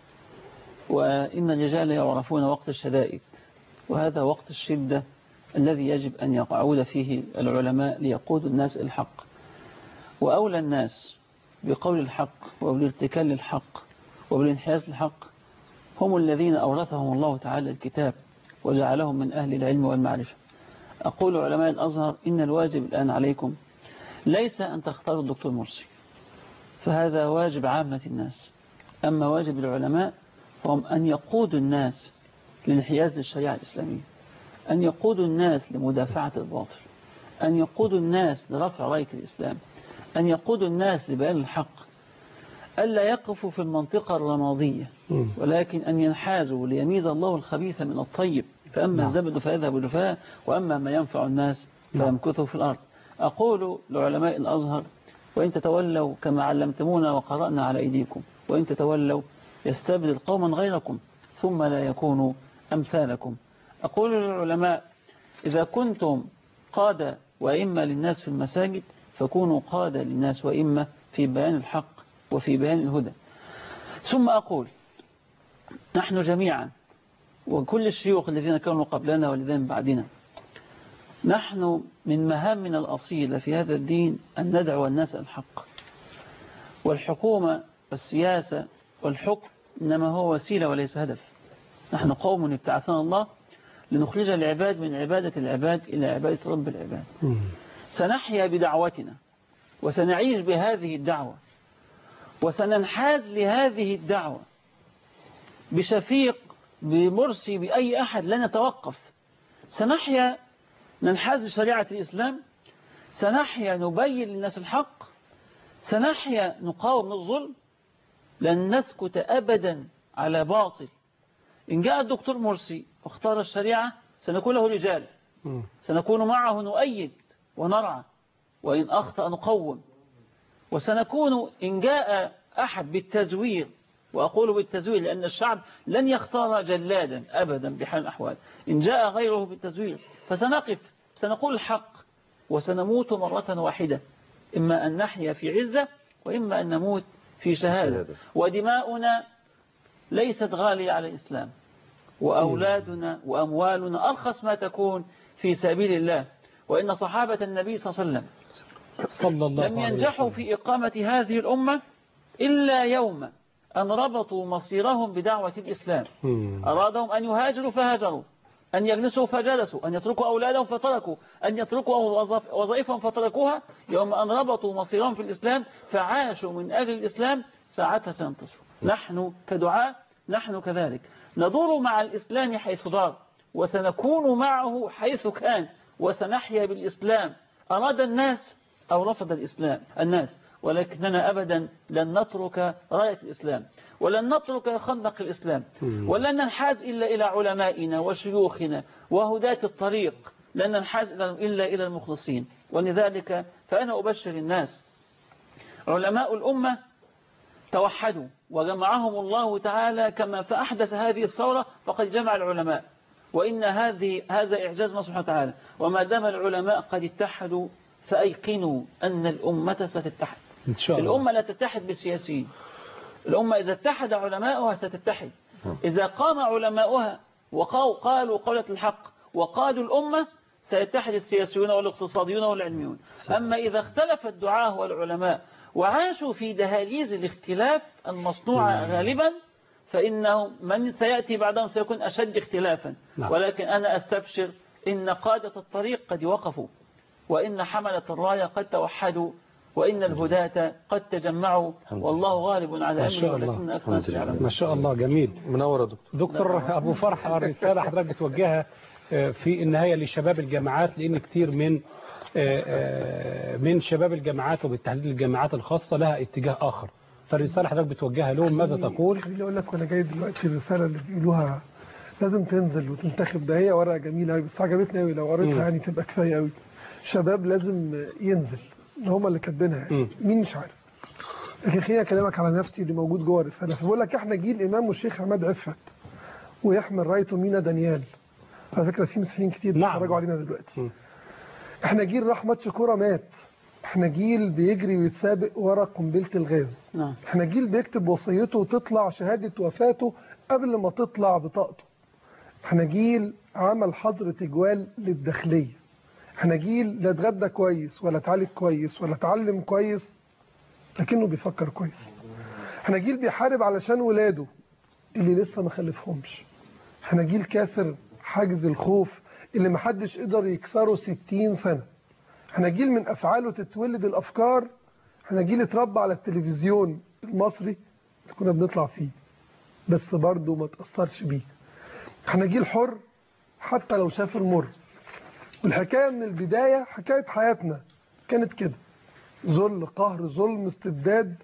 وإن الرجال يعرفون وقت الشدائد، وهذا وقت الشدة الذي يجب أن يقعود فيه العلماء ليقودوا الناس الحق. وأولى الناس بقول الحق وبالارتكال للحق وبالانحياز للحق هم الذين أورثهم الله تعالى الكتاب وجعلهم من أهل العلم والمعرفة. أقول علماء الأزهر إن الواجب الآن عليكم ليس أن تختاروا الدكتور مرسي، فهذا واجب عامة الناس. أما واجب العلماء فهم أن يقودوا الناس للانحياز للشريعة الإسلامية، أن يقودوا الناس لمدافعة الباطل، أن يقودوا الناس لرفع راية الإسلام، أن يقودوا الناس لبيان الحق، ألا يقفوا في المنطقة الرمادية ولكن أن ينحازوا ليميز الله الخبيث من الطيب، فأما الزبد فيذهب جفاء وأما ما ينفع الناس فيمكثوا في الأرض. أقول لعلماء الأزهر وإن تتولوا كما علمتمونا وقرأنا على أيديكم وإن تتولوا يستبدل قوما غيركم ثم لا يكونوا أمثالكم. أقول للعلماء إذا كنتم قادة وإما للناس في المساجد فكونوا قادة للناس وإما في بيان الحق وفي بيان الهدى. ثم أقول نحن جميعا وكل الشيوخ الذين كانوا قبلنا والذين بعدنا نحن من مهامنا الأصيلة في هذا الدين أن ندعو الناس الحق، والحكومة والسياسة والحكم إنما هو وسيلة وليس هدف. نحن قوم ابتعثنا الله لنخرج العباد من عبادة العباد إلى عبادة رب العباد. سنحيا بدعوتنا وسنعيش بهذه الدعوة وسننحاز لهذه الدعوة بشفيق بمرسي بأي أحد لن يتوقف. سنحيا ننحاز لشريعة الإسلام، سنحيا نبين للناس الحق، سنحيا نقاوم الظلم، لن نسكت أبدا على باطل. إن جاء الدكتور مرسي واختار الشريعة سنكون له رجال، سنكون معه نؤيد ونرعى، وإن أخطأ نقوم. وسنكون إن جاء أحد بالتزوير، وأقول بالتزوير لأن الشعب لن يختار جلادا أبدا بحال الأحوال، إن جاء غيره بالتزوير فسنقف سنقول الحق وسنموت مرة واحدة، إما أن نحيا في عزة وإما أن نموت في شهادة. ودماؤنا ليست غالية على الإسلام، وأولادنا وأموالنا أرخص ما تكون في سبيل الله. وإن صحابة النبي صلى الله عليه وسلم صلى الله لم ينجحوا في إقامة هذه الأمة إلا يوم أن ربطوا مصيرهم بدعوة الإسلام. أرادهم أن يهاجروا فهاجروا، أن يجلسوا فجلسوا، أن يتركوا أولادهم فتركوا، أن يتركوا وظائفهم فتركوها. يوم أن ربطوا مصيرهم في الإسلام فعاشوا من أجل الإسلام ساعتها سينتصروا. نحن كدعاء نحن كذلك ندور مع الإسلام حيث دار، وسنكون معه حيث كان، وسنحيا بالإسلام أراد الناس أو رفض الإسلام الناس، ولكننا أبدا لن نترك راية الإسلام ولن نترك خندق الإسلام، ولن ننحاز إلا إلى علمائنا وشيوخنا وهداة الطريق، لن ننحاز إلا إلى المخلصين. ولذلك فأنا أبشر الناس علماء الأمة توحدوا وجمعهم الله تعالى كما فأحدث هذه الثورة فقد جمع العلماء، وإن هذه هذا إعجاز الله سبحانه وتعالى. وما دام العلماء قد اتحدوا فأيقنوا أن الأمة ستتحد. إن شاء الله. الأمة لا تتحد بالسياسيين، الأمة إذا اتحد علماؤها ستتحد. إذا قام علماؤها وقالوا قولة الحق وقادوا الأمة سيتحد السياسيون والاقتصاديون والعلميون. أما إذا اختلف الدعاة والعلماء وعاشوا في دهاليز الاختلاف المصنوعة غالبا فإنه من سيأتي بعدهم سيكون أشد اختلافا. ولكن أنا أستبشر إن قادة الطريق قد وقفوا، وإن حملة الراية قد توحدوا، وإن الهداة قد تجمعوا، والله غالب على أمره ولكن أكثر الناس يعلمون. ما شاء الله جميل. منور دكتور. دكتور أبو فرح، الرسالة حضرتك بتوجهها في النهاية لشباب الجامعات، لأن كتير من من شباب الجامعات وبالتحديد الجامعات الخاصة لها اتجاه آخر، فالرسالة حضرتك بتوجهها لهم ماذا تقول؟ خليني أقول لك وأنا جاي دلوقتي الرسالة اللي بيقولوها لازم تنزل وتنتخب، ده هي ورقة جميلة قوي بس عجبتني قوي، لو قريتها يعني تبقى كفاية قوي. شباب لازم ينزل، هم اللي كاتبينها يعني. مين مش عارف، لكن خليني اكلمك على نفسي اللي موجود جوه الرساله. فبقول لك احنا جيل امام والشيخ عماد عفت ويحمل رايته مينا دانيال، على فكره في مسيحيين كتير بيتفرجوا علينا دلوقتي. م. احنا جيل راح ماتش كوره مات، احنا جيل بيجري ويتسابق ورا قنبله الغاز. نعم. احنا جيل بيكتب وصيته وتطلع شهاده وفاته قبل ما تطلع بطاقته. احنا جيل عمل حظر تجوال للداخليه. احنا جيل لا اتغدى كويس ولا اتعالج كويس ولا اتعلم كويس لكنه بيفكر كويس. احنا جيل بيحارب علشان ولاده اللي لسه ما خلفهمش. احنا جيل كاسر حاجز الخوف اللي محدش قدر يكسره ستين سنة. احنا جيل من افعاله تتولد الافكار. احنا جيل اتربى على التلفزيون المصري اللي كنا بنطلع فيه بس برضه ما تأثرش بيه. احنا جيل حر حتى لو شاف المر. والحكاية من البداية حكاية حياتنا كانت كده، ذل، قهر، ظلم، استبداد،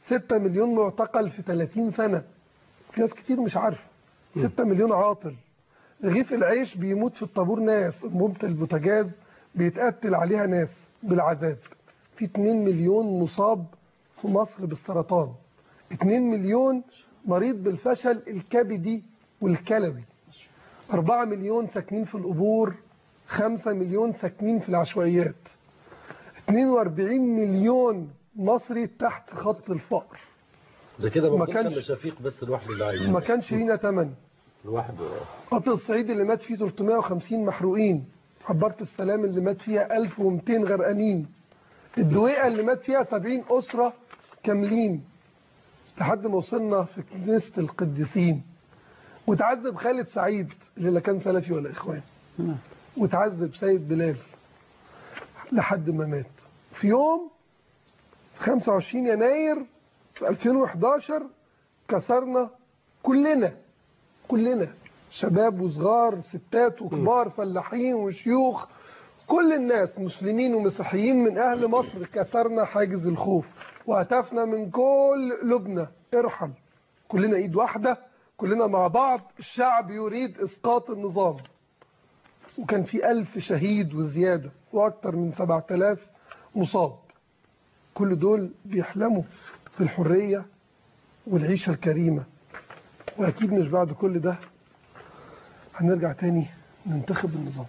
ستة مليون معتقل في ثلاثين سنة. في ناس كتير مش عارفة. ستة مليون عاطل. رغيف العيش بيموت في الطابور ناس، انبوبة البوتاجاز بيتقتل عليها ناس بالعذاب. في اتنين مليون مصاب في مصر بالسرطان، اتنين مليون مريض بالفشل الكبدي والكلوي، أربعة مليون ساكنين في القبور، خمسة مليون ساكنين في العشوائيات، اتنين وأربعين مليون مصري تحت خط الفقر. ده كده ما ما كانش كانش شفيق بس لوحده اللي عايش، ما كانش لينا تمن لوحده. قطر الصعيد اللي مات فيه ثلاثمائة وخمسين محروقين، عبارة السلام اللي مات فيها ألف ومئتين غرقانين، الدويقة اللي مات فيها سبعين أسرة كاملين، لحد ما وصلنا في كنيسة القديسين. وتعذب خالد سعيد اللي لا كان سلفي ولا إخوان، وتعذب سيد بلال لحد ما مات. في يوم خمسة وعشرين يناير في ألفين وإحداشر كسرنا كلنا كلنا شباب وصغار، ستات وكبار، فلاحين وشيوخ، كل الناس مسلمين ومسيحيين من أهل مصر، كسرنا حاجز الخوف وهتفنا من كل قلوبنا ارحل. كلنا ايد واحدة، كلنا مع بعض، الشعب يريد إسقاط النظام. وكان في ألف شهيد وزيادة وأكثر من سبعة آلاف مصاب. كل دول بيحلموا بالحرية والعيشة الكريمة. وأكيد مش بعد كل ده هنرجع تاني ننتخب النظام.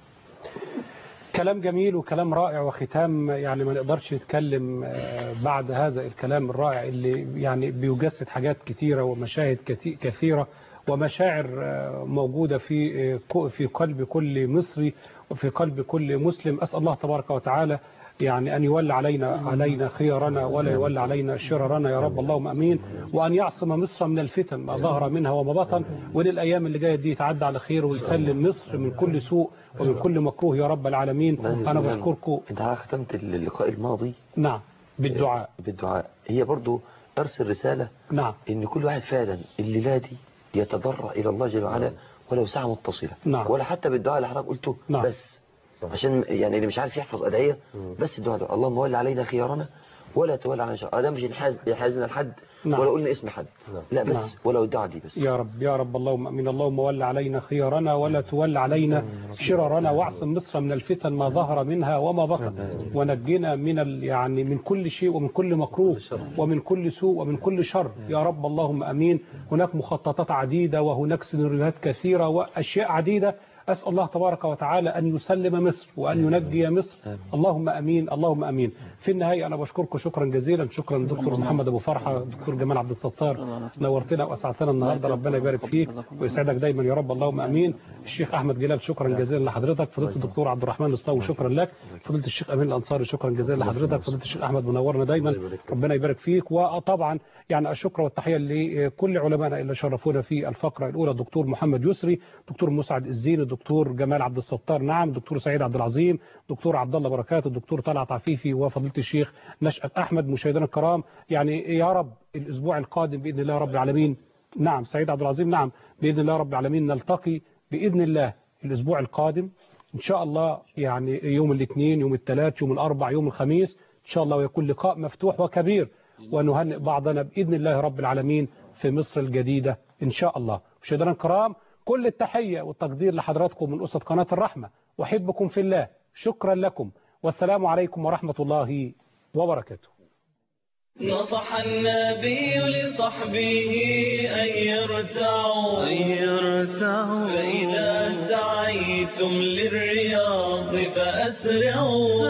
كلام جميل وكلام رائع وختام، يعني ما نقدرش نتكلم بعد هذا الكلام الرائع اللي يعني بيجسد حاجات كتيرة ومشاهد كثيرة ومشاعر موجودة في في قلب كل مصري وفي قلب كل مسلم. أسأل الله تبارك وتعالى يعني أن يولى علينا علينا خيارنا ولا يولى علينا شرارنا يا رب، اللهم أمين. وأن يعصم مصر من الفتن ما ظهر منها وما بطن، وللأيام اللي جاية دي يتعدى على خير ويسلم مصر من كل سوء ومن كل مكروه يا رب العالمين. أنا بشكركم. أنت ختمت اللقاء الماضي نعم بالدعاء. بالدعاء. هي برضو أرسل رسالة نعم إن كل واحد فعلا الليلة دي يتضرع إلى الله جل وعلا ولو ساعة متصلة، نعم. ولا حتى بالدعاء اللي حضرتك قلته، نعم. بس عشان يعني اللي مش عارف يحفظ أدعية، بس الدعاء ده اللهم ولي علينا خيارنا ولا تولى علينا شرارنا. ده مش ينحازنا لحد نعم. ولا قلنا اسم حد، لا بس نعم. ولو الدعاء دي بس. يا رب يا رب اللهم امين. اللهم ولي علينا خيارنا ولا تولى علينا شرارنا، واعصم مصر من الفتن ما ظهر منها وما بطن، ونجنا من ال يعني من كل شيء ومن كل مكروه ومن كل سوء ومن كل شر يا رب اللهم امين. هناك مخططات عديدة وهناك سيناريوهات كثيرة واشياء عديدة. أسأل الله تبارك وتعالى أن يسلم مصر وأن ينجي مصر، اللهم أمين اللهم أمين. في النهاية أنا بشكركم شكرا جزيلا. شكرا دكتور محمد أبو فرحة، دكتور جمال عبد الستار، نورتنا وأسعدتنا النهاردة، ربنا يبارك فيك ويسعدك دايما يا رب اللهم أمين. الشيخ أحمد جلال شكرا جزيلا لحضرتك. فضيلة الدكتور عبد الرحمن الصاوي شكرا لك. فضيلة الشيخ أمين الأنصاري شكرا جزيلا لحضرتك. فضيلة الشيخ أحمد منورنا دايما، ربنا يبارك فيك. وطبعا يعني الشكر والتحية لكل علمائنا اللي شرفونا في الفقرة الأولى، الدكتور محمد يسري، دكتور مسعد الزين، الدكتور جمال عبد الستار، نعم، دكتور سعيد عبد العظيم، دكتور عبد الله بركات، الدكتور طلعت عفيفي، وفضيلة الشيخ نشأت أحمد. مشاهدينا الكرام يعني يا رب الأسبوع القادم بإذن الله رب العالمين، نعم سعيد عبد العظيم، نعم بإذن الله رب العالمين نلتقي بإذن الله الأسبوع القادم إن شاء الله، يعني يوم الاثنين، يوم الثلاث، يوم الأربع، يوم الخميس إن شاء الله، ويكون لقاء مفتوح وكبير، ونهنئ بعضنا بإذن الله رب العالمين في مصر الجديدة إن شاء الله. مشاهدينا الكرام كل التحية والتقدير لحضراتكم من أسرة قناة الرحمة، وأحبكم في الله، شكرا لكم، والسلام عليكم ورحمة الله وبركاته. نصح النبي لصحبه أن يرتعوا أن يرتعوا فإذا سعيتم للرياض فأسرعوا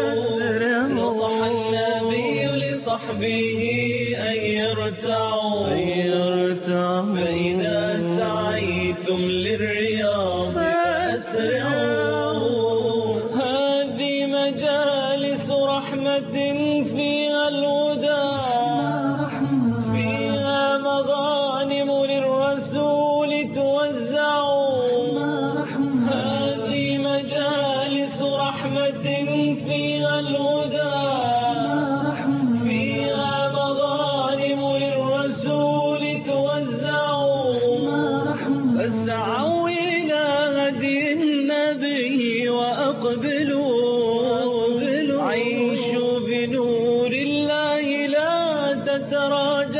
نصح النبي لصحبه أن يرتعوا أن يرتعوا فإذا سعيتم للرياض فأسرعوا. هذه مجالس رحمة فيها الهدى، فيها مغانم للرسول توزع. هذه مجالس رحمة فيها الهدى، فيها مغانم للرسول توزع. فاسعوا إلى هدي النبي وأقبلوا، عيشوا بنور الله لا تتبعوا. تراجع